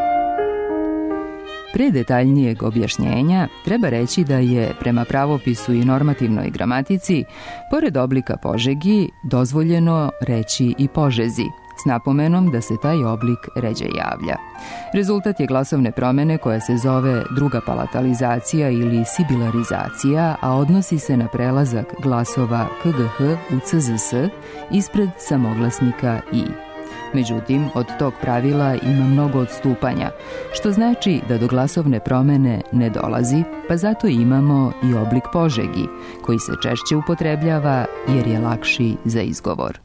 Pre detaljnijeg objašnjenja treba reći da je prema pravopisu i normativnoj gramatici, pored oblika Požegi, dozvoljeno reći i Požezi, s napomenom da se taj oblik ređe javlja. Rezultat je glasovne promene koja se zove druga palatalizacija ili sibilarizacija, a odnosi se na prelazak glasova K G H u C Z S ispred samoglasnika I. Međutim, od tog pravila ima mnogo odstupanja, što znači da do glasovne promene ne dolazi, pa zato imamo i oblik Požegi, koji se češće upotrebljava jer je lakši za izgovor.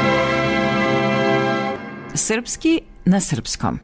Srpski na srpskom.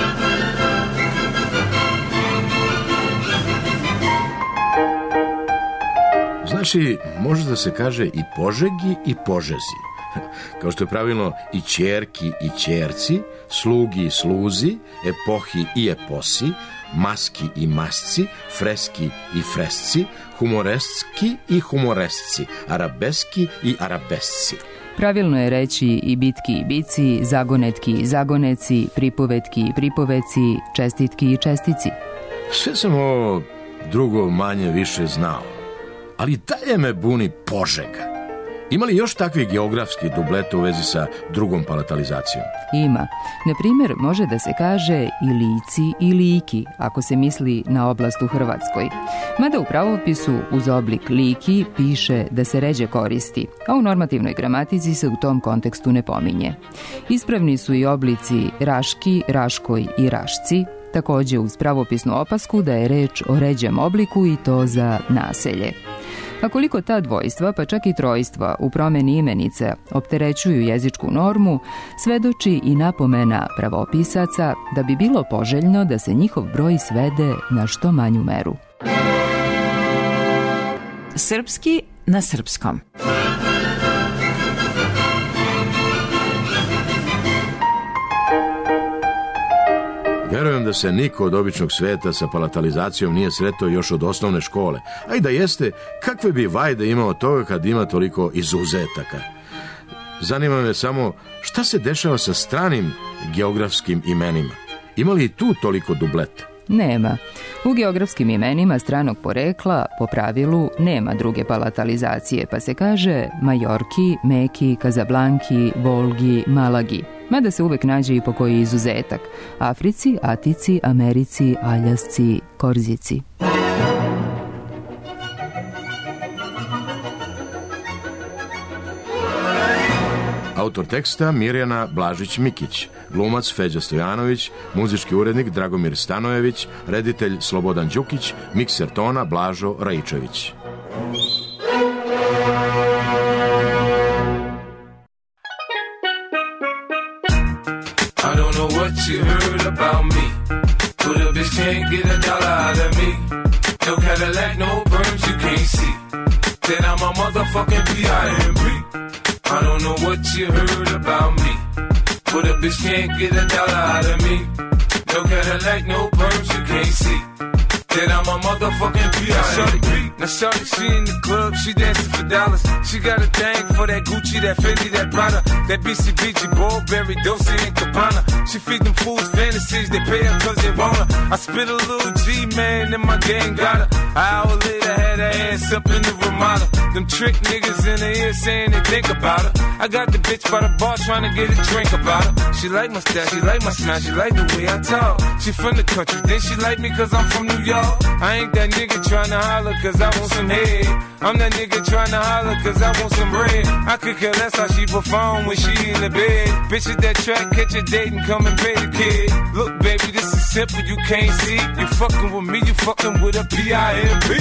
Znači, može da se kaže i Požegi i Požezi. Kao što je pravilno i ćerki i ćerci, slugi i sluzi, epohi i eposi, maski i masci, freski i fresci, humorestski i humoresci, arabeski i arabesci. Pravilno je reći i bitki i bici, zagonetki i zagoneci, pripovetki i pripoveci, čestitki i čestici. Sve sam ovo drugo manje više znao, ali dalje me buni Požega. Ima li još takvih geografskih dubleta u vezi sa drugom palatalizacijom? Ima. Na primjer, može da se kaže i lici i liki, ako se misli na oblast u Hrvatskoj. Mada u pravopisu uz oblik liki piše da se ređe koristi, a u normativnoj gramatici se u tom kontekstu ne pominje. Ispravni su i oblici Raški, Raškoj i Rašci, također uz pravopisnu opasku da je reč o ređem obliku i to za naselje. A koliko ta dvojstva, pa čak i trojstva u promeni imenice opterećuju jezičku normu, svedoči i napomena pravopisaca da bi bilo poželjno da se njihov broj svede na što manju meru. Srpski na srpskom. Verujem da se niko od običnog sveta sa palatalizacijom nije sretao još od osnovne škole, a i da jeste, kakve bi vajde imao toga kad ima toliko izuzetaka. Zanima me samo šta se dešava sa stranim geografskim imenima. Ima li i tu toliko dubleta? Nema. U geografskim imenima stranog porekla, po pravilu, nema druge palatalizacije, pa se kaže Majorki, Meki, Kazablanki, Volgi, Malagi. Mada se uvek nađe i po koji izuzetak. Africi, Atici, Americi, Aljasci, Korzici. A Autor teksta Mirjana Blažić-Mikić, glumac Feđa Stojanović, muzički urednik Dragomir Stanojević, reditelj Slobodan Đukić, mikser tona Blažo Raičević. I don't know what you heard about me, but a bitch can't get a dollar out of me. No Cadillac, no perms you can't see. Then I'm a motherfucking P I M P. I don't know what you heard about me, but a bitch can't get a dollar out of me. No Cadillac, no perms you can't see. Then I'm a motherfucking P I M P. Now shorty, she in the club, she dancing for dollars. She got a thing for that Gucci, that Fendi, that Prada, that B C B G, Burberry, Dolce and Gabbana. She feed them fools fantasies, they pay her cause they want her. I spit a little G, man, and my gang got her. An hour later, had her ass up in the Ramada. Them trick niggas in the ear saying they think about her. I got the bitch by the bar trying to get a drink about her. She like my style, she like my smile, she like the way I talk. She from the country, then she like me cause I'm from New York. I ain't that nigga tryna holler cause I want some head. I'm that nigga tryna holler cause I want some bread. I could care less how she perform when she in the bed. Bitch at that track, catch a date and come and pay the kid. Look baby, this is simple, you can't see. You fucking with me, you fucking with a P I M P.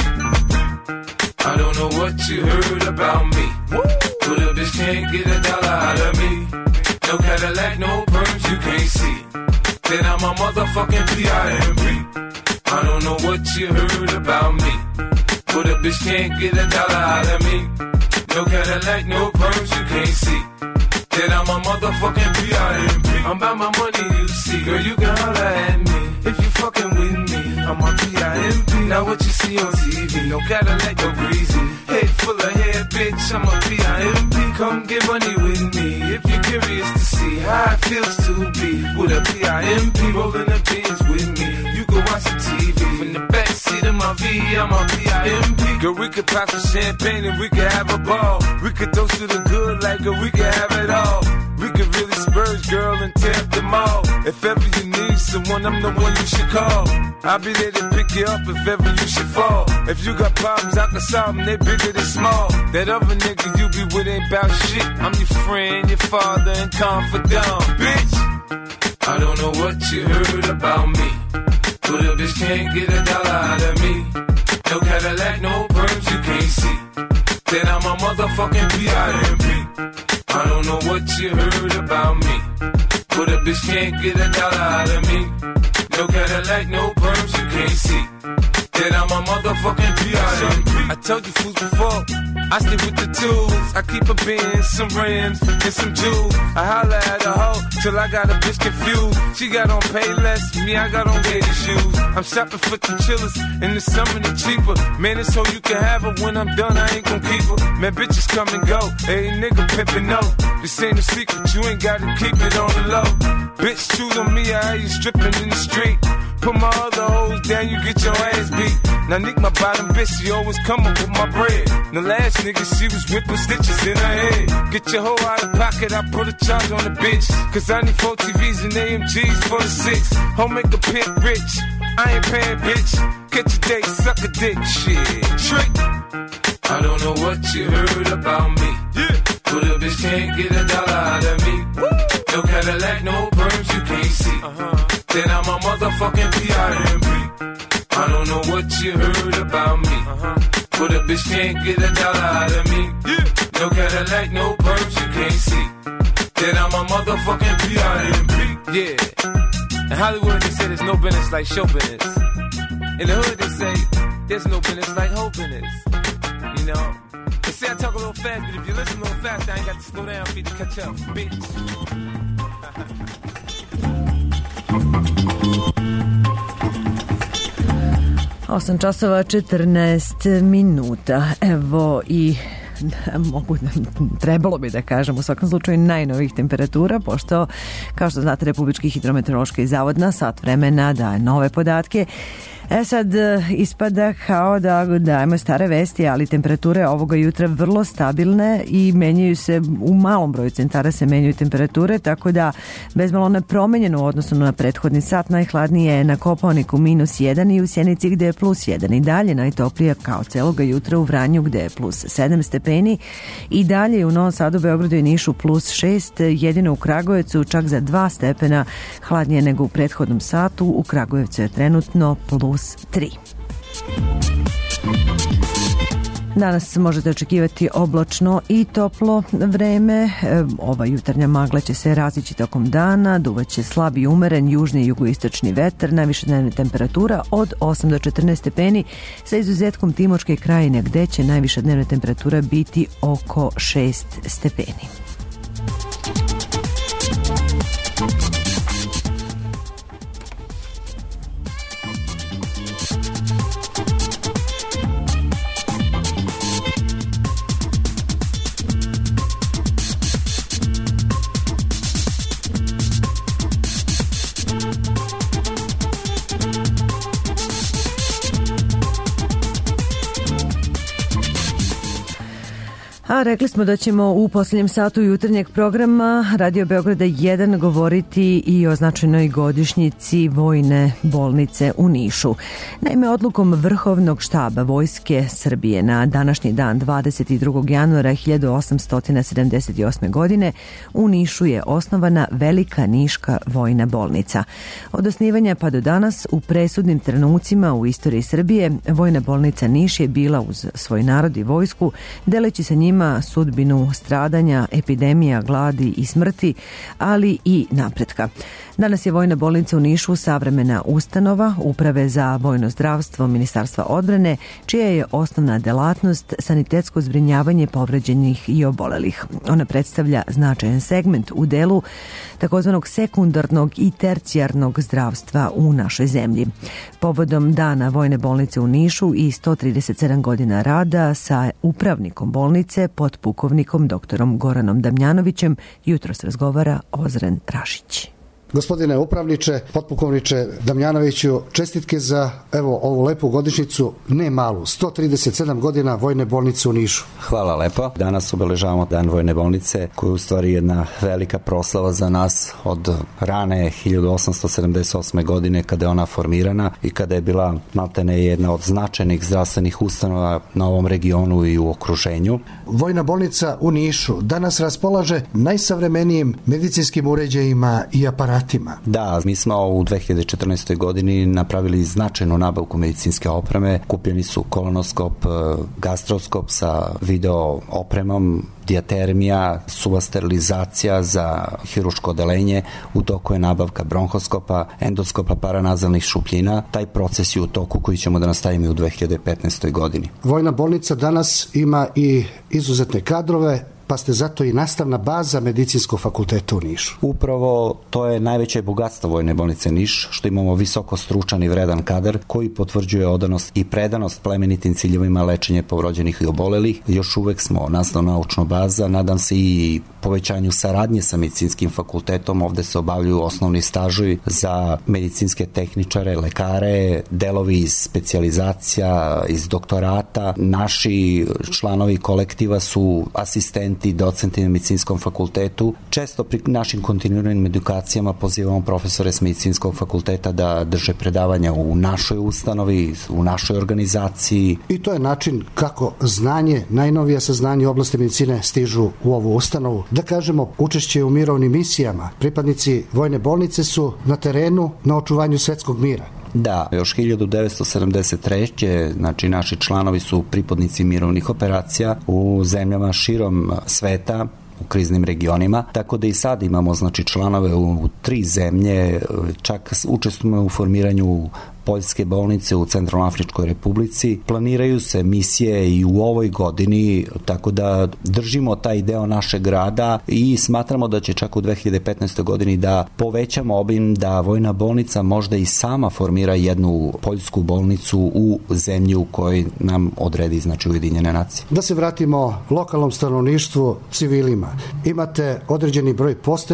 I don't know what you heard about me, but a bitch can't get a dollar out of me. No Cadillac, no perms you can't see. Then I'm a motherfucking P I M P. I don't know what you heard about me, but a bitch can't get a dollar out of me. No Cadillac, no perms you can't see. Then I'm a motherfucking P I M P. I'm about my money, you see. Girl, you can holler at me if you fucking with me. I'm a P I M P. Now what you see on T V, no Cadillac, no breezy. Head full of hair, bitch, I'm a P I M P. Come get money with me if you're curious to see how it feels to be with a P I M P. Rolling the bins with me, you can watch some T V. From the backseat of my V, I'm a P I M P. Girl, we could pop some champagne and we could have a ball. We could toast to the good like girl, we could have it all. We could really spurge, girl, and tear up them all. If ever you need someone, I'm the one you should call. I'll be there to pick you up if ever you should fall. If you got problems, I can solve them, they bigger than small. That other nigga you be with ain't bout shit. I'm your friend, your father, and confidant, bitch. I don't know what you heard about me, but a bitch can't get a dollar out of me. No Cadillac, no perms you can't see. Then I'm a motherfucking P I M P. I don't know what you heard about me, but a bitch can't get a dollar out of me. No Cadillac, no perms you can't see. Then I'm a motherfucking P I M P. I told you fools before, I stay with the tools. I keep a Benz, some rims, and some jewels. I holla at a hoe till I got a bitch confused. She got on Payless, me I got on gator shoes. I'm shopping for the chillers, in the summer they cheaper. Man, it's so you can have her. When I'm done, I ain't gon' keep her. Man, bitches come and go. Hey, nigga pimpin' no. This ain't a secret, you ain't gotta keep it on the low. Bitch, choose on me, I hear you stripping in the street. Put my other hoes down, you get your ass beat. Now Nick, my bottom bitch, she always come up with my bread. The last nigga, she was whipping stitches in her head. Get your hoe out of pocket, I put a charge on the bitch. Cause I need four T Vs and A M Gs for the six. Home make a pimp rich, I ain't paying bitch. Catch a date, suck a dick, shit. Trick. I don't know what you heard about me, yeah. But a bitch can't get a dollar out of me. Woo. No Cadillac, no perms you can't see. Uh-huh. Then I'm a motherfucking P I M P. I don't know what you heard about me, uh-huh. But a bitch can't get a dollar out of me, yeah. No Cadillac, no perms you can't see. Then I'm a motherfucking P I M P. Yeah. In Hollywood they say there's no business like show business. In the hood they say there's no business like hoe business. You know, they say I talk a little fast, but if you listen a little fast, I ain't got to slow down for you to catch up, bitch. osam časova četrnaest minuta. Evo i mogu, trebalo bi da kažem u svakom slučaju najnovih temperatura, pošto kao što znate Republički hidrometeorološki zavod na sat vremena daje nove podatke. E sad, ispada kao da dajemo stare vesti, ali temperature ovoga jutra vrlo stabilne i menjaju se, u malom broju centara se menjaju temperature, tako da bezmalo nepromenjeno u odnosu na prethodni sat. Najhladnije je na Kopaoniku minus jedan i u Sjenici gde je plus jedan. I dalje najtoplije kao celoga jutra u Vranju gde je plus sedam stepeni. I dalje u Novom Sadu, Beogradu i Nišu plus šest, jedino u Kragujevcu čak za dva stepena hladnije nego u prethodnom satu. U Kragujevcu je trenutno plus tri. Danas možete očekivati oblačno i toplo vreme. Ova jutarnja magla će se razići tokom dana, duvaće slab i umeren južni i jugoistočni vetar, najviša dnevna temperatura od osam do četrnaest stepeni, sa izuzetkom Timočke krajine gde će najviša dnevna temperatura biti oko šest stepeni. A rekli smo da ćemo u posljednjem satu jutarnjeg programa Radio Beograda jedan govoriti i o značajnoj godišnjici Vojne bolnice u Nišu. Naime, odlukom Vrhovnog štaba Vojske Srbije na današnji dan dvadeset drugog januara hiljadu osamsto sedamdeset osme. godine u Nišu je osnovana Velika Niška vojna bolnica. Od osnivanja pa do danas u presudnim trenucima u istoriji Srbije Vojna bolnica Niš je bila uz svoj narod i vojsku, deleći sa njima sudbinu stradanja, epidemija, gladi i smrti, ali i napretka. Danas je Vojna bolnica u Nišu savremena ustanova Uprave za vojno zdravstvo Ministarstva odbrane, čija je osnovna delatnost sanitetsko zbrinjavanje povređenih i obolelih. Ona predstavlja značajan segment u delu takozvanog sekundarnog i tercijarnog zdravstva u našoj zemlji. Povodom dana Vojne bolnice u Nišu i sto trideset sedam godina rada sa upravnikom bolnice, potpukovnikom doktorom Goranom Damjanovićem, jutros razgovara Ozren Rašić. Gospodine upravniče, potpukovniče Damjanoviću, čestitke za evo ovu lepu godišnjicu, ne malu, sto trideset sedam godina Vojne bolnice u Nišu. Hvala lepo. Danas obeležavamo Dan Vojne bolnice, koja je u stvari jedna velika proslava za nas od rane hiljadu osamsto sedamdeset osme. godine kada je ona formirana i kada je bila maltene jedna od značajnih zdravstvenih ustanova na ovom regionu i u okruženju. Vojna bolnica u Nišu danas raspolaže najsavremenijim medicinskim uređajima i aparatima. Da, mi smo u dve hiljade četrnaestoj. godini napravili značajnu nabavku medicinske opreme. Kupljeni su kolonoskop, gastroskop sa video opremom, dijatermija, suva sterilizacija za hiruško odelenje, u toku je nabavka bronhoskopa, endoskopa paranazalnih šupljina. Taj proces je u toku koji ćemo da nastavimo u dve hiljade petnaestoj. godini. Vojna bolnica danas ima i izuzetne kadrove, pa ste zato i nastavna baza Medicinskog fakulteta u Nišu. Upravo to je najveće bogatstvo Vojne bolnice Niš, što imamo visoko stručan i vredan kadar koji potvrđuje odanost i predanost plemenitim ciljevima lečenja povrođenih i obolelih. Još uvek smo nastavno-naučna baza, nadam se i povećanju saradnje sa Medicinskim fakultetom. Ovde se obavljaju osnovni stažovi za medicinske tehničare, lekare, delovi iz specijalizacija, iz doktorata. Naši članovi kolektiva su asistenti i docenti na Medicinskom fakultetu. Često pri našim kontinuiranim edukacijama pozivamo profesore s Medicinskog fakulteta da drže predavanja u našoj ustanovi, u našoj organizaciji. I to je način kako znanje, najnovija saznanje u oblasti medicine stižu u ovu ustanovu. Da kažemo, učešće u mirovnim misijama. Pripadnici Vojne bolnice su na terenu na očuvanju svetskog mira. Da, još hiljadu devetsto sedamdeset treće. znači naši članovi su pripadnici mirovnih operacija u zemljama širom sveta, u kriznim regionima, tako da i sad imamo znači članove u, u tri zemlje, čak učestvujemo u formiranju Poljske bolnice u Centralnoafričkoj republici. Planiraju se misije i u ovoj godini, tako da držimo taj deo našeg rada i smatramo da će čak u dve hiljade petnaestoj. godini da povećamo obim, da Vojna bolnica možda i sama formira jednu poljsku bolnicu u zemlji u kojoj nam odredi znači Ujedinjene nacije. Da se vratimo lokalnom stanovništvu, civilima. Imate određeni broj postelja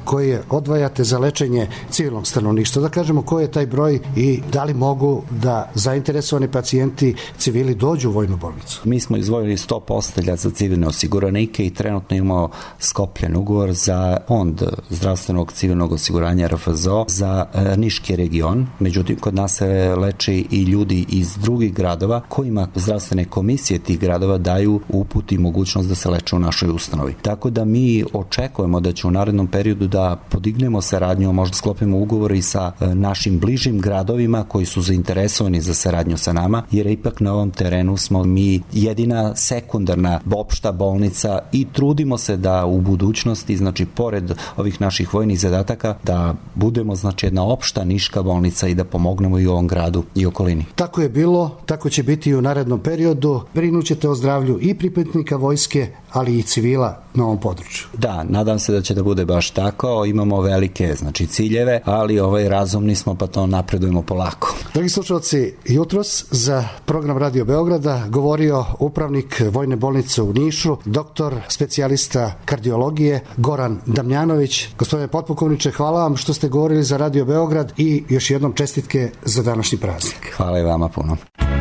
koje odvajate za lečenje civilnog stanovništva? Da kažemo koji je taj broj i da li mogu da zainteresovani pacijenti civili dođu u vojnu bolnicu? Mi smo izdvojili sto postelja za civilne osiguranike i trenutno imamo sklopljen ugovor za fond zdravstvenog civilnog osiguranja R F Z O za e, Niški region. Međutim, kod nas se leče i ljudi iz drugih gradova kojima zdravstvene komisije tih gradova daju uput i mogućnost da se leče u našoj ustanovi. Tako da mi očekujemo da će u narednom periodu da podignemo saradnju, možda sklopimo ugovor i sa e, našim bližim gradovima koji su zainteresovani za saradnju sa nama, jer ipak na ovom terenu smo mi jedina sekundarna opšta bolnica i trudimo se da u budućnosti, znači pored ovih naših vojnih zadataka, da budemo znači jedna opšta niška bolnica i da pomognemo i u ovom gradu i okolini. Tako je bilo, tako će biti i u narednom periodu. Brinućete o zdravlju i pripadnika vojske, ali i civila na ovom području. Da, nadam se da će da bude baš tako. Imamo velike znači ciljeve, ali ovaj razumni smo pa to napredujemo polako. Dragi slušalci, jutros za program Radio Beograda govorio upravnik Vojne bolnice u Nišu, doktor specijalista kardiologije Goran Damjanović. Gospodine potpukovniče, hvala vam što ste govorili za Radio Beograd i još jednom čestitke za današnji praznik. Hvala i vama puno.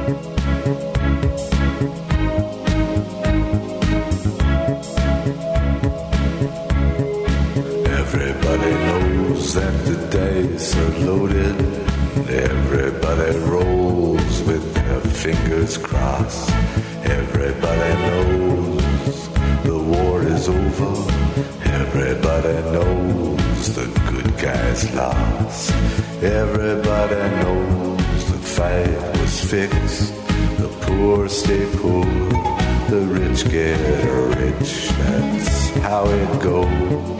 Everybody knows that the dice are loaded. Everybody rolls with their fingers crossed. Everybody knows the war is over. Everybody knows the good guys lost. Everybody knows the fight was fixed. The poor stay poor, the rich get rich. That's how it goes.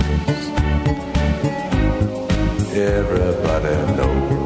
Everybody knows.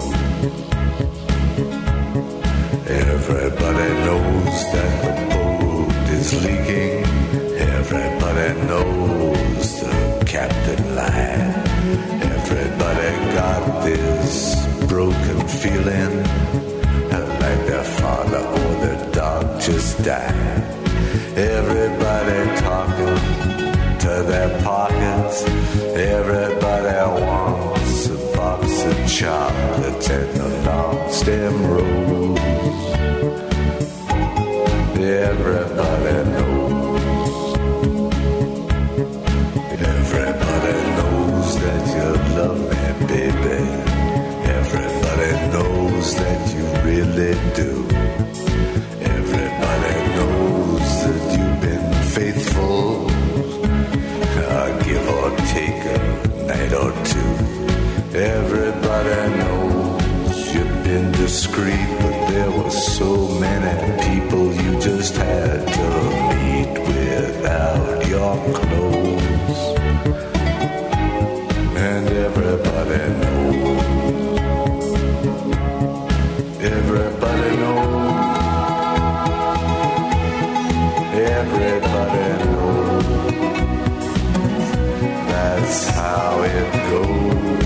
Everybody knows that the boat is leaking. Everybody knows the captain lied. Everybody got this broken feeling like their father or their dog just died. Everybody talking to their pockets. Everybody wants a box of chocolates and a long stem rose. Everybody knows. Everybody knows that you love me, baby. Everybody knows that you really do. Everybody knows that you've been faithful. Uh, give or take a night or two. Everybody knows you've been discreet, but there were so many people you just had to meet without your clothes. And everybody knows. Everybody knows. Everybody knows. That's how it goes.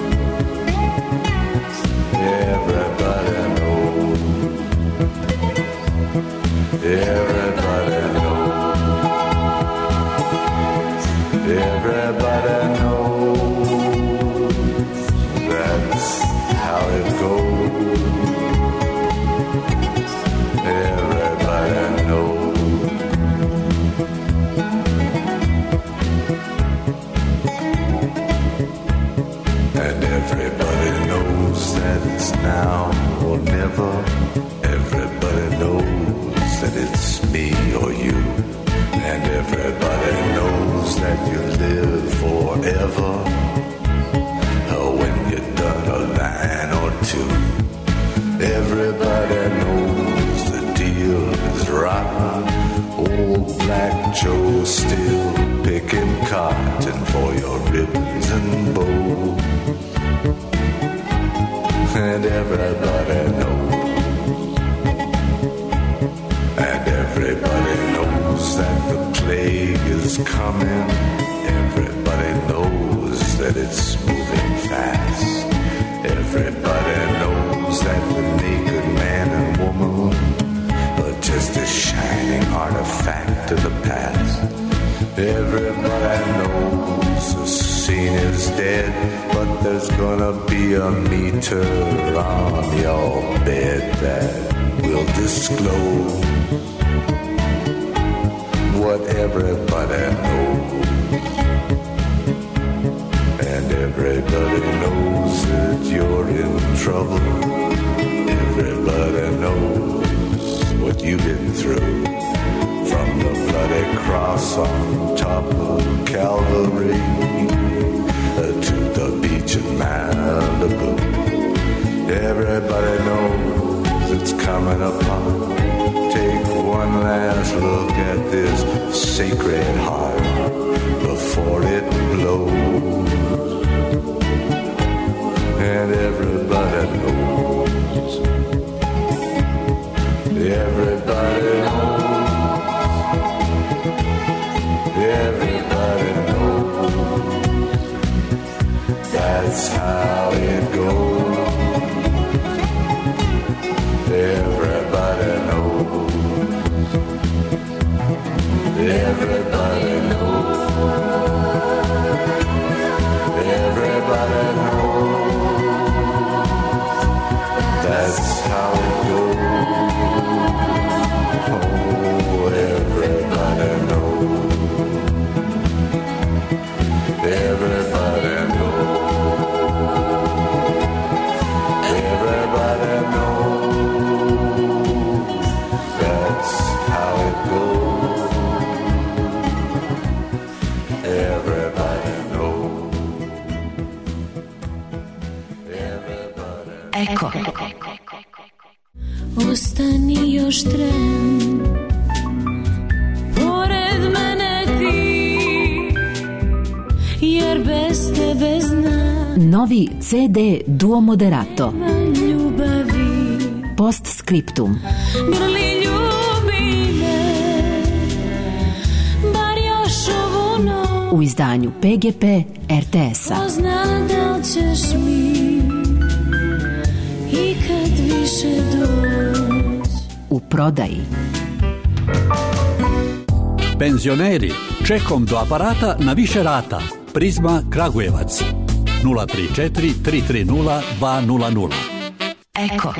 Everybody knows. Everybody knows. Everybody knows. That's how it goes. Everybody knows. And everybody knows that it's now or never. Everybody knows that it's me or you. And everybody knows that you live forever. Oh, when you're done a line or two. Everybody knows the deal is rotten. Old Black Joe still picking cotton for your ribbons and bows. And everybody knows. And everybody knows that the plague is coming. Everybody knows that it's moving fast. Everybody knows that the naked man and woman are just a shining artifact of the past. Everybody knows the seen is dead, but there's gonna be a meter on your bed that will disclose what everybody knows. And everybody knows that you're in trouble. Everybody knows what you've been through. From the bloody cross on top of Calvary uh, to the beach in Malibu. Everybody knows it's coming upon. Take one last look at this sacred heart before it blows. And everybody knows. Everybody knows. Everybody knows. That's how it goes. Everybody knows. Everybody knows. Everybody knows. That's how it goes. Oh, everybody knows. Everybody knows. Everybody knows. That's how it goes. Everybody knows. Everybody. Eko. Ostani još tren, pored mene ti, jer bez tebe znam. Novi ce de Duo Moderato. Ljubavi. Postscriptum. Grli ljubi me, bar još ovu noć. U izdanju pe ge pe er te es-a. Pozna da li ćeš mi ikad više doći. U prodaji. Penzioneri, čekom do aparata na više rata. Prizma Kragujevac. nula tri četiri tri tri nula dva nula nula. Eko.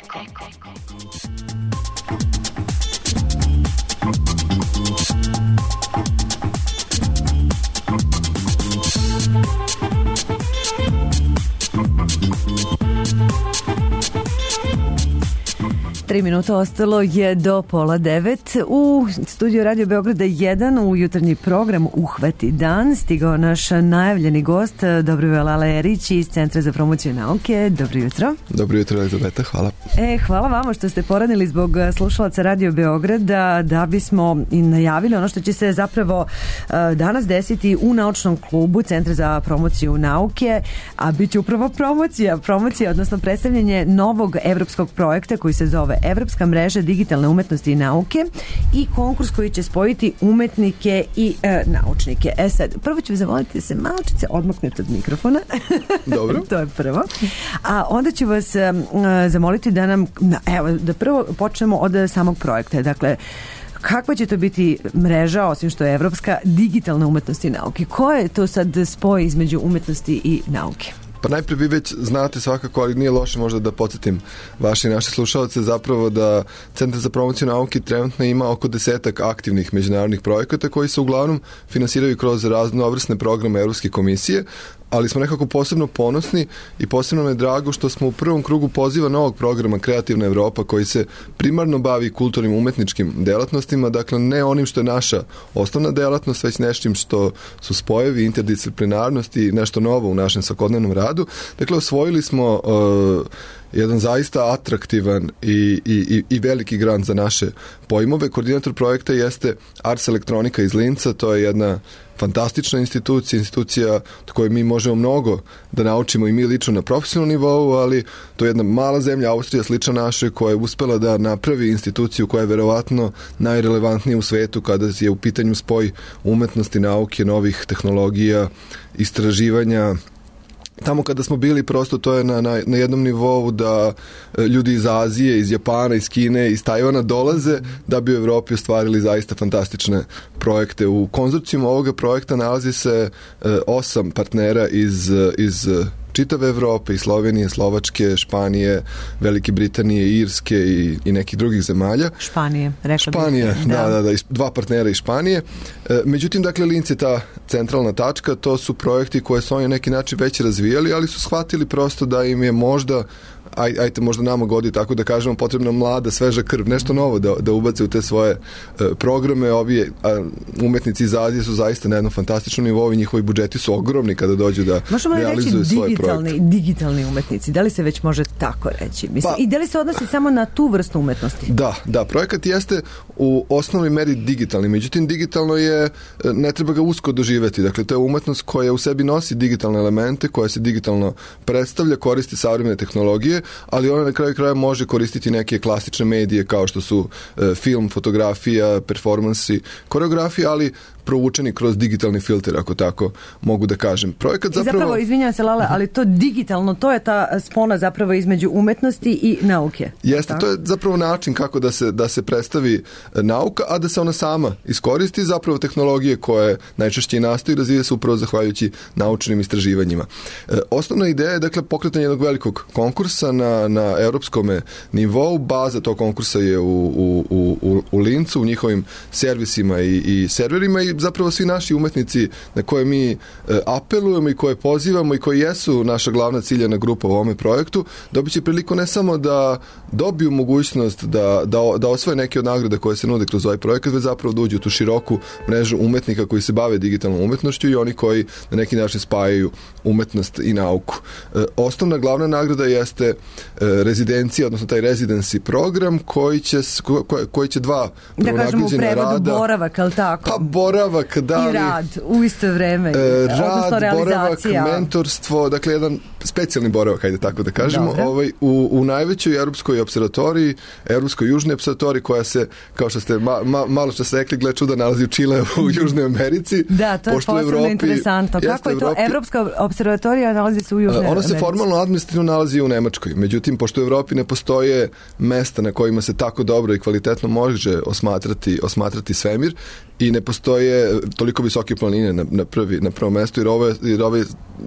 Tri minuta ostalo je do pola devet. U studiju Radio Beograda jedan u jutarnji program Uhvati dan stigao naš najavljeni gost Dobrivoje Lala Erić iz Centra za promociju nauke. Dobro jutro. Dobro jutro, Elizabeta, hvala. E, hvala vama što ste poradili zbog slušalaca Radio Beograda da bismo i najavili ono što će se zapravo uh, danas desiti u naučnom klubu Centra za promociju nauke, a bit će upravo promocija, promocija, odnosno predstavljanje novog evropskog projekta koji se zove Evropska mreža digitalne umetnosti i nauke i konkurs koji će spojiti umetnike i e, naučnike. E sad, prvo ću zamoliti da se malčice odmaknete od mikrofona. Dobro. To je prvo. A onda ću vas e, zamoliti da nam, na, evo, da prvo počnemo od samog projekta. Dakle, kakva će to biti mreža, osim što je evropska, digitalna umetnost i nauke? Ko je to sad spoj između umetnosti i nauke? Pa najprije vi već znate svakako, ali nije loše možda da podsjetim vaše i naše slušalce zapravo da Centar za promociju nauke trenutno ima oko desetak aktivnih međunarodnih projekata koji se uglavnom finansiraju kroz raznovrsne programe Evropske komisije, ali smo nekako posebno ponosni i posebno me drago što smo u prvom krugu poziva novog programa Kreativna Evropa koji se primarno bavi kulturnim umetničkim delatnostima, dakle ne onim što je naša osnovna delatnost, već neštim što su spojevi, interdisciplinarnost i nešto novo u našem svakodnevnom radu. Dakle, osvojili smo uh, jedan zaista atraktivan i, i, i veliki grant za naše pojmove. Koordinator projekta jeste Ars Elektronika iz Linca, to je jedna fantastična institucija, institucija od koje mi možemo mnogo da naučimo i mi lično na profesionalnom nivou, ali to je jedna mala zemlja, Austrija, slična naše, koja je uspela da napravi instituciju koja je verovatno najrelevantnija u svetu kada je u pitanju spoj umetnosti, nauke, novih tehnologija, istraživanja tamo kada smo bili, prosto to je na, na, na jednom nivou da ljudi iz Azije, iz Japana, iz Kine, iz Tajvana dolaze da bi u Evropi ostvarili zaista fantastične projekte. U konzorcijumu ovoga projekta nalazi se e, osam partnera iz, iz čitave Evrope, i Slovenije, Slovačke, Španije, Velike Britanije, Irske i, i nekih drugih zemalja. Španije, rekla Španije, bih. da, da, da, dva partnera iz Španije. E, međutim, dakle, Linz je ta centralna tačka, to su projekti koje su oni na neki način već razvijali, ali su shvatili prosto da im je možda aj, ajte možda nama godi tako da kažemo potrebna mlada, sveža krv, nešto novo da, da ubace u te svoje e, programe. Ovi a, umetnici iz Azije su zaista na jednom fantastičnom nivou i njihovi budžeti su ogromni kada dođu da možemo realizuju reći svoje digitalni, projekte. digitalni umetnici, da li se već može tako reći? Mislim, Pa, i da li se odnosi samo na tu vrstu umetnosti? Da, da, projekat jeste u osnovnoj meri digitalni, međutim digitalno je, ne treba ga usko doživeti, dakle to je umetnost koja u sebi nosi digitalne elemente, koja se digitalno predstavlja, koristi savremene tehnologije, ali ona na kraju kraja može koristiti neke klasične medije kao što su e, film, fotografija, performansi, koreografija, ali provučeni kroz digitalni filter, ako tako mogu da kažem. Projekat zapravo... I zapravo, izvinjam se Lale, ali to digitalno, to je ta spona zapravo između umetnosti i nauke. Jeste, tako? To je zapravo način kako da se, da se predstavi nauka, a da se ona sama iskoristi, zapravo tehnologije koje najčešće i nastaju i razvije se upravo zahvaljujući naučnim istraživanjima. E, osnovna ideja je, dakle, pokretanje jednog velikog konkursa na, na europskom nivou. Baza tog konkursa je u, u, u, u Lincu, u njihovim servisima i, i serverima, i zapravo svi naši umetnici na koje mi e, apelujemo i koje pozivamo i koji jesu naša glavna ciljana grupa u ovome projektu, dobit će priliku ne samo da dobiju mogućnost da, da, da osvoje neke od nagrada koje se nude kroz ovaj projekat, već zapravo da uđu u tu široku mrežu umetnika koji se bave digitalnom umetnošću i oni koji na neki način spajaju umetnost i nauku. E, osnovna glavna nagrada jeste e, rezidencija, odnosno taj residency program koji će, ko, koji će dva da kažemo u prevodu rada, boravak, ali tako? Pa boravak, da li... I rad, u isto vreme. E, odnosno rad, boravak, realizacija. mentorstvo, dakle jedan specijalni boravak, hajde tako da kažemo, ovaj, u, u najvećoj europskoj observatoriji, europskoj južnoj observatoriji, koja se, kao što ste ma, ma, malo što ste rekli, gle čuda, nalazi u Čile u Južnoj Americi. Da, to je posebno Evropi, interesantno. Kako je to? Evropi, Evropska observatorija nalazi se u Južnoj Americi. Ona se formalno administrativno nalazi u Nemačkoj. Međutim, pošto u Evropi ne postoje mesta na kojima se tako dobro i kvalitetno može osmatrati, osmatrati svemir i ne postoje toliko visoke planine na, na, prvi, na prvom mestu, jer ovo je, jer ovo je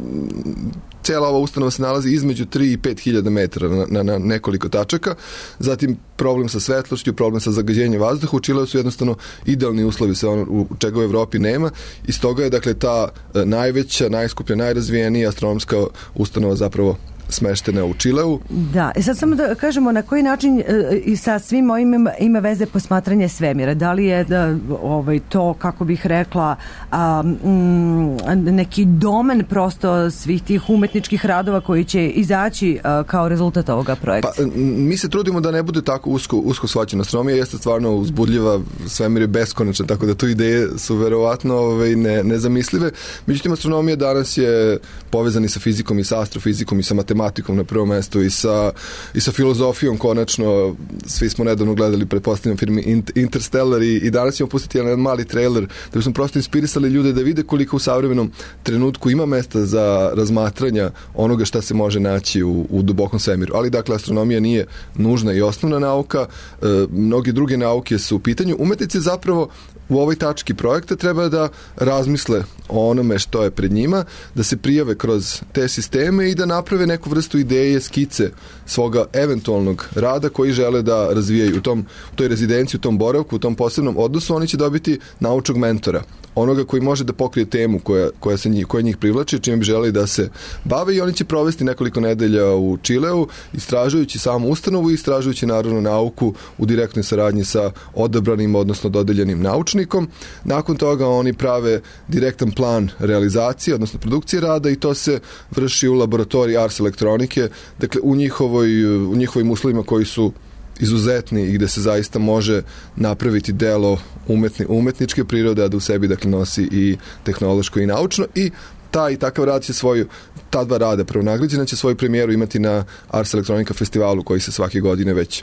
cijela ova ustanova se nalazi između tri i pet hiljada metara na, na, na nekoliko tačaka. Zatim problem sa svetlošću, problem sa zagađenjem vazduha. U Čileu su jednostavno idealni uslovi, sve ono u čega u Evropi nema, i stoga je, dakle, ta najveća, najskuplja, najrazvijenija astronomska ustanova zapravo smeštene u Čileu. Da, i sad samo da kažemo na koji način e, i sa svim ovim ima, ima veze posmatranje svemira. Da li je da, ovaj, to, kako bih rekla, a, m, neki domen prosto svih tih umetničkih radova koji će izaći a, kao rezultat ovoga projekta? Pa, mi se trudimo da ne bude tako usko, usko shvaćena. Astronomija jeste stvarno uzbudljiva, svemir je beskonačan, tako da tu ideje su verovatno ovaj, ne, nezamislive. Međutim, astronomija danas je povezana i sa fizikom i sa astrofizikom i sa matematikom na prvom mestu i sa, i sa filozofijom konačno. Svi smo nedavno gledali, pretpostavljam, film Interstellar i, i danas ćemo pustiti jedan mali trailer da bismo prosto inspirisali ljude da vide koliko u savremenom trenutku ima mesta za razmatranja onoga šta se može naći u, u dubokom svemiru. Ali, dakle, astronomija nije nužna i osnovna nauka, e, mnoge druge nauke su u pitanju. Umetnici zapravo u ovoj tački projekta treba da razmisle o onome što je pred njima, da se prijave kroz te sisteme i da naprave neku vrstu ideje, skice svoga eventualnog rada koji žele da razvijaju u, tom, u toj rezidenciji, u tom boravku, u tom posebnom odnosu. Oni će dobiti naučnog mentora, onoga koji može da pokrije temu koja, koja, se njih, koja njih privlači, čime bi želeli da se bave, i oni će provesti nekoliko nedelja u Čileu, istražujući samu ustanovu i istražujući naravno nauku u direktnoj saradnji sa odabranim, odnosno dodeljenim naučnikom. Nakon toga oni prave direktan plan realizacije, odnosno produkcije rada, i to se vrši u laboratoriji Ars elektronike, dakle u, njihovoj, u njihovim uslovima koji su izuzetni i gde se zaista može napraviti delo umetni, umetničke prirode, a da u sebi, dakle, nosi i tehnološko i naučno, i taj takav rad će svoju, ta dva rada prvo nagrađena će svoju premijeru imati na Ars Electronica festivalu koji se svake godine već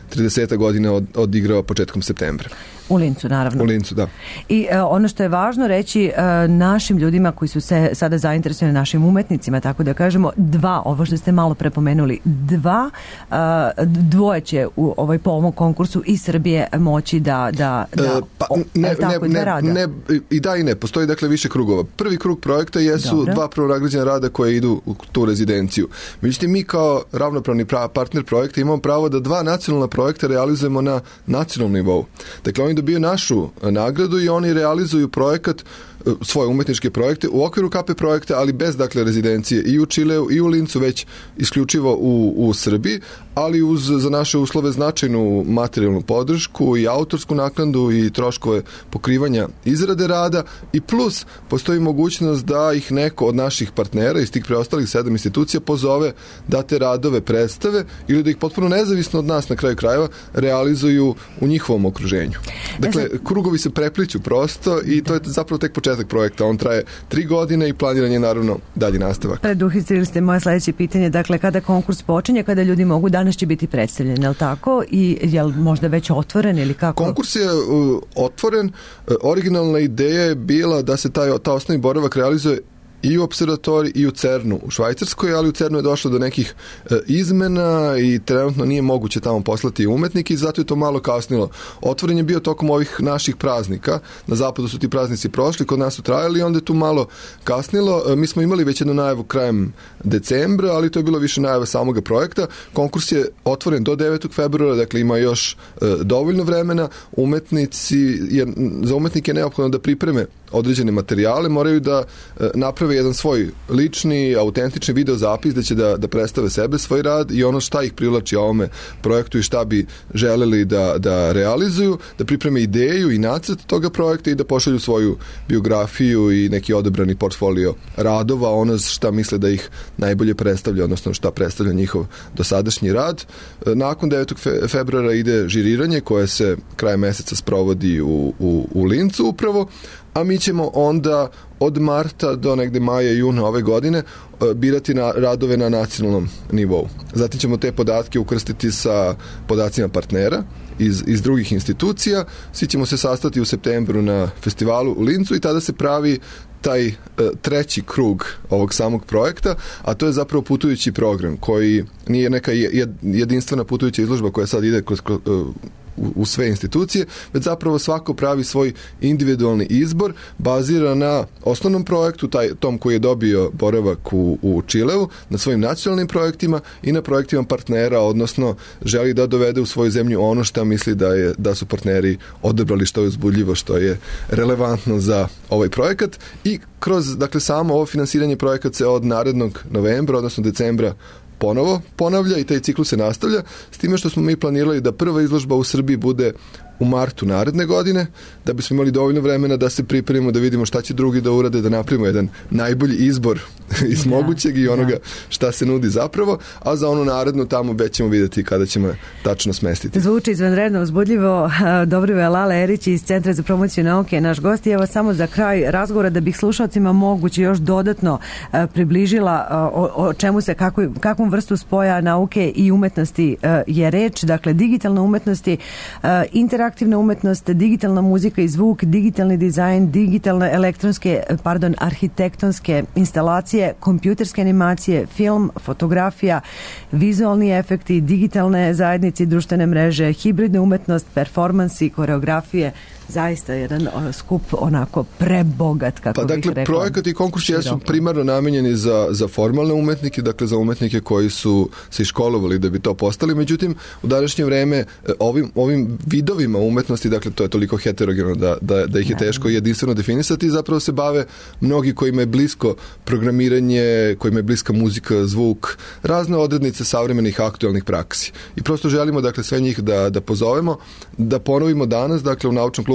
trideset godina od, odigrao početkom septembra. U Lincu, naravno. U Lincu, da. I e, ono što je važno reći e, našim ljudima koji su se sada zainteresovani, našim umetnicima, tako da kažemo, dva, ovo što ste malo prepomenuli, dva, e, dvoje će u ovaj po ovom konkursu iz Srbije moći da, da, da e, pa, ne, tako, ne, da ne, ne, i da i ne, postoji dakle više krugova. Prvi krug projekta jesu Dobro. dva prvonagrađena rada koje idu u tu rezidenciju. Međutim, mi kao ravnopravni partner projekta imamo pravo da dva nacionalna projekta realizujemo na nacionalnom nivou. Dakle, oni dobiju našu nagradu i oni realizuju projekat, svoje umetničke projekte u okviru K P projekta, ali bez dakle rezidencije i u Čileu i u Lincu, već isključivo u, u Srbiji, ali uz za naše uslove značajnu materijalnu podršku i autorsku naknadu i troškove pokrivanja izrade rada, i plus postoji mogućnost da ih neko od naših partnera iz tih preostalih sedam institucija pozove da te radove predstave ili da ih potpuno nezavisno od nas na kraju krajeva realizuju u njihovom okruženju. Dakle, krugovi se prepliću prosto i to je zapravo tek početak projekta. On traje tri godine i planiran je naravno dalji nastavak. Preduhistrili ste moje sledeće pitanje. Dakle, kada konkurs počinje, kada ljudi mogu, danas će biti predstavljen, je li tako? I je li možda već otvoren ili kako? Konkurs je uh, otvoren. Uh, originalna ideja je bila da se taj, ta osnovni boravak realizuje i u observatoriji i u CERNu u Švajcarskoj, ali u CERNu je došlo do nekih e, izmena i trenutno nije moguće tamo poslati umetnike i zato je to malo kasnilo. Otvoren je bio tokom ovih naših praznika. Na zapadu su ti praznici prošli, kod nas su trajali i onda je tu malo kasnilo. E, mi smo imali već jednu najavu krajem decembra, ali to je bilo više najava samoga projekta. Konkurs je otvoren do devetog februara, dakle ima još e, dovoljno vremena. Umetnici, je, za umetnike je neophodno da pripreme određene materijale, moraju da e, naprave jedan svoj lični, autentični video zapis da će da, da predstave sebe, svoj rad i ono šta ih privlači ovome projektu i šta bi želeli da, da realizuju, da pripreme ideju i nacrt toga projekta i da pošalju svoju biografiju i neki odebrani portfolio radova, ono šta misle da ih najbolje predstavlja, odnosno šta predstavlja njihov dosadašnji rad. E, nakon devetog februara ide žiriranje koje se krajem meseca sprovodi u, u, u Lincu upravo, a mi ćemo onda od marta do negde maja i juna ove godine birati na radove na nacionalnom nivou. Zatim ćemo te podatke ukrstiti sa podacima partnera iz, iz drugih institucija. Svi ćemo se sastati u septembru na festivalu u Lincu i tada se pravi taj uh, treći krug ovog samog projekta, a to je zapravo putujući program koji nije neka jedinstvena putujuća izložba koja sad ide kroz, kroz uh, u sve institucije, već zapravo svako pravi svoj individualni izbor bazira na osnovnom projektu, taj, tom koji je dobio boravak u, u Čileu, na svojim nacionalnim projektima i na projektima partnera, odnosno želi da dovede u svoju zemlju ono što misli da, je, da su partneri odebrali, što je uzbudljivo, što je relevantno za ovaj projekat i kroz, dakle, samo ovo finansiranje projekat se od narednog novembra, odnosno decembra ponovo ponavlja i taj ciklus se nastavlja, s time što smo mi planirali da prva izložba u Srbiji bude u martu naredne godine, da bismo imali dovoljno vremena da se pripremimo, da vidimo šta će drugi da urade, da napravimo jedan najbolji izbor iz da, mogućeg i onoga da. šta se nudi zapravo, a za onu narednu tamo već ćemo vidjeti kada ćemo tačno smestiti. Zvuči izvanredno uzbudljivo. Dobrivoje Lala Erić iz Centra za promociju nauke, naš gost. I evo samo za kraj razgovora, da bih slušalcima moguće još dodatno približila o, o čemu se, kako, kakvom vrstu spoja nauke i umetnosti je reč, dakle digitalne umetnosti, interaktivne aktivna umetnost, digitalna muzika i zvuk, digitalni dizajn, digitalne elektronske, pardon, arhitektonske instalacije, kompjuterske animacije, film, fotografija, vizualni efekti, digitalne zajednice i društvene mreže, hibridna umetnost, performansi, koreografije. Zaista jedan skup onako prebogat, kako pa, bih dakle, rekla. Projekat i konkurs jesu primarno namenjeni za, za formalne umetnike, dakle za umetnike koji su se iškolovali da bi to postali, međutim u današnje vreme ovim, ovim vidovima umetnosti, dakle to je toliko heterogeno da, da, da ih je teško jedinstveno definisati, zapravo se bave mnogi kojima je blisko programiranje, kojima je bliska muzika, zvuk, razne odrednice savremenih aktualnih praksi. I prosto želimo, dakle, sve njih da, da pozovemo, da ponovimo danas, dakle u naučnom klubu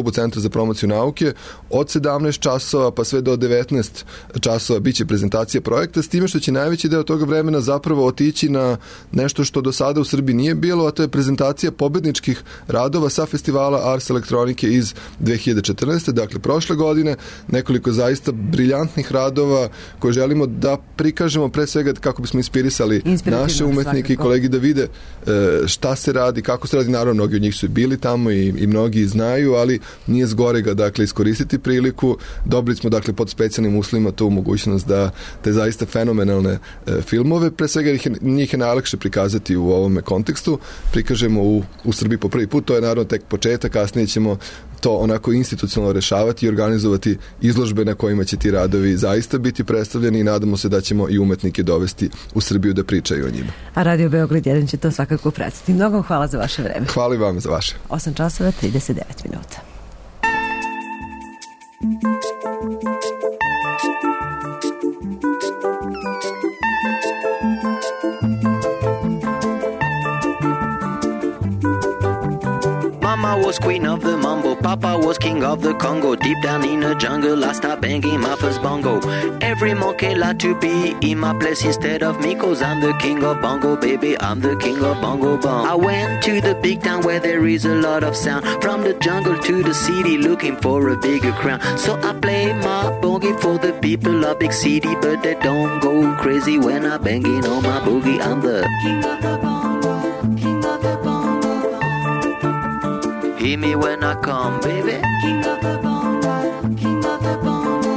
klubu Centra za promociju nauke. Od sedamnaest časova pa sve do devetnaest časova biće prezentacija projekta, s time što će najveći deo toga vremena zapravo otići na nešto što do sada u Srbiji nije bilo, a to je prezentacija pobedničkih radova sa festivala Ars elektronike iz dve hiljade četrnaeste. Dakle, prošle godine nekoliko zaista briljantnih radova koje želimo da prikažemo pre svega kako bismo inspirisali naše umetnike i kolegi da vide šta se radi, kako se radi. Naravno, mnogi od njih su bili tamo i, i mnogi znaju, ali nije zgorega dakle iskoristiti priliku. Dobili smo dakle pod specijalnim uslovima tu mogućnost da te zaista fenomenalne e, filmove, pre svega ih, njih je najlakše prikazati u ovome kontekstu, prikažemo u, u Srbiji po prvi put. To je naravno tek početak, kasnije ćemo to onako institucionalno rešavati i organizovati izložbe na kojima će ti radovi zaista biti predstavljeni i nadamo se da ćemo i umetnike dovesti u Srbiju da pričaju o njima. A Radio Beograd jedan će to svakako pratiti. Mnogo hvala za vaše vreme. Hvala i vam za vaše. osam časova trideset devet minuta. Mama was queen of the mambo, Papa was king of the Congo. Deep down in the jungle, I start banging my first bongo. Every monkey like to be in my place instead of me, cause I'm the king of bongo, baby, I'm the king of bongo bong. I went to the big town where there is a lot of sound, from the jungle to the city looking for a bigger crown. So I play my boogie for the people of big city, but they don't go crazy when I'm banging on my boogie. I'm the king of the bongo, king of the bongo. Hear me when I come, baby. King of the bongo, king of the bongo.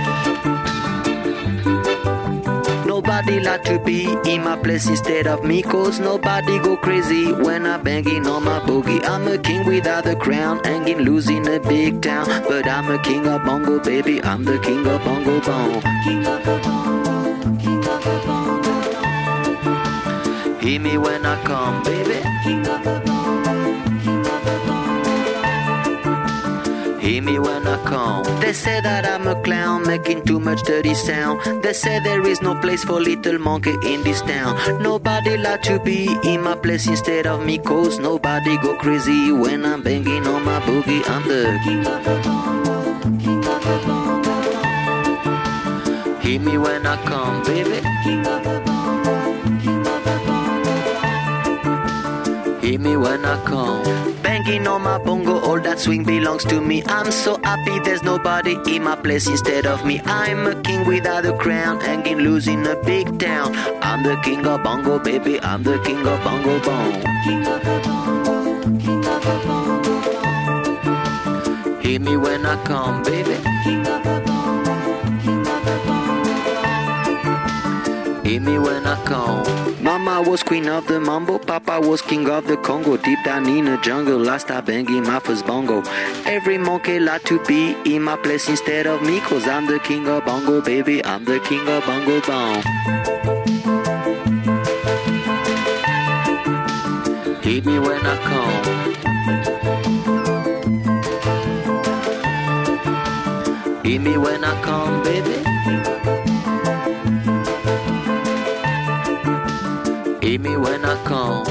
Nobody like to be in my place instead of me, cause nobody go crazy when I'm banging on my boogie. I'm a king without a crown, hanging loose in a big town, but I'm a king of bongo, baby. I'm the king of bongo bong. King of the bongo, king of the bongo. Hear me when I come, baby. King of the bongo. Hear me when I come. They say that I'm a clown, making too much dirty sound. They say there is no place for little monkey in this town. Nobody like to be in my place instead of me, cause nobody go crazy when I'm banging on my boogie. I'm the king of the bongo, king of the bongo. Hear me when I come, baby. King of the bongo, king of the bongo. Hear me when I come. Banging on my bongo, all that swing belongs to me. I'm so happy there's nobody in my place instead of me. I'm a king without a crown, hanging loose in a big town. I'm the king of bongo, baby, I'm the king of bongo bong. King of the bongo, king of the bongo. Hear me when I come, baby. King of the bongo, king of the bongo. Hear me when I come. Mama was queen of the mambo, Papa was king of the Congo. Deep down in the jungle, I start banging my first bongo. Every monkey like to be in my place instead of me, cause I'm the king of bongo, baby, I'm the king of bongo bong. Hit me when I come. Hit me when I come, baby. Hear me when I come.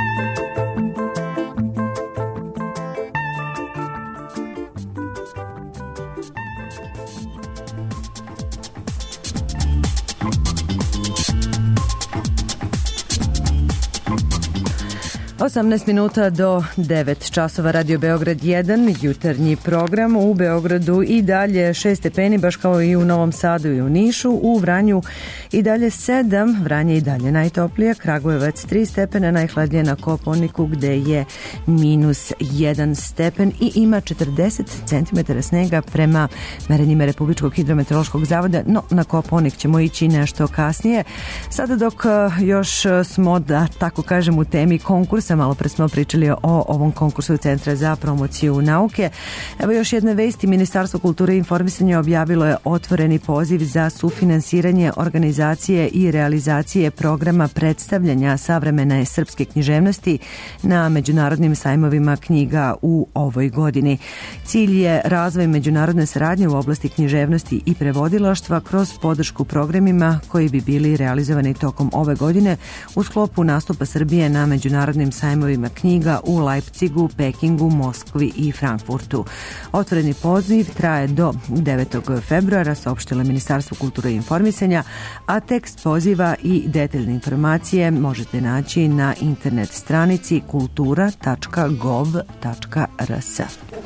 osamnaest minuta do devet časova. Radio Beograd jedan, jutarnji program. U Beogradu i dalje šest stepeni, baš kao i u Novom Sadu i u Nišu. U Vranju i dalje sedam, Vranje i dalje najtoplije, Kragujevac tri stepena, najhladnije na Kopaoniku gde je minus jedan stepen i ima četrdeset centimetara snega prema merenjima Republičkog hidrometeorološkog zavoda, no na Kopaonik ćemo ići nešto kasnije. Sada dok još smo, da tako kažem, u temi konkursa, malo pre smo pričali o ovom konkursu Centra za promociju nauke. Evo još jedna vest. Ministarstvo kulture i informisanja objavilo je otvoreni poziv za sufinansiranje organizacije i realizacije programa predstavljanja savremene srpske književnosti na međunarodnim sajmovima knjiga u ovoj godini. Cilj je razvoj međunarodne saradnje u oblasti književnosti i prevodilaštva kroz podršku programima koji bi bili realizovani tokom ove godine u sklopu nastupa Srbije na međunarodnim sajmovima knjiga u Leipzigu, Pekingu, Moskvi i Frankfurtu. Otvoreni poziv traje do devetog februara, saopštilo Ministarstvo kulture i informisanja, a tekst poziva i detaljne informacije možete naći na internet stranici kultura tačka gov tačka r s.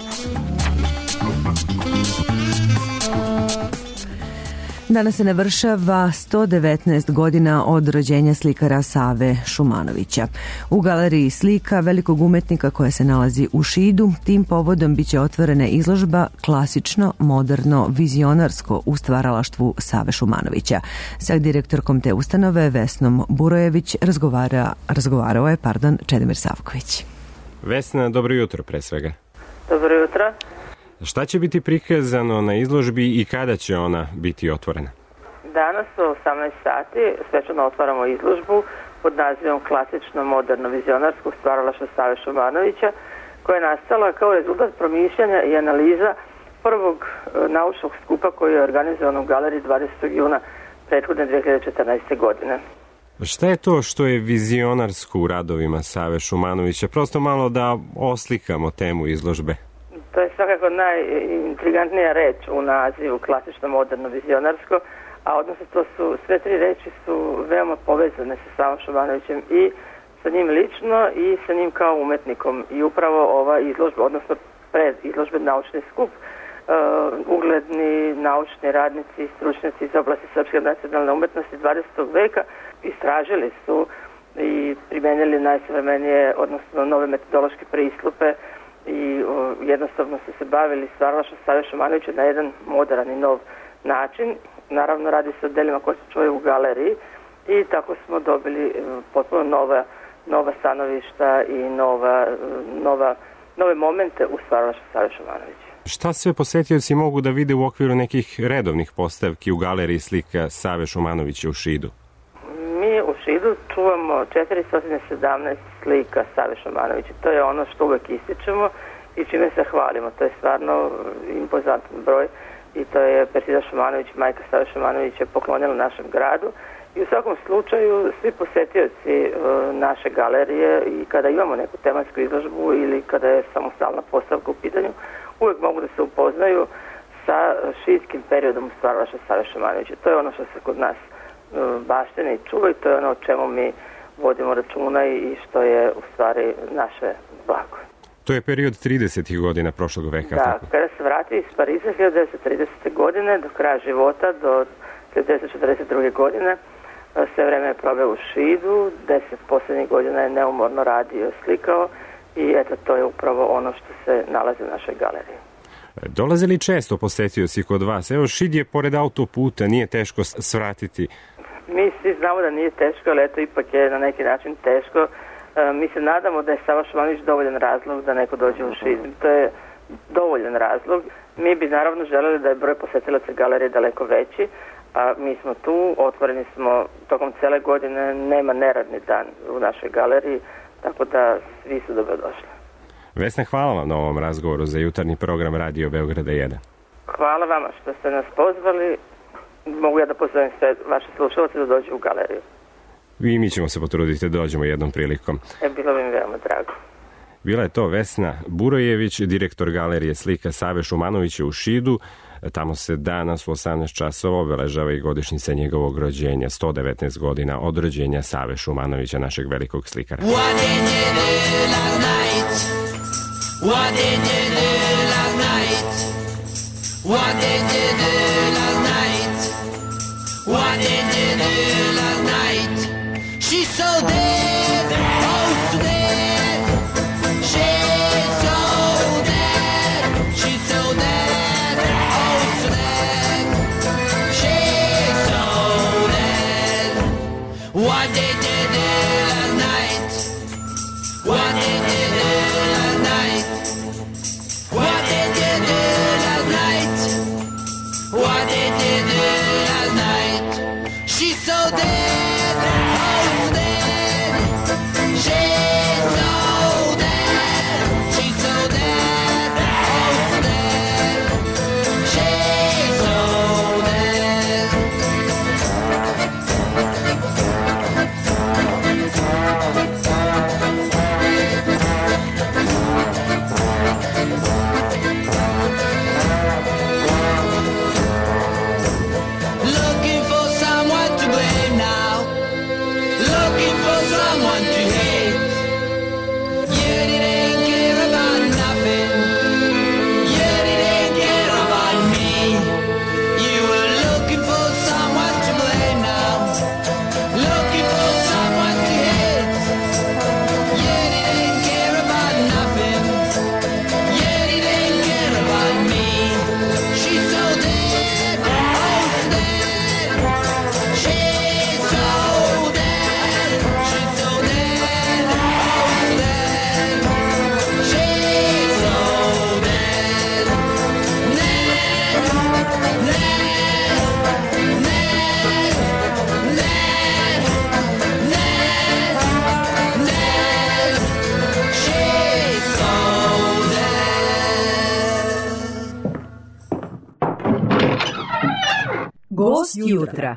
Danas se navršava sto devetnaest godina od rođenja slikara Save Šumanovića. U galeriji slika velikog umetnika koja se nalazi u Šidu, tim povodom biće otvorena izložba klasično, moderno, vizionarsko u stvaralaštvu Save Šumanovića. Sa direktorkom te ustanove Vesnom Burojević razgovara, razgovarao je pardon, Čedomir Savković. Vesna, dobro jutro pre svega. Dobro jutro. Šta će biti prikazano na izložbi i kada će ona biti otvorena? Danas u osamnaest sati svečano otvaramo izložbu pod nazivom klasično, moderno, vizionarsko stvaralaštvo Save Šumanovića, koja je nastala kao rezultat promišljanja i analiza prvog naučnog skupa koji je organizovan u galeriji dvadesetog juna prethodne dve hiljade četrnaeste. godine. Šta je to što je vizionarsko u radovima Save Šumanovića? Prosto malo da oslikamo temu izložbe. To je svakako najintrigantnija reč u nazivu klasično, moderno, vizionarsko, a odnosno to su, sve tri reči su veoma povezane sa Savom Šumanovićem i sa njim lično i sa njim kao umetnikom. I upravo ova izložba, odnosno pred izložbe naučni skup, uh, ugledni naučni radnici i stručnjaci iz oblasti srpske nacionalne umetnosti dvadesetog veka istražili su i primenili najsavremenije, odnosno nove metodološke pristupe i o, jednostavno su se bavili stvaralaštvom Save Šumanovića na jedan moderan i nov način. Naravno, radi se o delima koje se čuvaju u galeriji i tako smo dobili e, potpuno nova, nova stanovišta i nova, nova, nove momente u stvaralaštvu Save Šumanovića. Šta sve posetioci mogu da vide u okviru nekih redovnih postavki u galeriji slika Save Šumanovića u Šidu? Mi u Šidu čuvamo četiristo sedamnaest slika Save Šumanovića. To je ono što uvek ističemo i čime se hvalimo. To je stvarno impozantan broj i to je Persida Šumanović, majka Save Šumanovića, poklonila našem gradu. I u svakom slučaju svi posetioci e, naše galerije i kada imamo neku tematsku izložbu ili kada je samostalna postavka u pitanju, uvek mogu da se upoznaju sa šidskim periodom stvaralaštva Save Šumanovića. To je ono što se kod nas baštine i čuva i to je ono o čemu mi vodimo računa i što je u stvari naše blago. To je period tridesetih godina prošlog veka. Da, tako? Kada se vrati iz Pariza hiljadu devetsto tridesete. godine do kraja života, do hiljadu devetsto četrdeset druge. godine, sve vreme je proveo u Šidu, deset poslednjih godina je neumorno radio, slikao i eto to je upravo ono što se nalazi u našoj galeriji. Dolaze li često posetioci kod vas? Evo, Šid je pored autoputa, nije teško svratiti. Mi svi znamo da nije teško, ali eto ipak je na neki način teško. E, mi se nadamo da je Sava Šumanović dovoljan razlog da neko dođe u Šid. To je dovoljan razlog. Mi bi naravno želeli da je broj posetilaca galerije daleko veći, a mi smo tu, otvoreni smo tokom cele godine, nema neradni dan u našoj galeriji, tako da svi su dobrodošli. Vesna, hvala vam na ovom razgovoru za jutarnji program Radio Beograda jedan. Hvala vama što ste nas pozvali. Mogu ja da pozovem sve vaše slušalce da dođu u galeriju. I mi ćemo se potruditi da dođemo jednom prilikom. E, bilo bi mi veoma drago. Bila je to Vesna Burojević, direktor galerije slika Save Šumanovića u Šidu. Tamo se danas u osamnaest časova obeležava i godišnjica njegovog rođenja, sto devetnaest godina od rođenja Save Šumanovića, našeg velikog slikara. What did you do last night? What did you do last night? What did you do last night? What did you do last night? She's so dead, oh so dead. She's so dead, she's so dead, oh so dead. She's so dead. What did you do last night? What did you do last night? What did you do last night? What did you do last night? She's so dead, oh so dead. Gost jutra.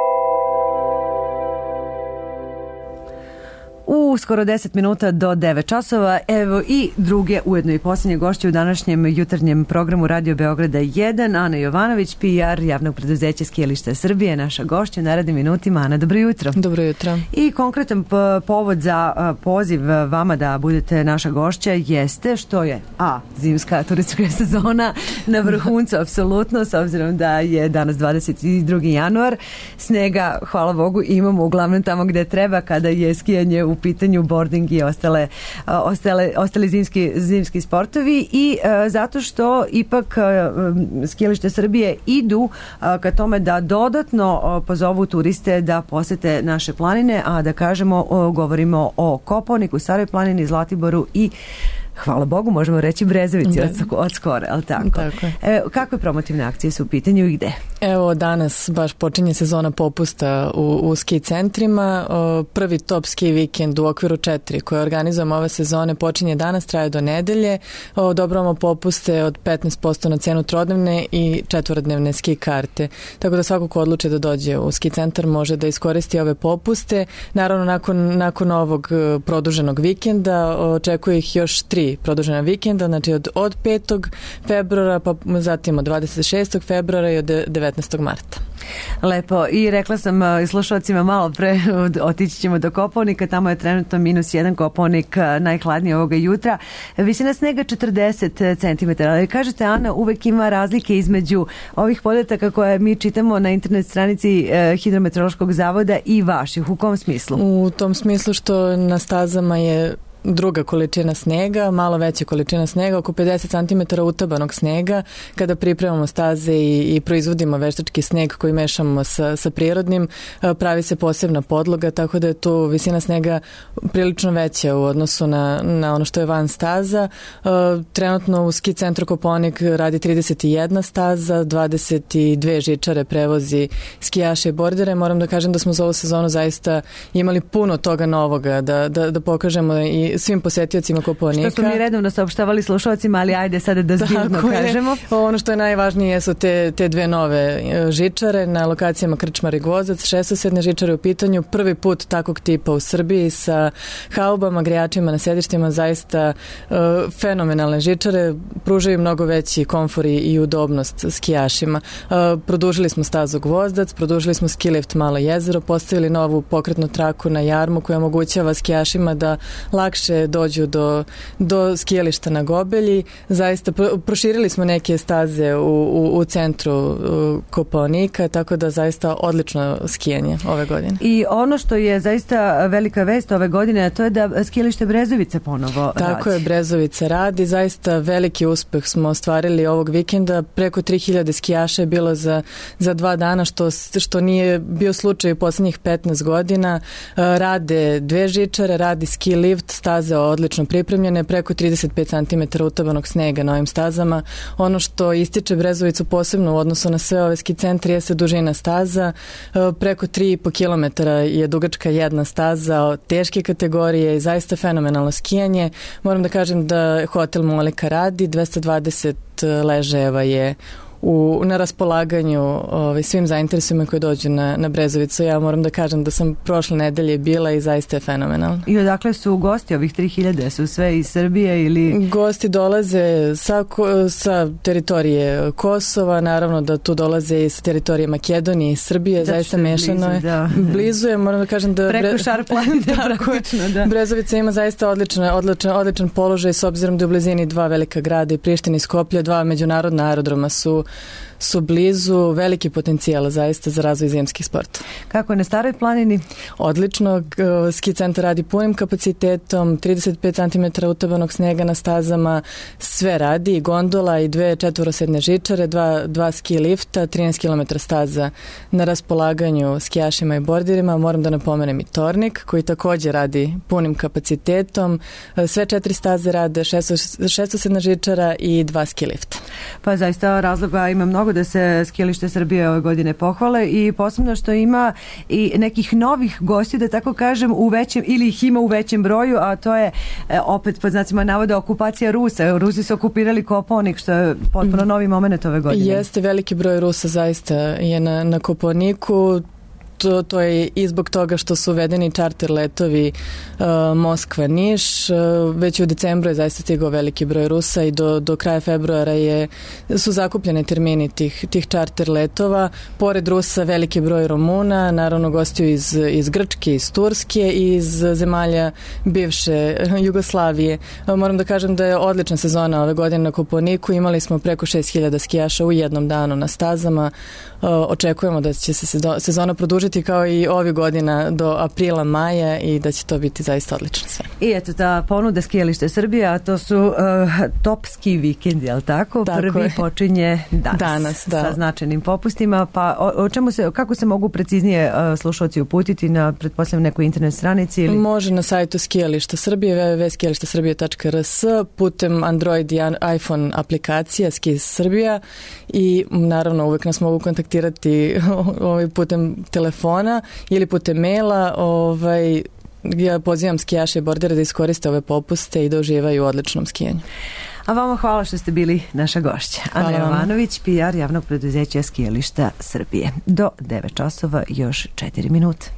U skoro deset minuta do devet časova, evo i druge, ujedno i posljednje gošće u današnjem jutarnjem programu Radio Beograda jedan, Ana Jovanović, P R javnog preduzeća Skijališta Srbije, naša gošća u narednim minutima. Ana, dobro jutro. Dobro jutro. I konkretan povod za poziv vama da budete naša gošća jeste što je a, zimska turistička sezona na vrhuncu, apsolutno, s obzirom da je danas dvadeset drugi januar. Snega, hvala Bogu, imamo uglavnom tamo gde treba kada je skijanje u pitanju, boarding i ostale, ostale, ostali zimski, zimski sportovi i e, zato što ipak e, Skijališta Srbije idu e, ka tome da dodatno e, pozovu turiste da posete naše planine, a da kažemo, o, govorimo o Kopaoniku, Staroj planini, Zlatiboru i hvala Bogu, možemo reći Brezovici od, od skora, ali tako? Tako je. E, kakve promotivne akcije su u pitanju i gde? Evo, danas baš počinje sezona popusta u, u ski centrima. O, prvi top ski vikend u okviru četiri koje organizujemo ove sezone počinje danas, traje do nedelje. Odobravamo popuste od petnaest posto na cenu trodnevne i četvorodnevne ski karte. Tako da svako ko odluči da dođe u ski centar može da iskoristi ove popuste. Naravno, nakon, nakon ovog produženog vikenda očekuje ih još tri produžena vikenda, znači od, od petog februara, pa zatim od dvadeset šestog februara i od devetnaestog marta. Lepo. I rekla sam uh, slušalcima malo pre, otići ćemo do Kopaonika, tamo je trenutno minus jedan, Kopaonik najhladniji ovoga jutra. Visina snega četrdeset centimetara. Ali kažete, Ana, uvek ima razlike između ovih podataka koje mi čitamo na internet stranici uh, Hidrometeorološkog zavoda i vaših. U kom smislu? U tom smislu što na stazama je druga količina snega, malo veća količina snega, oko pedeset centimetara utabanog snega. Kada pripremamo staze i, i proizvodimo veštački sneg koji mešamo sa, sa prirodnim, pravi se posebna podloga, tako da je tu visina snega prilično veća u odnosu na, na ono što je van staza. Trenutno u ski centru Kopaonik radi trideset jedna staza, dvadeset dve žičare prevozi skijaše i bordere. Moram da kažem da smo za ovu sezonu zaista imali puno toga novoga, da, da, da pokažemo i svim posetiocima Kopaonika. Što smo mi redovno saopštavali slušalcima, ali ajde sada da zbirno kažemo. Ono što je najvažnije su te, te dve nove žičare na lokacijama Krčmar i Gvozac, šestosedne žičare u pitanju, prvi put takvog tipa u Srbiji sa haubama, grejačima na sedištima, zaista uh, fenomenalne žičare, pružaju mnogo veći komfor i udobnost skijašima. Uh, produžili smo stazu Gvozdac, produžili smo ski lift Malo jezero, postavili novu pokretnu traku na Jarmu koja omogućava skijašima da lakše dođu do, do skijališta na Gobelji. Zaista proširili smo neke staze u, u, u centru Kopaonika, tako da zaista odlično skijanje ove godine. I ono što je zaista velika vest ove godine, to je da skijalište Brezovica ponovo radi. Tako je, Brezovica radi. Zaista veliki uspeh smo ostvarili ovog vikenda. Preko tri hiljade skijaša je bilo za, za dva dana, što, što nije bio slučaj u poslednjih petnaest godina. Rade dve žičare, radi ski lift, staze odlično pripremljene, preko trideset pet centimetara utabanog snega na ovim stazama. Ono što ističe Brezovicu posebno u odnosu na sve ove ski centri jeste dužina staza. Preko tri i po kilometara je dugačka jedna staza, teške kategorije i zaista fenomenalno skijanje. Moram da kažem da hotel Molika radi, dvesta dvadeset ležajeva je u, na raspolaganju ovaj, svim zainteresujima koji dođu na, na Brezovicu. Ja moram da kažem da sam prošle nedelje bila i zaista je fenomenalno. I odakle su gosti ovih tri hiljade? Su sve iz Srbije ili? Gosti dolaze sa, sa teritorije Kosova, naravno da tu dolaze i sa teritorije Makedonije i Srbije, da, zaista mešano je. Da. Blizu je, moram da kažem da... Preko šar planine praktično, da. Brezovica ima zaista odličan, odličan, odličan položaj s obzirom da je u blizini dva velika grada i Priština i Skoplje, dva međunarodna aerodroma su su blizu, veliki potencijal zaista za razvoj zimskih sporta. Kako je na Staroj planini? Odlično, ski centar radi punim kapacitetom, trideset pet centimetara utabanog snega na stazama, sve radi, i gondola i dve četvorosedne žičare, dva, dva ski lifta, trinaest kilometara staza na raspolaganju skijašima i borderima. Moram da napomenem i Tornik koji takođe radi punim kapacitetom, sve četiri staze rade, šestosedna žičara i dva ski lifta. Pa zaista razloga ima mnogo mnogo da se skijalište Srbije ove godine pohvale i posebno što ima i nekih novih gostiju, da tako kažem, u većem, ili ih ima u većem broju, a to je e, opet pod znacima navoda okupacija Rusa. Rusi su okupirali Kopaonik, što je potpuno novi moment ove godine. Jeste, veliki broj Rusa zaista je na, na Kopaoniku. To, to je i zbog toga što su uvedeni čarter letovi uh, Moskva-Niš. Uh, već u decembru je zaista stigao veliki broj Rusa i do, do kraja februara je, su zakupljene termini tih, tih čarter letova. Pored Rusa veliki broj Romuna, naravno gostiju iz, iz Grčke, iz Turske i iz zemalja bivše Jugoslavije. Uh, moram da kažem da je odlična sezona ove godine na Kopaoniku. Imali smo preko šest hiljada skijaša u jednom danu na stazama. Uh, očekujemo da će se sezona produžiti kao i ovih godina do aprila, maja i da će to biti zaista odlično sve. I eto ta ponuda skijalište Srbije, a to su uh, top ski vikendi, jel tako? tako Prvi je. počinje danas, danas da. sa značajnim popustima, pa o, o čemu se, kako se mogu preciznije uh, slušalci uputiti na, pretpostavljam, nekoj internet stranici? Ili? Može na sajtu skijališta Srbije, w w w tačka skijališta srbije tačka r s, putem Android i iPhone aplikacija Ski Srbija i naravno uvek nas mogu kontaktirati ovaj, putem telefona ili putem maila. Ovaj, ja pozivam skijaše i bordere da iskoriste ove popuste i da uživaju u odličnom skijanju. A vama hvala što ste bili naša gošća. Ana Jovanović, P R javnog preduzeća Skijališta Srbije. Do devet časova još četiri minute.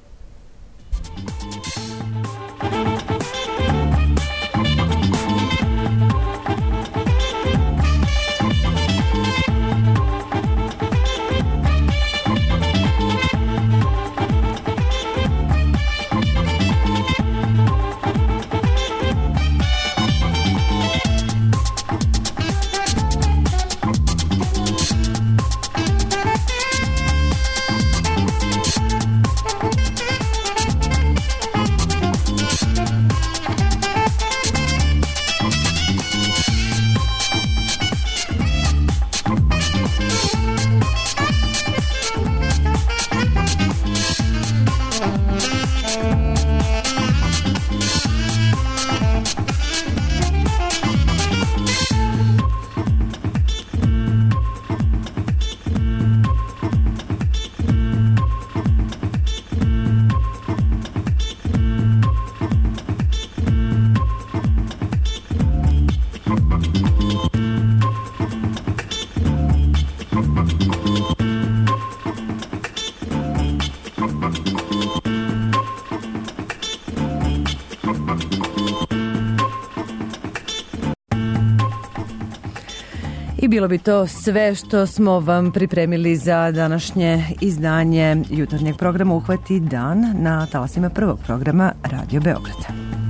I bilo bi to sve što smo vam pripremili za današnje izdanje jutarnjeg programa Uhvati dan na talasima prvog programa Radio Beograda.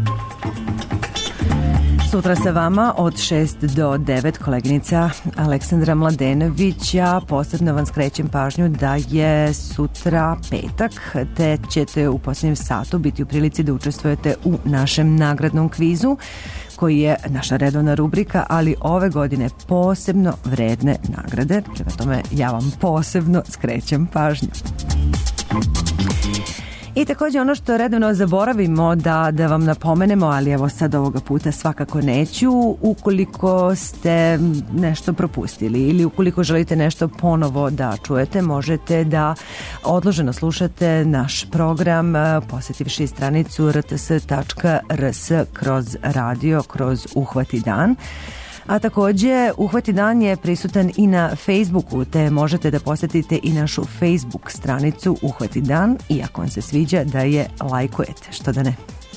Sutra sa vama od šest do devet koleginica Aleksandra Mladenović. Ja posebno vam skrećem pažnju da je sutra petak, te ćete u posljednjem satu biti u prilici da učestvujete u našem nagradnom kvizu, koji je naša redovna rubrika, ali ove godine posebno vredne nagrade. Prema tome ja vam posebno skrećem pažnju. I također ono što redovno zaboravimo da, da vam napomenemo, ali evo sad ovoga puta svakako neću, ukoliko ste nešto propustili ili ukoliko želite nešto ponovo da čujete, možete da odloženo slušate naš program posjetivši stranicu r t s tačka r s kroz radio, kroz Uhvati dan. A također Uhvati dan je prisutan i na Facebooku, te možete da posjetite i našu Facebook stranicu Uhvati dan i ako vam se sviđa da je lajkujete, što da ne.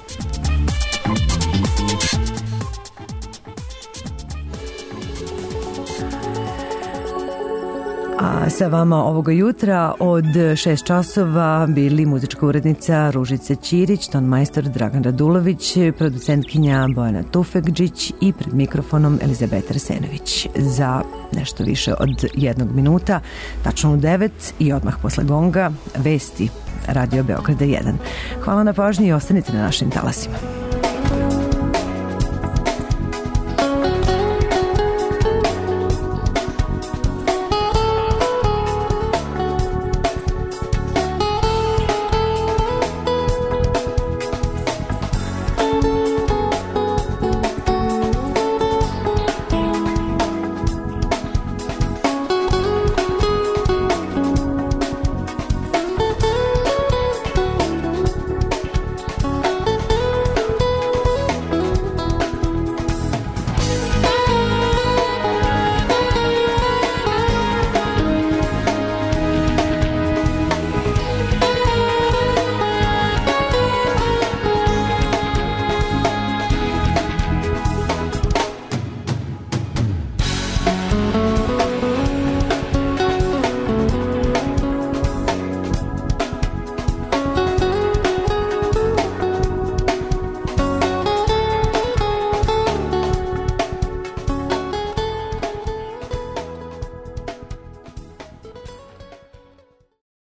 A sa vama ovoga jutra od šest časova bili muzička urednica Ružica Ćirić, tonmajstor Dragan Radulović, producentkinja Bojana Tufekđić i pred mikrofonom Elizabeta Arsenović. Za nešto više od jednog minuta, tačno u devet i odmah posle gonga, vesti Radio Beograda jedan. Hvala na pažnji i ostanite na našim talasima.